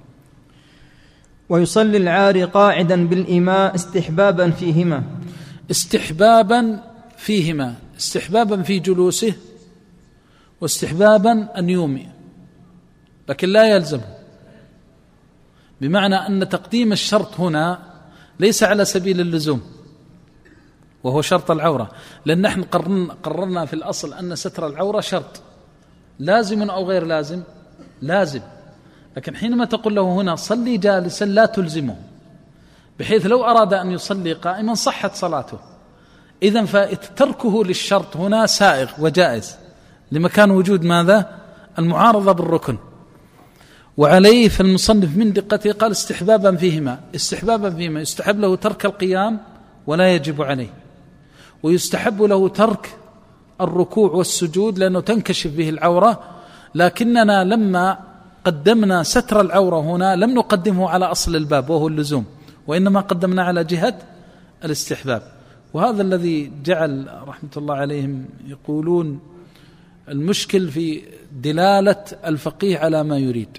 ويصلي العاري قاعدا بالإماء استحبابا فيهما. استحبابا فيهما، استحبابا في جلوسه واستحبابا أن يومئ، لكن لا يلزم، بمعنى أن تقديم الشرط هنا ليس على سبيل اللزوم وهو شرط العورة، لأن نحن قررنا في الأصل أن ستر العورة شرط لازم أو غير لازم، لازم، لكن حينما تقول له هنا صلي جالسا لا تلزمه، بحيث لو أراد أن يصلي قائما صحت صلاته. إذن فتركه للشرط هنا سائغ وجائز لمكان وجود ماذا؟ المعارضة بالركن. وعليه فالمصنف من دقته قال استحبابا فيهما، استحبابا فيهما يستحب له ترك القيام ولا يجب عليه، ويستحب له ترك الركوع والسجود لأنه تنكشف به العورة، لكننا لما قدمنا ستر العورة هنا لم نقدمه على أصل الباب وهو اللزوم، وإنما قدمنا على جهة الاستحباب. وهذا الذي جعل رحمة الله عليهم يقولون المشكل في دلالة الفقيه على ما يريد،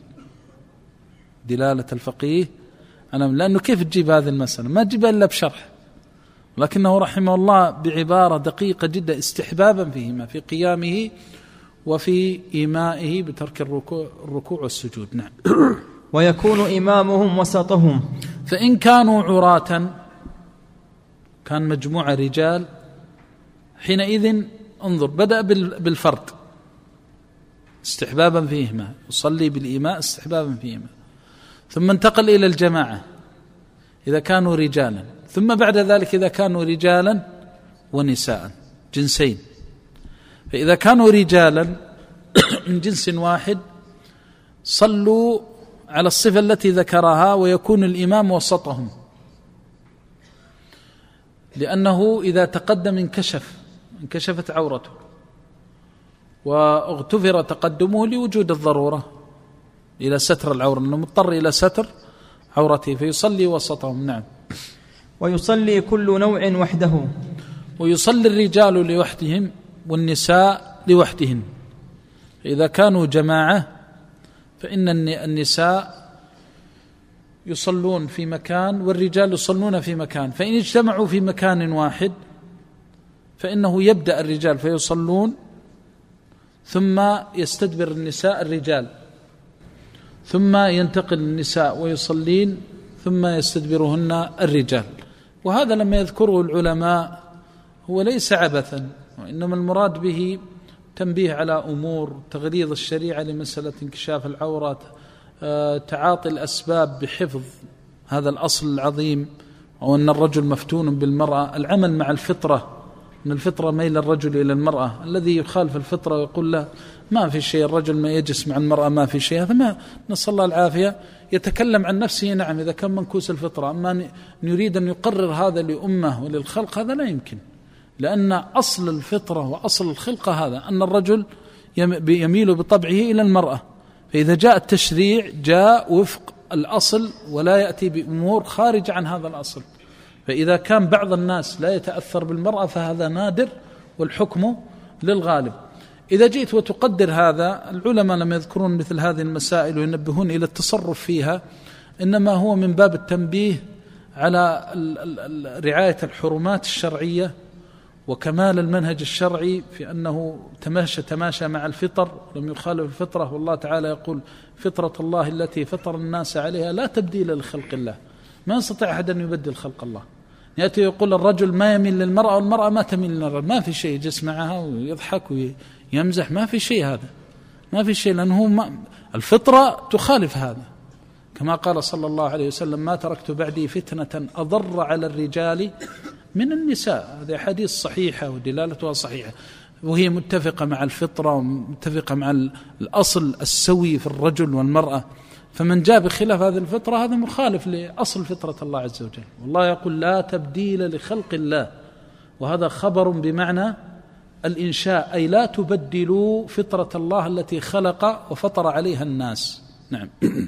دلالة الفقيه على، لأنه كيف تجيب هذه المسألة؟ ما تجيبها إلا بشرح، لكنه رحمه الله بعبارة دقيقة جدا استحبابا فيهما في قيامه وفي إيمائه بترك الركوع, الركوع والسجود. نعم. ويكون إمامهم وسطهم، فإن كانوا عراة، كان مجموعة رجال، حينئذ انظر بدأ بالفرد استحبابا فيهما، يصلي بالإيماء استحبابا فيهما، ثم انتقل إلى الجماعة إذا كانوا رجالا، ثم بعد ذلك إذا كانوا رجالا ونساء جنسين. فإذا كانوا رجالا من جنس واحد صلوا على الصفة التي ذكرها، ويكون الإمام وسطهم، لأنه إذا تقدم انكشف انكشفت عورته واغتفر تقدمه لوجود الضرورة إلى ستر العورة، أنه مضطر إلى ستر عورته، فيصلي وسطهم. نعم. ويصلي كل نوع وحده، ويصلي الرجال لوحدهم والنساء لوحدهن. إذا كانوا جماعة فإن النساء يصلون في مكان والرجال يصلون في مكان، فإن اجتمعوا في مكان واحد فإنه يبدأ الرجال فيصلون، ثم يستدبر النساء الرجال، ثم ينتقل النساء ويصلين، ثم يستدبرهن الرجال. وهذا لما يذكره العلماء هو ليس عبثا، وإنما المراد به تنبيه على أمور تغليظ الشريعة لمسألة انكشاف العورات، تعاطي الأسباب بحفظ هذا الأصل العظيم، وأن الرجل مفتون بالمرأة، العمل مع الفطرة، أن الفطرة ميل الرجل إلى المرأة، الذي يخالف الفطرة ويقول له ما في شيء، الرجل ما يجلس مع المرأة ما في شيء، هذا ما نسأل الله العافية، يتكلم عن نفسه. نعم إذا كان منكوس الفطرة، أما نريد أن يقرر هذا لأمة وللخلق هذا لا يمكن، لأن أصل الفطرة وأصل الخلقة هذا أن الرجل يميل بطبعه إلى المرأة، فإذا جاء التشريع جاء وفق الأصل ولا يأتي بأمور خارج عن هذا الأصل. فإذا كان بعض الناس لا يتأثر بالمرأة فهذا نادر والحكم للغالب. إذا جئت وتقدر هذا، العلماء لما يذكرون مثل هذه المسائل وينبهون إلى التصرف فيها إنما هو من باب التنبيه على رعاية الحرمات الشرعية وكمال المنهج الشرعي في أنه تماشى تماشى مع الفطر ولم يخالف الفطرة. والله تعالى يقول فطرة الله التي فطر الناس عليها لا تبديل لخلق الله، ما يستطيع أحد أن يبدل خلق الله. يأتي يقول الرجل ما يميل للمرأة والمرأة ما تميل للرجل، ما في شيء، يجلس معها ويضحك ويمزح، ما في شيء، هذا ما في شيء، لأنه ما الفطرة تخالف هذا، كما قال صلى الله عليه وسلم ما تركت بعدي فتنة أضر على الرجال من النساء. هذه حديث صحيحة ودلالتها صحيحة، وهي متفقة مع الفطرة ومتفقة مع الأصل السوي في الرجل والمرأة. فمن جاء بخلاف هذه الفطرة هذا مخالف لأصل فطرة الله عز وجل. والله يقول لا تبديل لخلق الله، وهذا خبر بمعنى الإنشاء، أي لا تبدلوا فطرة الله التي خلق وفطر عليها الناس. نعم.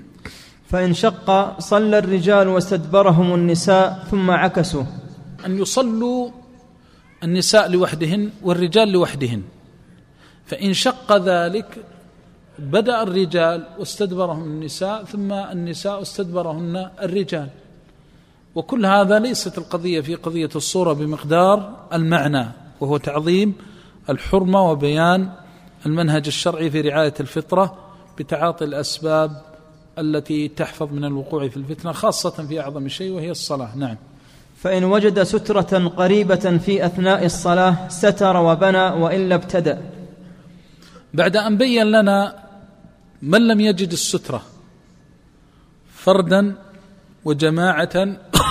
فإن شق صلى الرجال واستدبرهم النساء ثم عكسوا. أن يصلوا النساء لوحدهن والرجال لوحدهن، فإن شق ذلك بدأ الرجال واستدبرهم النساء، ثم النساء واستدبرهن الرجال. وكل هذا ليست القضية في قضية الصورة بمقدار المعنى، وهو تعظيم الحرمة وبيان المنهج الشرعي في رعاية الفطرة بتعاطي الأسباب التي تحفظ من الوقوع في الفتنة، خاصة في أعظم شيء وهي الصلاة. نعم. فإن وجد سترة قريبة في أثناء الصلاة ستر وبنى، وإلا ابتدأ. بعد أن بين لنا من لم يجد السترة فردا وجماعة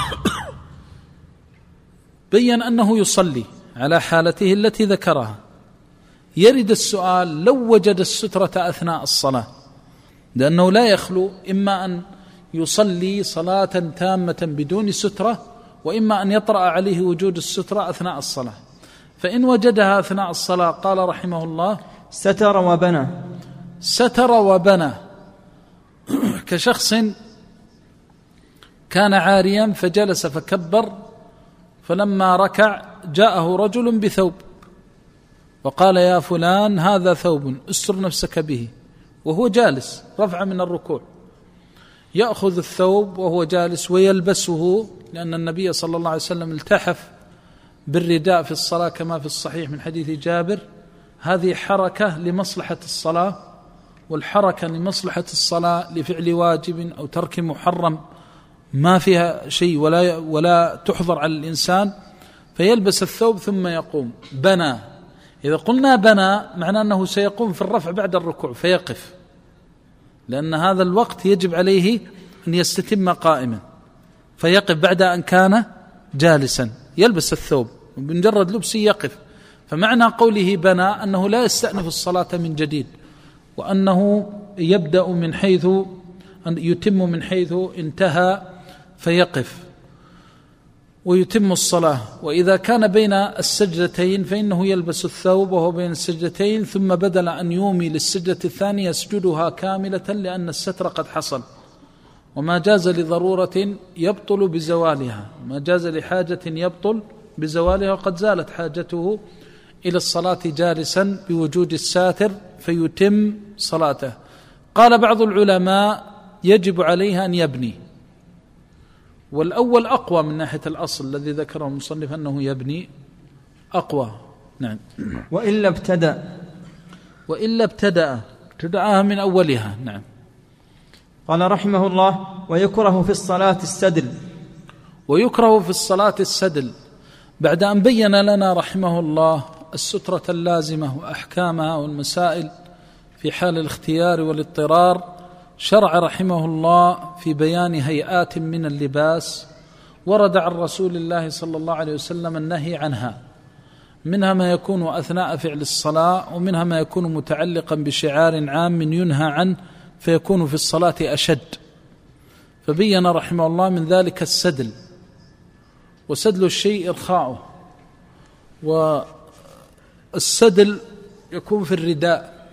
بين أنه يصلي على حالته التي ذكرها. يرد السؤال: لو وجد السترة أثناء الصلاة، لأنه لا يخلو إما أن يصلي صلاة تامة بدون سترة، وإما أن يطرأ عليه وجود السترة أثناء الصلاة. فإن وجدها أثناء الصلاة قال رحمه الله: ستر وبنى. ستر وبنى، كشخص كان عاريا فجلس فكبر، فلما ركع جاءه رجل بثوب وقال: يا فلان هذا ثوب استر نفسك به، وهو جالس رفع من الركوع، يأخذ الثوب وهو جالس ويلبسه، لأن النبي صلى الله عليه وسلم التحف بالرداء في الصلاة كما في الصحيح من حديث جابر. هذه حركة لمصلحة الصلاة، والحركة لمصلحة الصلاة لفعل واجب أو ترك محرم ما فيها شيء ولا, ولا تحضر على الإنسان، فيلبس الثوب ثم يقوم. بنى، إذا قلنا بنى معناه أنه سيقوم في الرفع بعد الركوع فيقف، لأن هذا الوقت يجب عليه أن يستتم قائما، فيقف بعد أن كان جالسا، يلبس الثوب بمجرد لبسه يقف. فمعنى قوله بنى أنه لا يستأنف الصلاة من جديد، وأنه يبدأ من حيث أن يتم من حيث انتهى فيقف ويتم الصلاة. وإذا كان بين السجدتين فإنه يلبس الثوب وهو بين السجدتين، ثم بدل أن يومي للسجدة الثانية يسجدها كاملة، لأن الستر قد حصل، وما جاز لضرورة يبطل بزوالها، ما جاز لحاجة يبطل بزوالها، وقد زالت حاجته إلى الصلاة جالسا بوجود الساتر فيتم صلاته. قال بعض العلماء: يجب عليها أن يبني، والأول أقوى من ناحية الأصل الذي ذكره المصنف أنه يبني أقوى. نعم. وإلا ابتدأ، وإلا ابتدأ ابتدأها من أولها. نعم. قال رحمه الله: ويكره في الصلاة السدل. ويكره في الصلاة السدل، بعد أن بين لنا رحمه الله السترة اللازمة وأحكامها والمسائل في حال الاختيار والاضطرار، شرع رحمه الله في بيان هيئات من اللباس ورد عن رسول الله صلى الله عليه وسلم النهي عنها، منها ما يكون أثناء فعل الصلاة، ومنها ما يكون متعلقا بشعار عام ينهى عنه فيكون في الصلاة أشد. فبين رحمه الله من ذلك السدل، وسدل الشيء إرخاؤه، والسدل يكون في الرداء،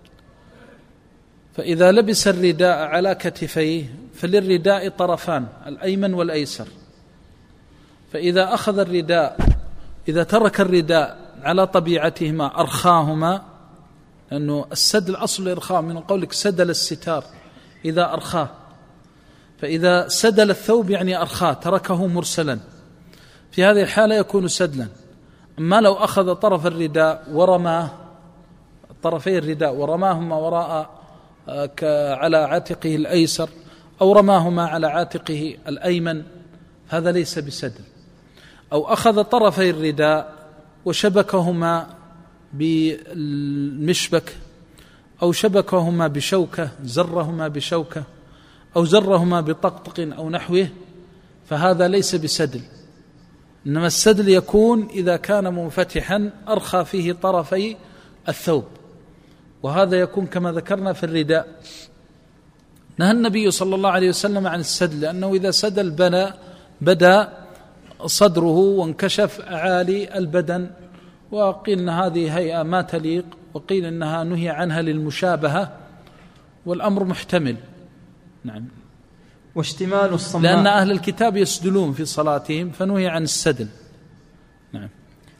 فإذا لبس الرداء على كتفيه فللرداء طرفان الأيمن والأيسر، فإذا أخذ الرداء إذا ترك الرداء على طبيعتهما أرخاهما، لأنه السدل أصل الإرخاء من قولك سدل الستار إذا أرخاه، فإذا سدل الثوب يعني أرخاه تركه مرسلا، في هذه الحالة يكون سدلا. أما لو أخذ طرف الرداء ورماه طرفي الرداء ورماهما وراء على عاتقه الأيسر أو رماهما على عاتقه الأيمن، هذا ليس بسدل. أو أخذ طرفي الرداء وشبكهما بالمشبك، أو شبكهما بشوكة، زرهما بشوكة، أو زرهما بطقطق أو نحوه، فهذا ليس بسدل. إنما السدل يكون إذا كان منفتحا أرخى فيه طرفي الثوب، وهذا يكون كما ذكرنا في الرداء. نهى النبي صلى الله عليه وسلم عن السدل، لأنه إذا سدل بنى بدأ صدره وانكشف أعالي البدن، وقيل أن هذه هيئة ما تليق، وقيل أنها نهي عنها للمشابهة، والأمر محتمل. نعم. واشتمال الصماء، لأن أهل الكتاب يسدلون في صلاتهم فنهي عن السدل. نعم.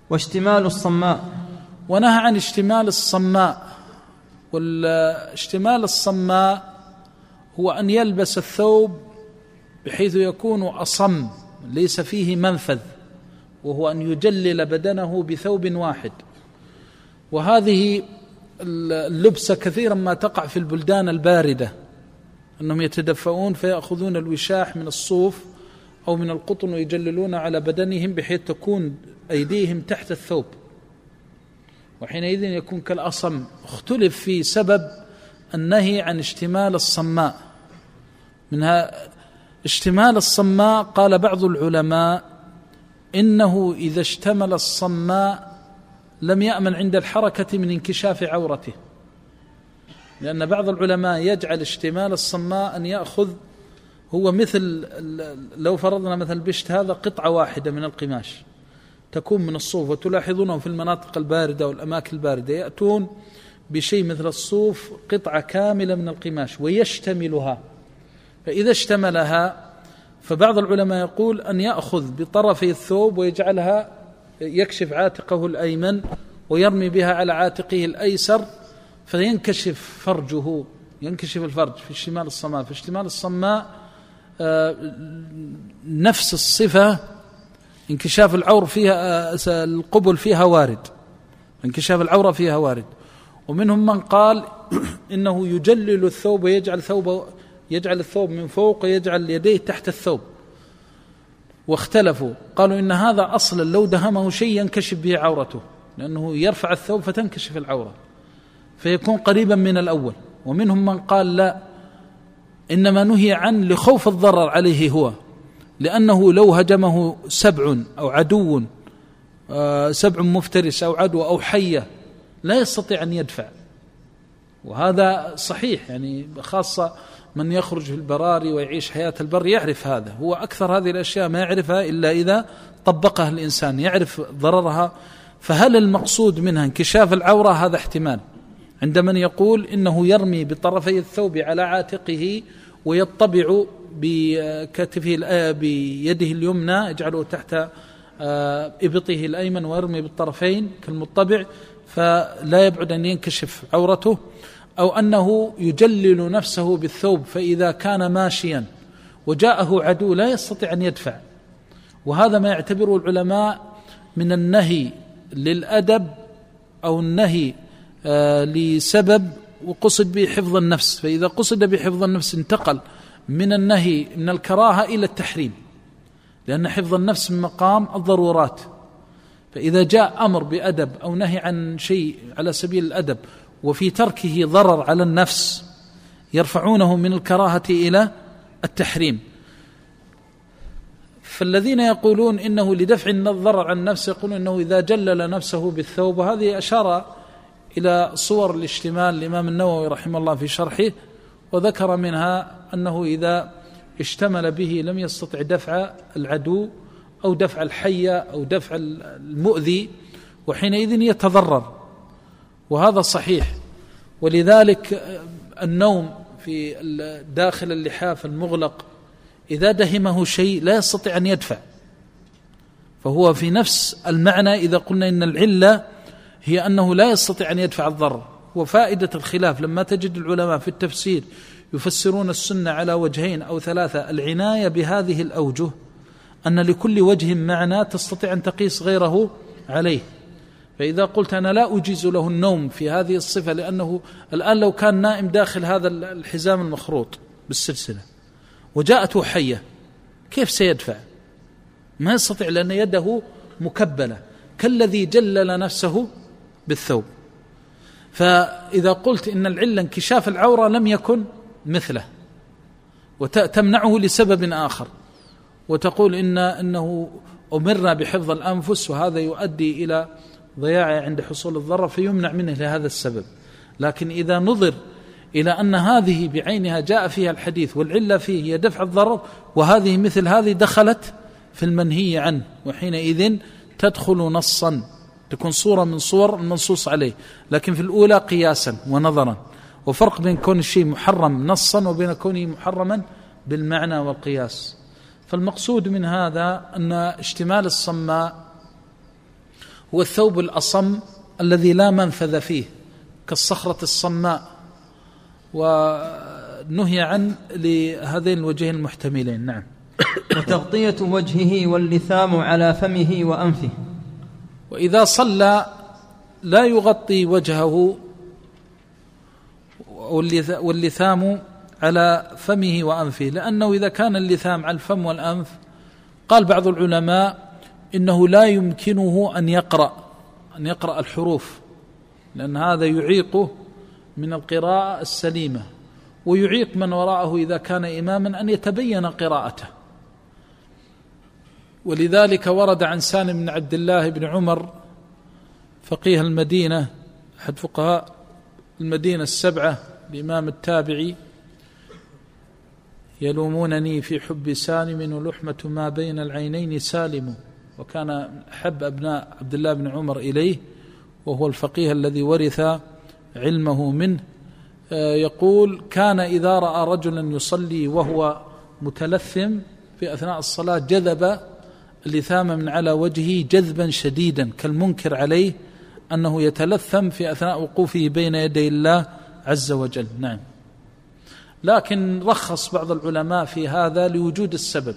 واشتمال الصماء. ونهى عن اشتمال الصماء. والاشتمال الصماء هو أن يلبس الثوب بحيث يكون أصم ليس فيه منفذ، وهو أن يجلل بدنه بثوب واحد. وهذه اللبسة كثيرا ما تقع في البلدان الباردة، أنهم يتدفئون فيأخذون الوشاح من الصوف أو من القطن ويجللون على بدنهم بحيث تكون أيديهم تحت الثوب، وحينئذ يكون كالأصم. اختلف في سبب النهي عن اشتمال الصماء. منها اشتمال الصماء قال بعض العلماء إنه إذا اشتمل الصماء لم يأمن عند الحركة من انكشاف عورته، لأن بعض العلماء يجعل اشتمال الصماء أن يأخذ هو مثل لو فرضنا مثل بشت هذا قطعة واحدة من القماش تكون من الصوف، وتلاحظونه في المناطق الباردة والأماكن الباردة يأتون بشيء مثل الصوف قطعة كاملة من القماش ويشتملها. فإذا اشتملها فبعض العلماء يقول أن يأخذ بطرفي الثوب ويجعلها يكشف عاتقه الأيمن ويرمي بها على عاتقه الأيسر فينكشف فرجه، ينكشف الفرج في اشتمال الصماء. في اشتمال الصماء نفس الصفة انكشاف العور فيها، القبل فيها وارد، انكشاف العورة فيها وارد. ومنهم من قال إنه يجلل الثوب ويجعل ثوبه يجعل الثوب من فوق ويجعل يديه تحت الثوب، واختلفوا قالوا إن هذا أصلا لو دهمه شيء ينكشف به عورته، لأنه يرفع الثوب فتنكشف العورة فيكون قريبا من الأول. ومنهم من قال لا، إنما نهي عنه لخوف الضرر عليه هو، لأنه لو هجمه سبع أو عدو سبع مفترس أو عدو أو حية لا يستطيع أن يدفع. وهذا صحيح، يعني خاصة من يخرج في البراري ويعيش حياة البر يعرف هذا. هو أكثر هذه الأشياء ما يعرفها إلا إذا طبقها الإنسان يعرف ضررها. فهل المقصود منها انكشاف العورة؟ هذا احتمال عند من يقول إنه يرمي بطرفي الثوب على عاتقه ويطبع بكتفه بيده اليمنى يجعله تحت إبطه الأيمن ويرمي بالطرفين كالمطبع، فلا يبعد أن ينكشف عورته. أو أنه يجلل نفسه بالثوب، فإذا كان ماشيا وجاءه عدو لا يستطيع أن يدفع. وهذا ما يعتبره العلماء من النهي للأدب أو النهي آه لسبب وقصد به حفظ النفس. فإذا قصد بحفظ النفس انتقل من النهي من الكراهة إلى التحريم، لأن حفظ النفس من مقام الضرورات. فإذا جاء أمر بأدب أو نهي عن شيء على سبيل الأدب وفي تركه ضرر على النفس يرفعونه من الكراهة إلى التحريم. فالذين يقولون إنه لدفع الضرر عن النفس يقولون إنه إذا جلل نفسه بالثوب، وهذه أشار إلى صور الاشتمال الإمام النووي رحمه الله في شرحه، وذكر منها أنه إذا اشتمل به لم يستطع دفع العدو أو دفع الحية أو دفع المؤذي، وحينئذ يتضرر، وهذا صحيح. ولذلك النوم في داخل اللحاف المغلق إذا دهمه شيء لا يستطيع أن يدفع، فهو في نفس المعنى إذا قلنا إن العلة هي أنه لا يستطيع أن يدفع الضرر. وفائدة الخلاف لما تجد العلماء في التفسير يفسرون السنة على وجهين أو ثلاثة، العناية بهذه الأوجه أن لكل وجه معنى تستطيع أن تقيس غيره عليه. فإذا قلت أنا لا أجيز له النوم في هذه الصفة، لأنه الآن لو كان نائم داخل هذا الحزام المخروط بالسلسلة وجاءته حية كيف سيدفع؟ ما يستطيع، لأن يده مكبلة كالذي جلل نفسه بالثوب. فإذا قلت إن العلة انكشاف العورة لم يكن مثله وتمنعه لسبب آخر، وتقول إن إنه أمرنا بحفظ الأنفس وهذا يؤدي إلى ضياعه عند حصول الضرر فيمنع منه لهذا السبب. لكن إذا نظر إلى أن هذه بعينها جاء فيها الحديث والعلة فيه هي دفع الضرر، وهذه مثل هذه دخلت في المنهي عنه، وحينئذ تدخل نصا، تكون صورة من صور المنصوص عليه. لكن في الأولى قياسا ونظرا، وفرق بين كون الشيء محرم نصا وبين كونه محرما بالمعنى والقياس. فالمقصود من هذا أن اشتمال الصماء هو الثوب الأصم الذي لا منفذ فيه كالصخرة الصماء، ونهي عن لهذين الوجهين المحتملين. نعم. وتغطية وجهه واللثام على فمه وأنفه. وإذا صلى لا يغطي وجهه واللثام على فمه وأنفه، لأنه إذا كان اللثام على الفم والأنف قال بعض العلماء إنه لا يمكنه أن يقرأ أن يقرأ الحروف، لأن هذا يعيقه من القراءة السليمة، ويعيق من وراءه إذا كان إماما أن يتبين قراءته. ولذلك ورد عن سالم بن عبد الله بن عمر فقيه المدينة أحد فقهاء المدينة السبعة الإمام التابعي: يلومونني في حب سالم ولحمة ما بين العينين سالم. وكان أحب أبناء عبد الله بن عمر إليه، وهو الفقيه الذي ورث علمه منه. يقول: كان إذا رأى رجلا يصلي وهو متلثم في أثناء الصلاة جذب اللثام من على وجهه جذبا شديدا كالمنكر عليه أنه يتلثم في أثناء وقوفه بين يدي الله عز وجل. نعم. لكن رخص بعض العلماء في هذا لوجود السبب.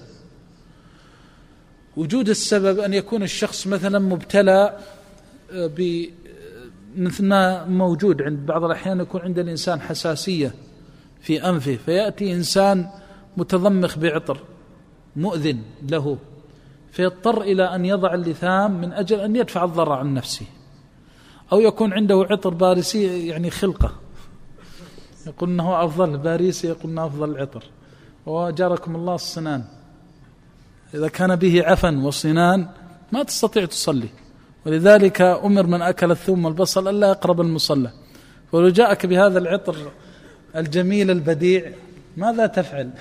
وجود السبب أن يكون الشخص مثلا مبتلى ب مثل ما موجود عند بعض الأحيان، يكون عند الإنسان حساسية في أنفه، فيأتي إنسان متضمخ بعطر مؤذن له، فيضطر إلى أن يضع اللثام من أجل أن يدفع الضرر عن نفسه. أو يكون عنده عطر باريسي يعني خلقة، يقول أنه أفضل باريسي، يقول أنه أفضل عطر. وجاركم الله الصنان، إذا كان به عفن وصنان ما تستطيع تصلي. ولذلك أمر من أكل الثوم والبصل ألا يقرب المصلى. ولو جاءك بهذا العطر الجميل البديع ماذا تفعل؟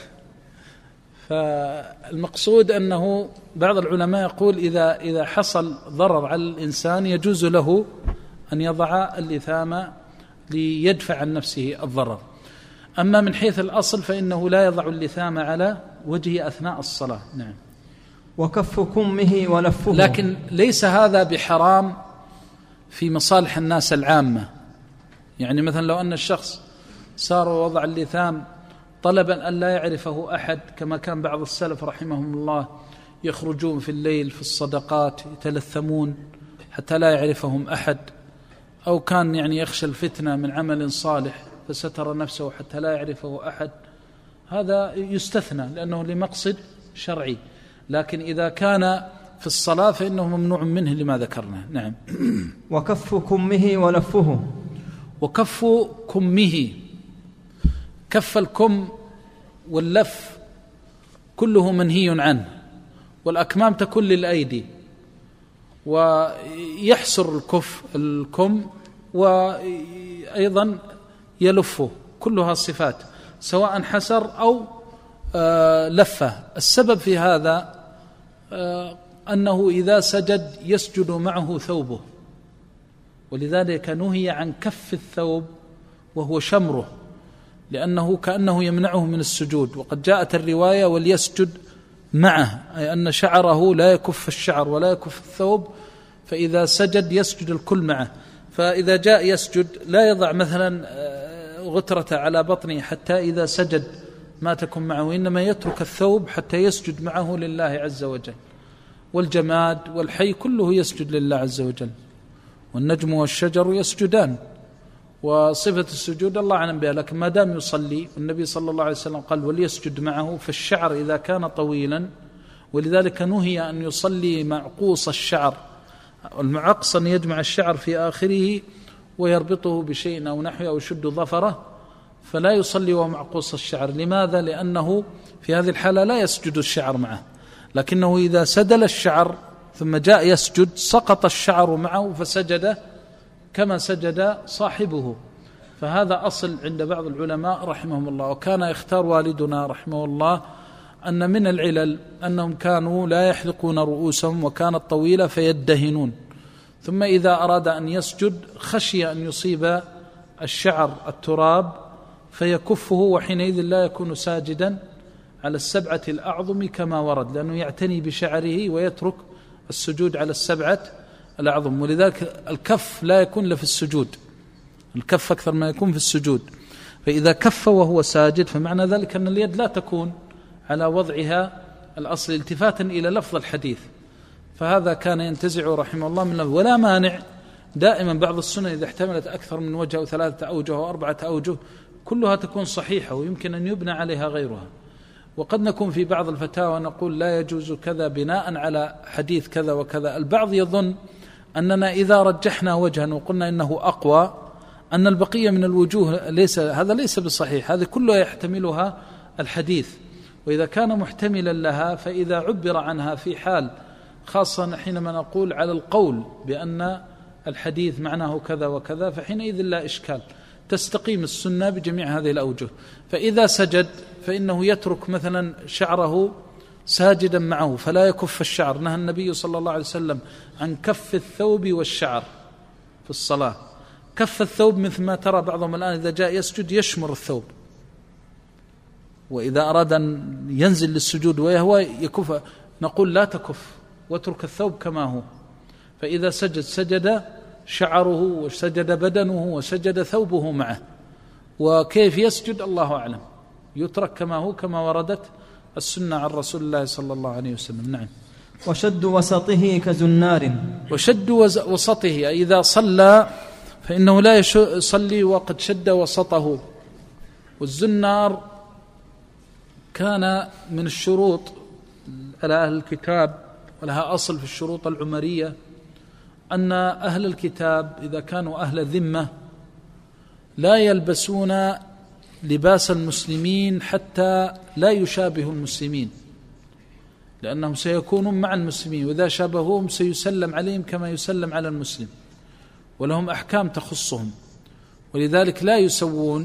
فالمقصود أنه بعض العلماء يقول إذا إذا حصل ضرر على الإنسان يجوز له أن يضع اللثام ليدفع عن نفسه الضرر. أما من حيث الأصل فإنه لا يضع اللثام على وجهه أثناء الصلاة. نعم. وكف كمه ولفه. لكن ليس هذا بحرام في مصالح الناس العامة. يعني مثلا لو أن الشخص صار ووضع اللثام طلبا أن لا يعرفه أحد، كما كان بعض السلف رحمهم الله يخرجون في الليل في الصدقات يتلثمون حتى لا يعرفهم أحد، أو كان يعني يخشى الفتنة من عمل صالح فستر نفسه حتى لا يعرفه أحد، هذا يستثنى لأنه لمقصد شرعي. لكن إذا كان في الصلاة فإنه ممنوع منه لما ذكرنا. نعم. وكف كمه ولفه. وكف كمه، كف الكم واللف كله منهي عنه، والأكمام تكون للأيدي، ويحسر الكف الكم وأيضا يلفه، كلها صفات سواء حسر أو آه لفه. السبب في هذا آه أنه إذا سجد يسجد معه ثوبه، ولذلك نهي عن كف الثوب وهو شمره، لأنه كأنه يمنعه من السجود. وقد جاءت الرواية وليسجد معه، أي أن شعره لا يكف الشعر ولا يكف الثوب، فإذا سجد يسجد الكل معه. فإذا جاء يسجد لا يضع مثلا غترة على بطنه حتى إذا سجد ما تكون معه، إنما يترك الثوب حتى يسجد معه لله عز وجل. والجماد والحي كله يسجد لله عز وجل، والنجم والشجر يسجدان، وصفة السجود الله أعلم بها، لكن ما دام يصلي، والنبي صلى الله عليه وسلم قال وليسجد معه، فالشعر إذا كان طويلا، ولذلك نهي أن يصلي معقوص الشعر. المعقص أن يجمع الشعر في آخره ويربطه بشيء أو نحوه أو يشد ظفره، فلا يصلي ومعقوص الشعر. لماذا؟ لأنه في هذه الحالة لا يسجد الشعر معه، لكنه إذا سدل الشعر ثم جاء يسجد سقط الشعر معه فسجد كما سجد صاحبه. فهذا أصل عند بعض العلماء رحمهم الله. وكان يختار والدنا رحمه الله أن من العلل أنهم كانوا لا يحلقون رؤوسهم وكانت طويلة فيدهنون، ثم إذا أراد أن يسجد خشي أن يصيب الشعر التراب فيكفه، وحينئذ لا يكون ساجدا على السبعة الأعظم كما ورد، لأنه يعتني بشعره ويترك السجود على السبعة الأعظم. ولذلك الكف لا يكون إلا في السجود، الكف أكثر ما يكون في السجود. فإذا كف وهو ساجد فمعنى ذلك أن اليد لا تكون على وضعها الأصل التفاتا إلى لفظ الحديث. فهذا كان ينتزع رحمه الله من لفظ. ولا مانع دائما بعض السنن إذا احتملت أكثر من وجه أو ثلاثة أوجه أو أربعة أوجه كلها تكون صحيحة ويمكن أن يبنى عليها غيرها. وقد نكون في بعض الفتاوى نقول لا يجوز كذا بناء على حديث كذا وكذا. البعض يظن أننا إذا رجحنا وجها وقلنا إنه أقوى أن البقية من الوجوه ليس، هذا ليس بصحيح، هذه كلها يحتملها الحديث. وإذا كان محتملا لها فإذا عبر عنها في حال خاصة حينما نقول على القول بأن الحديث معناه كذا وكذا فحينئذ لا إشكال، تستقيم السنة بجميع هذه الأوجه. فإذا سجد فإنه يترك مثلا شعره ساجدا معه فلا يكف الشعر. نهى النبي صلى الله عليه وسلم عن كف الثوب والشعر في الصلاة. كف الثوب مثل ما ترى بعضهم الآن إذا جاء يسجد يشمر الثوب، وإذا أراد أن ينزل للسجود ويهوى يكف، نقول لا تكف واترك الثوب كما هو. فإذا سجد سجد شعره وسجد بدنه وسجد ثوبه معه. وكيف يسجد الله أعلم، يترك كما هو كما وردت السنة عن رسول الله صلى الله عليه وسلم. نعم. وشد وسطه كزنار. وشد وسطه إذا صلى فإنه لا يصلي وقد شد وسطه. والزنار كان من الشروط على أهل الكتاب ولها أصل في الشروط العمرية أن أهل الكتاب إذا كانوا أهل ذمة لا يلبسون لباس المسلمين حتى لا يشابهوا المسلمين، لأنهم سيكونون مع المسلمين وإذا شابهوهم سيسلم عليهم كما يسلم على المسلم ولهم أحكام تخصهم. ولذلك لا يسوون.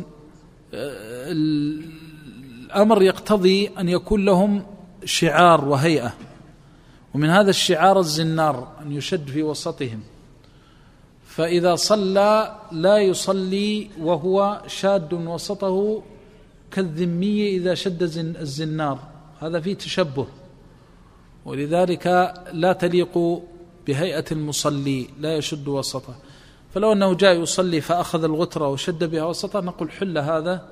الأمر يقتضي أن يكون لهم شعار وهيئة، ومن هذا الشعار الزنار أن يشد في وسطهم. فإذا صلى لا يصلي وهو شاد وسطه كالذمي إذا شد الزنار، هذا فيه تشبه، ولذلك لا تليق بهيئة المصلي، لا يشد وسطه. فلو أنه جاء يصلي فأخذ الغترة وشد بها وسطه نقول حل هذا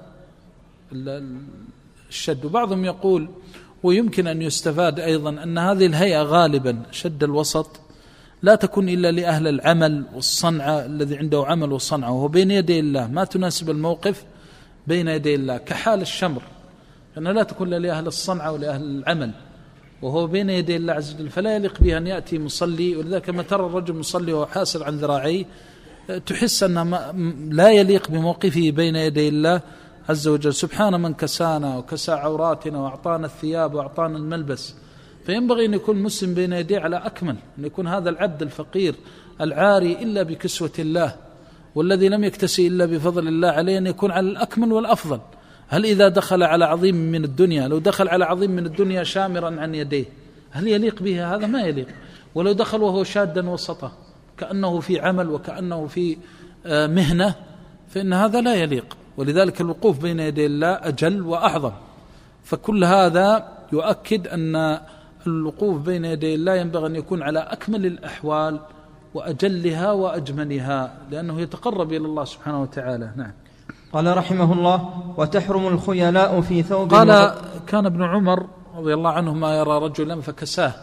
الشد. وبعضهم يقول ويمكن أن يستفاد أيضا أن هذه الهيئة غالبا شد الوسط لا تكون إلا لأهل العمل والصنعة، الذي عنده عمل وصنعة وهو بين يدي الله، ما تناسب الموقف بين يدي الله، كحال الشمر أنها لا تكون إلا لأهل الصنعة ولأهل العمل وهو بين يدي الله عز وجل، فلا يليق به أن يأتي مصلي. ولذلك ما ترى الرجل مصلي وهو حاسر عن ذراعيه تحس أنه لا يليق بموقفه بين يدي الله عز وجل. سبحان من كسانا وكسى عوراتنا وأعطانا الثياب وأعطانا الملبس. فينبغي أن يكون مسلم بين يديه على أكمل، أن يكون هذا العبد الفقير العاري إلا بكسوة الله والذي لم يكتسي إلا بفضل الله عليه أن يكون على الأكمل والأفضل. هل إذا دخل على عظيم من الدنيا، لو دخل على عظيم من الدنيا شامرا عن يديه هل يليق به؟ هذا ما يليق. ولو دخل وهو شادا وسطه كأنه في عمل وكأنه في مهنة فإن هذا لا يليق. ولذلك الوقوف بين يدي الله أجل وأعظم. فكل هذا يؤكد أن الوقوف بين يدي الله ينبغي أن يكون على أكمل الأحوال وأجلها وأجملها، لأنه يتقرب إلى الله سبحانه وتعالى. نعم. قال رحمه الله: وتحرم الخيلاء في ثوب. قال كان ابن عمر رضي الله عنهما يرى رجلا فكساه،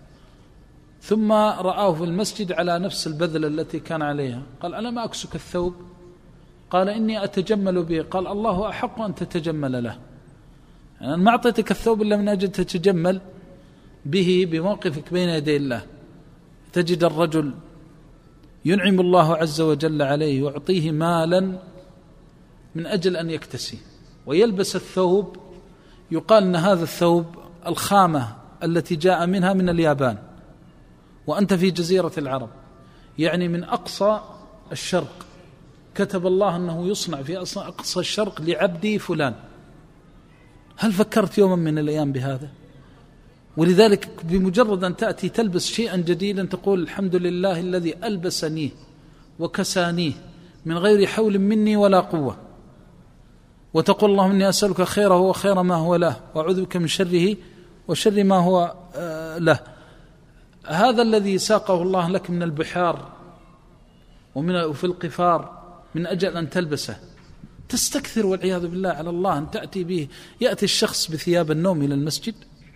ثم رآه في المسجد على نفس البذلة التي كان عليها، قال: ألا ما أكسك الثوب؟ قال: إني أتجمل به. قال: الله أحق أن تتجمل له، يعني ما أعطيتك الثوب إلا من أجل تتجمل به بموقفك بين يدي الله. تجد الرجل ينعم الله عز وجل عليه ويعطيه مالا من أجل أن يكتسي ويلبس الثوب، يقال أن هذا الثوب الخامة التي جاء منها من اليابان وأنت في جزيرة العرب، يعني من أقصى الشرق، كتب الله أنه يصنع في أقصى الشرق لعبدي فلان. هل فكرت يوما من الأيام بهذا؟ ولذلك بمجرد أن تأتي تلبس شيئا جديدا تقول: الحمد لله الذي ألبسنيه وكسانيه من غير حول مني ولا قوة، وتقول: اللهم إني أسألك خيره وخير ما هو له وأعوذ بك من شره وشر ما هو له. هذا الذي ساقه الله لك من البحار ومن وفي القفار من أجل أن تلبسه، تستكثر والعياذ بالله على الله أن تأتي به. يأتي الشخص بثياب النوم إلى المسجد،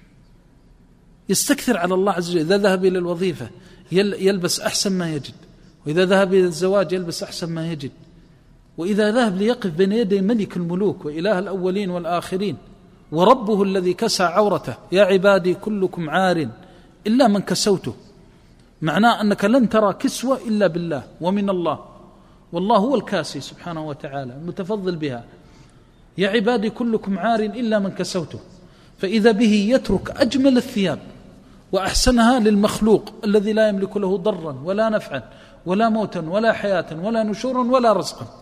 يستكثر على الله عز وجل. إذا ذهب إلى الوظيفة يلبس أحسن ما يجد، وإذا ذهب إلى الزواج يلبس أحسن ما يجد، وإذا ذهب ليقف بين يدي ملك الملوك وإله الأولين والآخرين وربه الذي كسى عورته: يا عبادي كلكم عار إلا من كسوته. معناه أنك لن ترى كسوة إلا بالله ومن الله، والله هو الكاسي سبحانه وتعالى المتفضل بها. يا عبادي كلكم عار إلا من كسوته. فإذا به يترك أجمل الثياب وأحسنها للمخلوق الذي لا يملك له ضرا ولا نفعا ولا موتا ولا حياة ولا نشورا ولا رزقا،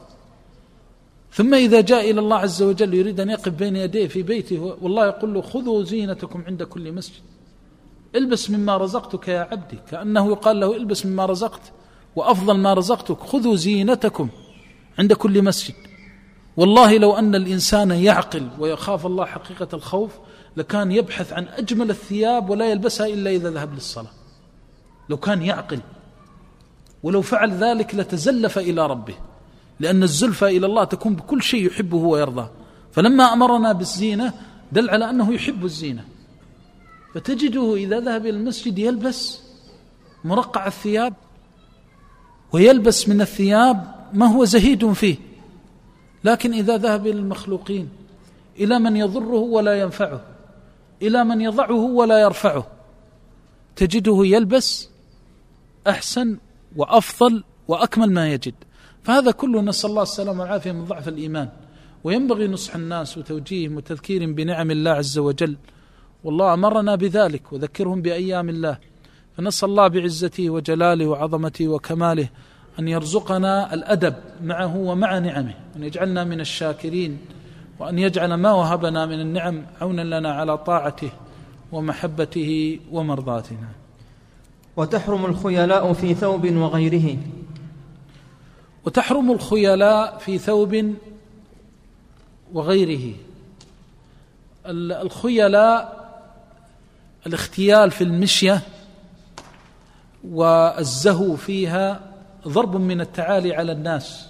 ثم إذا جاء إلى الله عز وجل يريد أن يقف بين يديه في بيته، والله يقول له: خذوا زينتكم عند كل مسجد، البس مما رزقتك يا عبدي. كأنه يقال له: البس مما رزقت، وأفضل ما رزقتك خذوا زينتكم عند كل مسجد. والله لو أن الإنسان يعقل ويخاف الله حقيقة الخوف لكان يبحث عن أجمل الثياب ولا يلبسها إلا إذا ذهب للصلاة، لو كان يعقل. ولو فعل ذلك لتزلف إلى ربه، لأن الزلفة إلى الله تكون بكل شيء يحبه ويرضاه. فلما أمرنا بالزينة دل على أنه يحب الزينة، فتجده إذا ذهب إلى المسجد يلبس مرقع الثياب، ويلبس من الثياب ما هو زهيد فيه. لكن إذا ذهب إلى المخلوقين، إلى من يضره ولا ينفعه، إلى من يضعه ولا يرفعه، تجده يلبس أحسن وأفضل وأكمل ما يجد. فهذا كله نسأل الله السلامة والعافية من ضعف الإيمان. وينبغي نصح الناس وتوجيههم وتذكيرهم بنعم الله عز وجل، والله أمرنا بذلك، وذكرهم بأيام الله. فنسأل الله بعزته وجلاله وعظمته وكماله أن يرزقنا الأدب معه ومع نعمه، أن يجعلنا من الشاكرين، وأن يجعل ما وهبنا من النعم عونا لنا على طاعته ومحبته ومرضاتنا. وتحرم الخيلاء في ثوب وغيره. وتحرم الخيلاء في ثوب وغيره. الخيلاء الاختيال في المشية والزهو فيها ضرب من التعالي على الناس،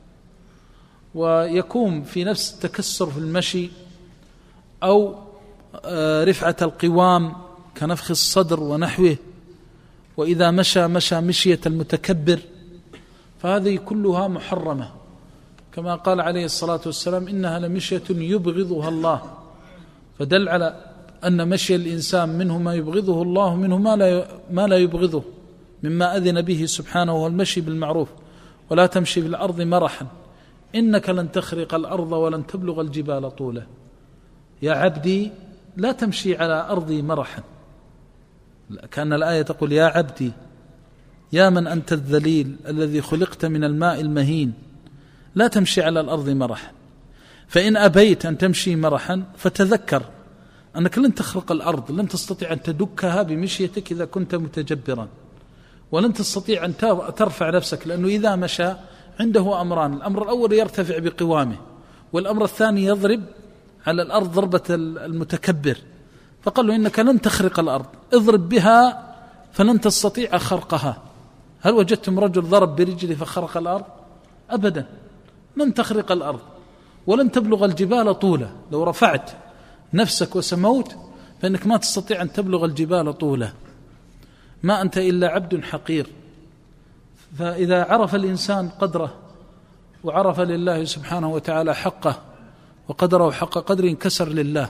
ويكون في نفس التكسر في المشي أو رفعة القوام كنفخ الصدر ونحوه، وإذا مشى مشى مشية المتكبر، فهذه كلها محرمة، كما قال عليه الصلاة والسلام: إنها لمشية يبغضها الله. فدل على أن مشي الإنسان منه ما يبغضه الله، منه ما لا ما لا يبغضه مما أذن به سبحانه، والمشي بالمعروف. ولا تمشي في الأرض مرحا إنك لن تخرق الأرض ولن تبلغ الجبال طولا. يا عبدي لا تمشي على أرضي مرحا، كأن الآية تقول: يا عبدي يا من أنت الذليل الذي خلقت من الماء المهين، لا تمشي على الأرض مرحا. فإن أبيت أن تمشي مرحا فتذكر أنك لن تخرق الأرض، لن تستطيع أن تدكها بمشيتك إذا كنت متجبرا، ولن تستطيع أن ترفع نفسك، لأنه إذا مشى عنده أمران: الأمر الأول يرتفع بقوامه، والأمر الثاني يضرب على الأرض ضربة المتكبر. فقال له: إنك لن تخرق الأرض، اضرب بها فلن تستطيع خرقها. هل وجدتم رجل ضرب برجله فخرق الأرض؟ أبدا، لن تخرق الأرض ولن تبلغ الجبال طولا. لو رفعت نفسك وسموت فإنك ما تستطيع أن تبلغ الجبال طولا، ما أنت إلا عبد حقير. فإذا عرف الإنسان قدره وعرف لله سبحانه وتعالى حقه وقدره حق قدره انكسر لله.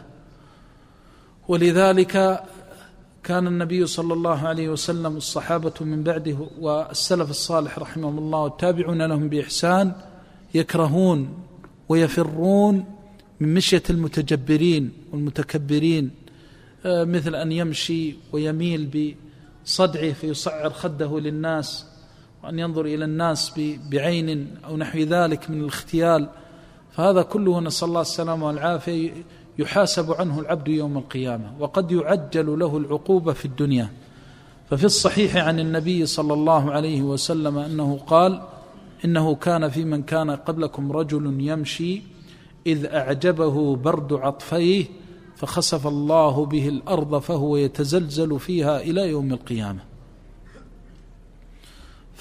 ولذلك كان النبي صلى الله عليه وسلم والصحابة من بعده والسلف الصالح رحمهم الله والتابعون لهم بإحسان يكرهون ويفرون من مشية المتجبرين والمتكبرين، مثل أن يمشي ويميل بصدعه فيصعر خده للناس، وأن ينظر إلى الناس بعين أو نحو ذلك من الاختيال. فهذا كله نسأل الله السلامة والعافية يحاسب عنه العبد يوم القيامة، وقد يعجل له العقوبة في الدنيا. ففي الصحيح عن النبي صلى الله عليه وسلم أنه قال: إنه كان في من كان قبلكم رجل يمشي إذ أعجبه برد عطفيه فخسف الله به الأرض فهو يتزلزل فيها إلى يوم القيامة.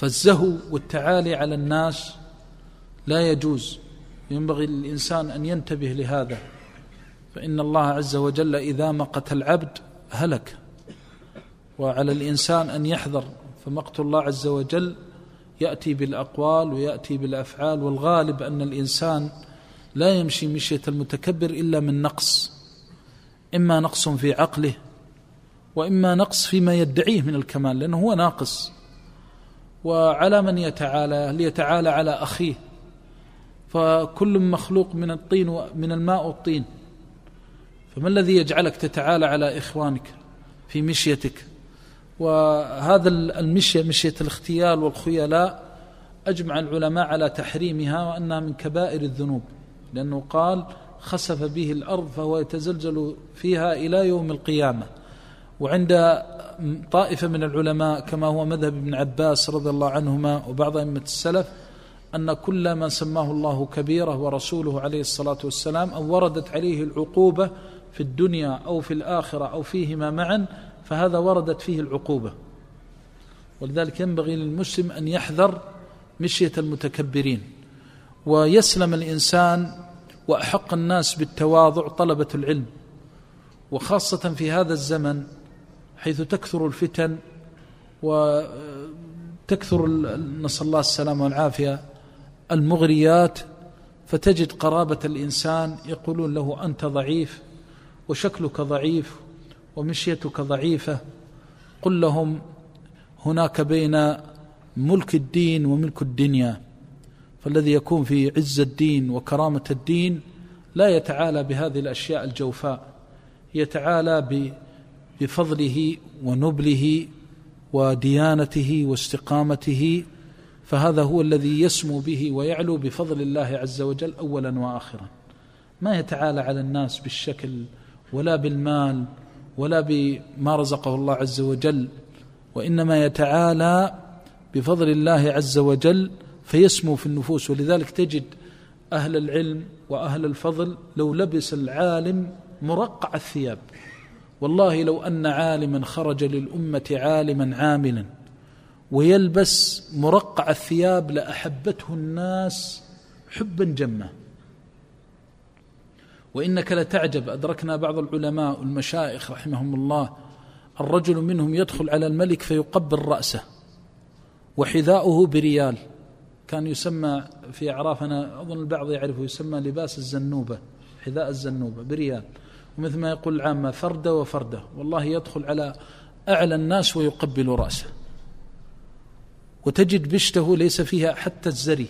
فالزهو والتعالي على الناس لا يجوز، ينبغي للإنسان أن ينتبه لهذا، فإن الله عز وجل إذا مقت العبد هلك، وعلى الإنسان أن يحذر. فمقت الله عز وجل يأتي بالأقوال ويأتي بالأفعال، والغالب أن الإنسان لا يمشي مشية المتكبر إلا من نقص، إما نقص في عقله وإما نقص فيما يدعيه من الكمال، لأنه هو ناقص. وعلى من يتعالى؟ ليتعالى على أخيه، فكل مخلوق من الطين ومن الماء والطين، فما الذي يجعلك تتعالى على إخوانك في مشيتك؟ وهذا المشية مشية الاختيال والخيلاء أجمع العلماء على تحريمها وأنها من كبائر الذنوب، لأنه قال خسف به الأرض فهو يتزلزل فيها إلى يوم القيامة. وعند طائفة من العلماء كما هو مذهب ابن عباس رضي الله عنهما وبعض أئمة السلف أن كل ما سماه الله كبيرة ورسوله عليه الصلاة والسلام أو وردت عليه العقوبة في الدنيا أو في الآخرة أو فيهما معا فهذا وردت فيه العقوبة. ولذلك ينبغي للمسلم أن يحذر مشية المتكبرين، ويسلم الإنسان وأحق الناس بالتواضع طلبة العلم، وخاصة في هذا الزمن حيث تكثر الفتن وتكثر نسأل الله السلامة والعافية المغريات، فتجد قرابة الإنسان يقولون له أنت ضعيف وشكلك ضعيف ومشيتك ضعيفة. قل لهم هناك بين ملك الدين وملك الدنيا، فالذي يكون في عز الدين وكرامة الدين لا يتعالى بهذه الأشياء الجوفاء، يتعالى بفضله ونبله وديانته واستقامته، فهذا هو الذي يسمو به ويعلو بفضل الله عز وجل أولا وآخرا. ما يتعالى على الناس بالشكل ولا بالمال ولا بما رزقه الله عز وجل، وإنما يتعالى بفضل الله عز وجل فيسمو في النفوس. ولذلك تجد أهل العلم وأهل الفضل لو لبس العالم مرقع الثياب، والله لو أن عالما خرج للأمة عالما عاملا ويلبس مرقع الثياب لأحبته الناس حبا جما. وإنك لتعجب، أدركنا بعض العلماء والمشايخ رحمهم الله الرجل منهم يدخل على الملك فيقبل رأسه وحذاؤه بريال، كان يسمى في أعرافنا أظن البعض يعرفه يسمى لباس الزنوبة، حذاء الزنوبة بريال، ومثل ما يقول العامة فردة وفردة. والله يدخل على أعلى الناس ويقبل رأسه، وتجد بشته ليس فيها حتى الزري،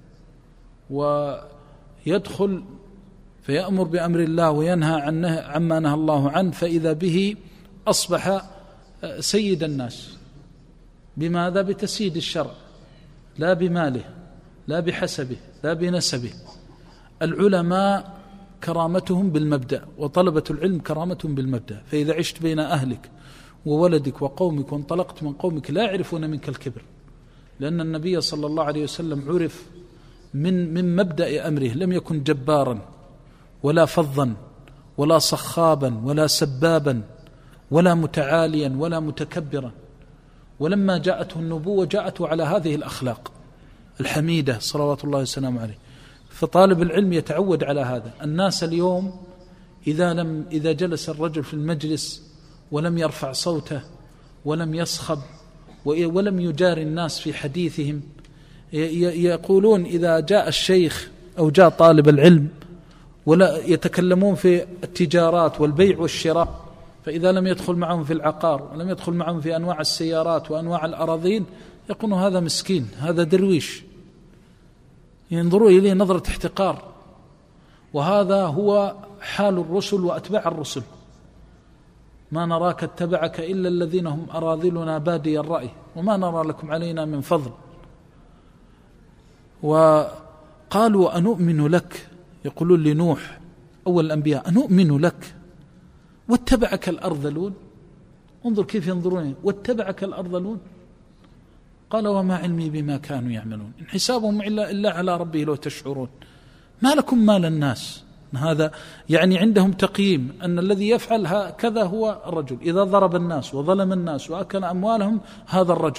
ويدخل فيأمر بأمر الله وينهى عنه عما نهى الله عنه، فإذا به أصبح سيد الناس. بماذا؟ بتسييد الشرع، لا بماله لا بحسبه لا بنسبه. العلماء كرامتهم بالمبدأ، وطلبة العلم كرامتهم بالمبدأ. فإذا عشت بين أهلك وولدك وقومك وانطلقت من قومك لا يعرفون منك الكبر، لأن النبي صلى الله عليه وسلم عرف من من مبدأ أمره، لم يكن جبارا ولا فظا ولا صخابا ولا سبابا ولا متعاليا ولا متكبرا. ولما جاءته النبوة جاءته على هذه الأخلاق الحميدة صلوات الله وسلامه عليه. فطالب العلم يتعود على هذا. الناس اليوم إذا لم إذا جلس الرجل في المجلس ولم يرفع صوته ولم يصخب ولم يجاري الناس في حديثهم، يقولون إذا جاء الشيخ أو جاء طالب العلم ولا يتكلمون في التجارات والبيع والشراء، فإذا لم يدخل معهم في العقار ولم يدخل معهم في أنواع السيارات وأنواع الأراضين يقولون هذا مسكين، هذا درويش، ينظروا إليه نظرة احتقار. وهذا هو حال الرسل وأتباع الرسل، ما نراك اتبعك إلا الذين هم أراذلنا بادي الرأي وما نرى لكم علينا من فضل. وقالوا أنؤمن لك، يقولون لنوح أول الأنبياء أنؤمن لك واتبعك الأرذلون. انظر كيف ينظرون، واتبعك الأرذلون. قال وما علمي بما كانوا يعملون إن حسابهم إلا, إلا على ربه لو تشعرون. ما لكم مال الناس. هذا يعني عندهم تقييم أن الذي يفعل هكذا هو الرجل، إذا ضرب الناس وظلم الناس وأكل أموالهم هذا الرجل،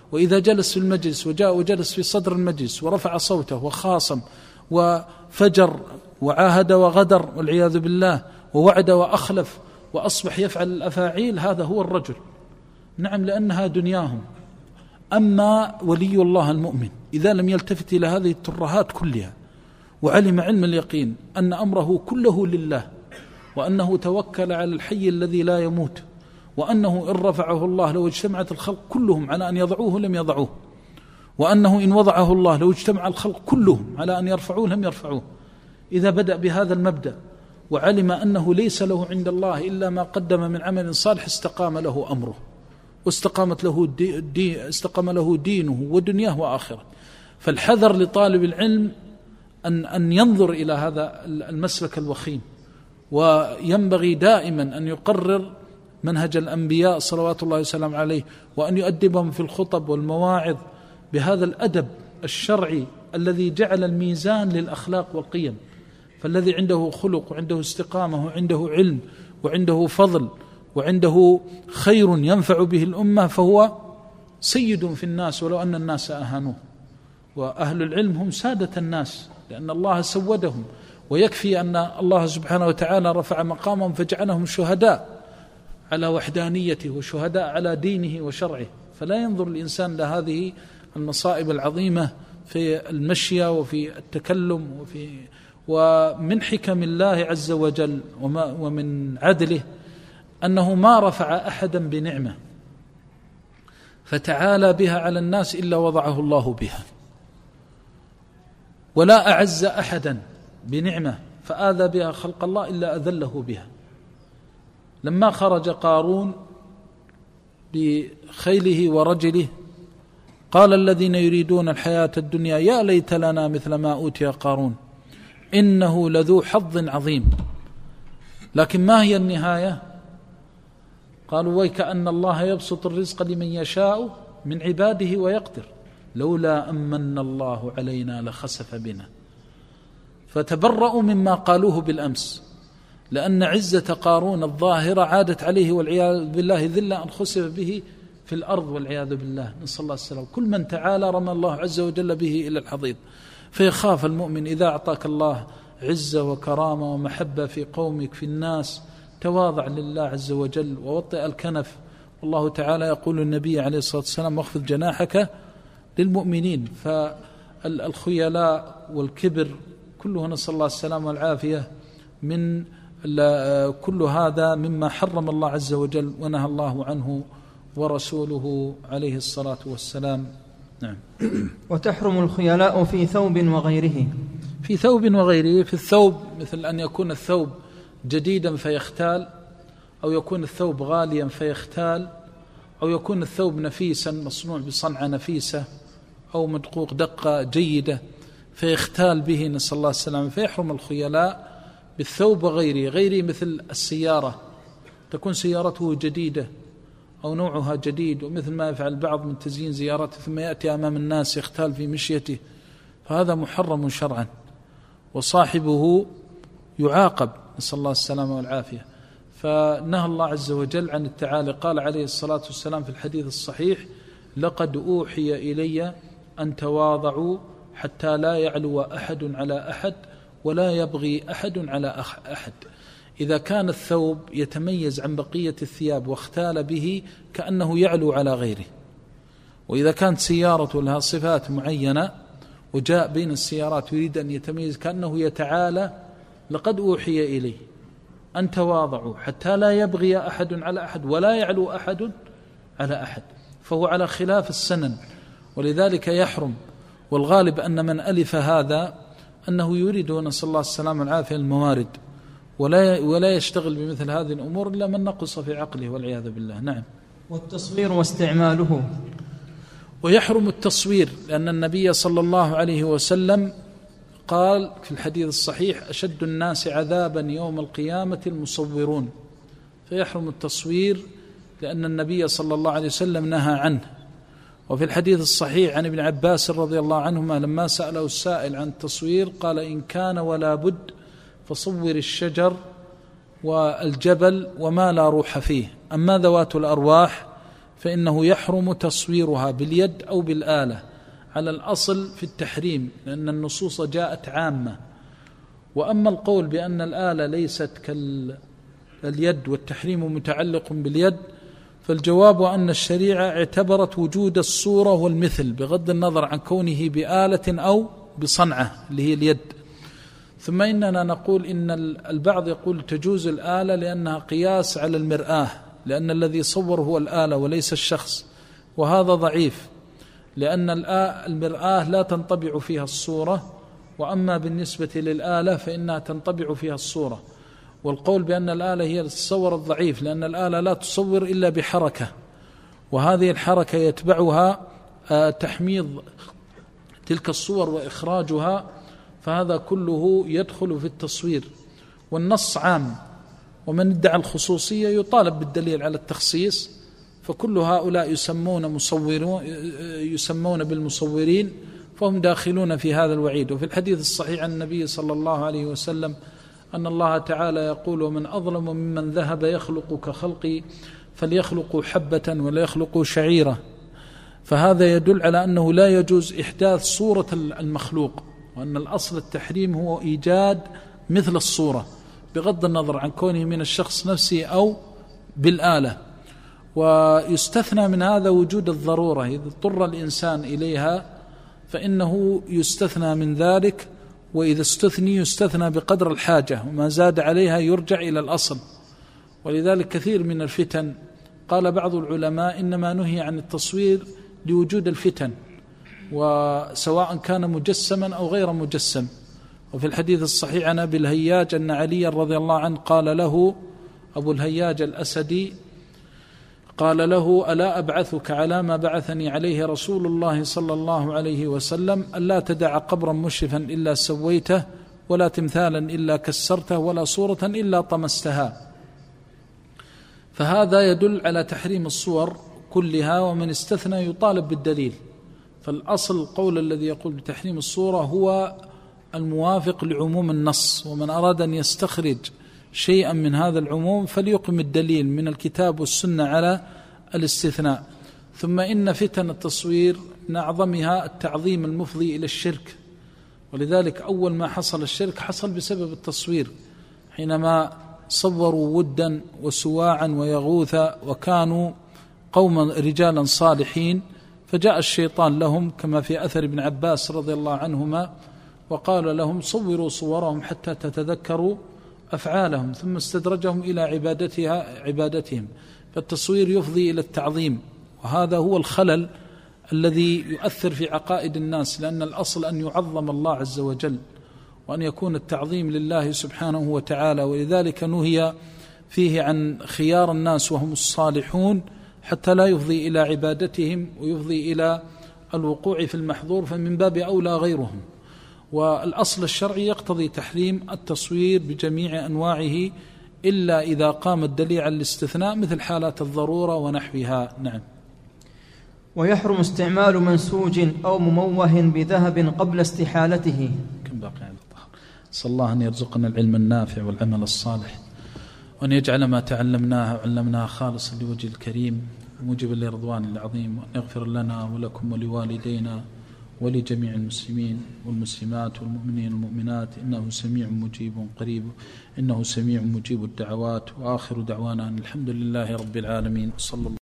وإذا جلس في المجلس وجاء وجلس في صدر المجلس ورفع صوته وخاصم وفجر وعاهد وغدر والعياذ بالله ووعد وأخلف وأصبح يفعل الأفاعيل، هذا هو الرجل. نعم، لأنها دنياهم. أما ولي الله المؤمن إذا لم يلتفت إلى هذه الترهات كلها وعلم علم اليقين أن أمره كله لله، وأنه توكل على الحي الذي لا يموت، وأنه إن رفعه الله لو اجتمعت الخلق كلهم على أن يضعوه لم يضعوه، وأنه إن وضعه الله لو اجتمع الخلق كلهم على أن يرفعوه لم يرفعوه. إذا بدأ بهذا المبدأ وعلم أنه ليس له عند الله إلا ما قدم من عمل صالح استقام له أمره، واستقامت له دي دي استقام له دينه ودنياه وآخره. فالحذر لطالب العلم أن أن ينظر إلى هذا المسلك الوخيم، وينبغي دائما أن يقرر منهج الأنبياء صلوات الله وسلامه عليه، وأن يؤدبهم في الخطب والمواعظ بهذا الأدب الشرعي الذي جعل الميزان للأخلاق والقيم. فالذي عنده خلق وعنده استقامة وعنده علم وعنده فضل وعنده خير ينفع به الأمة فهو سيد في الناس ولو أن الناس أهانوه. وأهل العلم هم سادة الناس لأن الله سودهم، ويكفي أن الله سبحانه وتعالى رفع مقامهم فجعلهم شهداء على وحدانيته وشهداء على دينه وشرعه. فلا ينظر الإنسان لهذه المصائب العظيمة في المشية وفي التكلم وفي ومن حكم الله عز وجل ومن عدله أنه ما رفع أحدا بنعمة فتعالى بها على الناس إلا وضعه الله بها، ولا أعز أحدا بنعمة فآذى بها خلق الله إلا أذله بها. لما خرج قارون بخيله ورجله قال الذين يريدون الحياة الدنيا يا ليت لنا مثل ما أوتي قارون إنه لذو حظ عظيم. لكن ما هي النهاية؟ قالوا ويكأن الله يبسط الرزق لمن يشاء من عباده ويقدر لولا أمن الله علينا لخسف بنا. فتبرؤوا مما قالوه بالأمس، لأن عزة قارون الظاهرة عادت عليه والعياذ بالله ذلة أن خسف به في الأرض والعياذ بالله، نسأل الله السلام. كل من تعالى رمى الله عز وجل به إلى الحضيض. فيخاف المؤمن إذا أعطاك الله عزة وكرامة ومحبة في قومك في الناس تواضع لله عز وجل ووطئ الكنف. والله تعالى يقول النبي عليه الصلاة والسلام واخفض جناحك للمؤمنين. فالخيلاء والكبر كله نسأل الله السلامة والعافية من كل هذا مما حرم الله عز وجل ونهى الله عنه ورسوله عليه الصلاة والسلام. نعم. وتحرم الخيلاء في ثوب وغيره. في ثوب وغيره. في الثوب مثل أن يكون الثوب جديدا فيختال، أو يكون الثوب غاليا فيختال، أو يكون الثوب نفيسا مصنوع بصنعة نفيسة أو مدقوق دقة جيدة فيختال به نسأل الله السلامة. فيحرم الخيلاء بالثوب وغيره. غيره مثل السيارة، تكون سيارته جديدة أو نوعها جديد، ومثل ما يفعل البعض من تزيين زيارته ثم يأتي أمام الناس يختال في مشيته، فهذا محرم شرعا وصاحبه يعاقب نسأل الله السلامة والعافية. فنهى الله عز وجل عن التعالي. قال عليه الصلاة والسلام في الحديث الصحيح لقد أوحي إلي أن تواضعوا حتى لا يعلو أحد على أحد ولا يبغي أحد على أحد. إذا كان الثوب يتميز عن بقية الثياب واختال به كأنه يعلو على غيره، وإذا كانت سيارة لها صفات معينة وجاء بين السيارات يريد أن يتميز كأنه يتعالى، لقد أوحي إليه أن تواضعوا حتى لا يبغي أحد على أحد ولا يعلو أحد على أحد، فهو على خلاف السنن، ولذلك يحرم. والغالب أن من ألف هذا أنه يريد نسأل الله السلامة والعافية الموارد، ولا ولا يشتغل بمثل هذه الأمور إلا من نقص في عقله والعياذ بالله. نعم. والتصوير واستعماله. ويحرم التصوير لأن النبي صلى الله عليه وسلم قال في الحديث الصحيح أشد الناس عذابا يوم القيامة المصورون. فيحرم التصوير لأن النبي صلى الله عليه وسلم نهى عنه. وفي الحديث الصحيح عن ابن عباس رضي الله عنهما لما سأله السائل عن التصوير قال إن كان ولا بد فصور الشجر والجبل وما لا روح فيه، أما ذوات الأرواح فإنه يحرم تصويرها باليد أو بالآلة على الأصل في التحريم، لأن النصوص جاءت عامة. وأما القول بأن الآلة ليست كاليد والتحريم متعلق باليد، فالجواب أن الشريعة اعتبرت وجود الصورة والمثل بغض النظر عن كونه بآلة أو بصنعة اللي هي اليد. ثم إننا نقول إن البعض يقول تجوز الآلة لأنها قياس على المرآة، لأن الذي صور هو الآلة وليس الشخص، وهذا ضعيف، لأن المرآة لا تنطبع فيها الصورة، وأما بالنسبة للآلة فإنها تنطبع فيها الصورة. والقول بأن الآلة هي التصور الضعيف، لأن الآلة لا تصور إلا بحركة، وهذه الحركة يتبعها تحميض تلك الصور وإخراجها، فهذا كله يدخل في التصوير. والنص عام، ومن ادعى الخصوصية يطالب بالدليل على التخصيص، فكل هؤلاء يسمون مصورون يسمون بالمصورين، فهم داخلون في هذا الوعيد. وفي الحديث الصحيح عن النبي صلى الله عليه وسلم أن الله تعالى يقول: ومن أظلم ممن ذهب يخلق كخلقي فليخلقوا حبة ولا يخلقوا شعيرة. فهذا يدل على أنه لا يجوز إحداث صورة المخلوق، وأن الأصل التحريم هو إيجاد مثل الصورة بغض النظر عن كونه من الشخص نفسه أو بالآلة. ويستثنى من هذا وجود الضرورة، إذا اضطر الإنسان إليها فإنه يستثنى من ذلك، وإذا استثني يستثنى بقدر الحاجة، وما زاد عليها يرجع إلى الأصل. ولذلك كثير من الفتن قال بعض العلماء إنما نهي عن التصوير لوجود الفتن، وسواء كان مجسما أو غير مجسم. وفي الحديث الصحيح عن أبي الهياج أن علي رضي الله عنه قال له أبو الهياج الأسدي قال له: ألا أبعثك على ما بعثني عليه رسول الله صلى الله عليه وسلم، ألا تدع قبرا مشرفا إلا سويته، ولا تمثالا إلا كسرته، ولا صورة إلا طمستها. فهذا يدل على تحريم الصور كلها، ومن استثنى يطالب بالدليل. فالأصل القول الذي يقول بتحريم الصورة هو الموافق لعموم النص، ومن أراد أن يستخرج شيئا من هذا العموم فليقم الدليل من الكتاب والسنة على الاستثناء. ثم إن فتن التصوير من أعظمها التعظيم المفضي إلى الشرك، ولذلك أول ما حصل الشرك حصل بسبب التصوير، حينما صوروا ودا وسواعا ويغوثا وكانوا قوما رجالا صالحين، فجاء الشيطان لهم كما في أثر ابن عباس رضي الله عنهما وقال لهم: صوروا صورهم حتى تتذكروا أفعالهم، ثم استدرجهم إلى عبادتها عبادتهم. فالتصوير يفضي إلى التعظيم، وهذا هو الخلل الذي يؤثر في عقائد الناس، لأن الأصل أن يعظم الله عز وجل، وأن يكون التعظيم لله سبحانه وتعالى. ولذلك نهي فيه عن خيار الناس وهم الصالحون، حتى لا يفضي إلى عبادتهم ويفضي إلى الوقوع في المحظور، فمن باب أولى غيرهم. والأصل الشرعي يقتضي تحريم التصوير بجميع أنواعه، إلا إذا قام الدليل على الاستثناء مثل حالات الضرورة ونحوها. نعم. ويحرم استعمال منسوج أو مموه بذهب قبل استحالته. كم باقي على الظهر؟ صلى الله أن يرزقنا العلم النافع والعمل الصالح، وأن يجعل ما تعلمناه وعلمناه خالصا لوجه الكريم موجبا لرضوان العظيم، وأن يغفر لنا ولكم ولوالدينا ولجميع المسلمين والمسلمات والمؤمنين والمؤمنات، إنه سميع مجيب قريب، إنه سميع مجيب الدعوات. وآخر دعوانا أن الحمد لله رب العالمين، صلى الله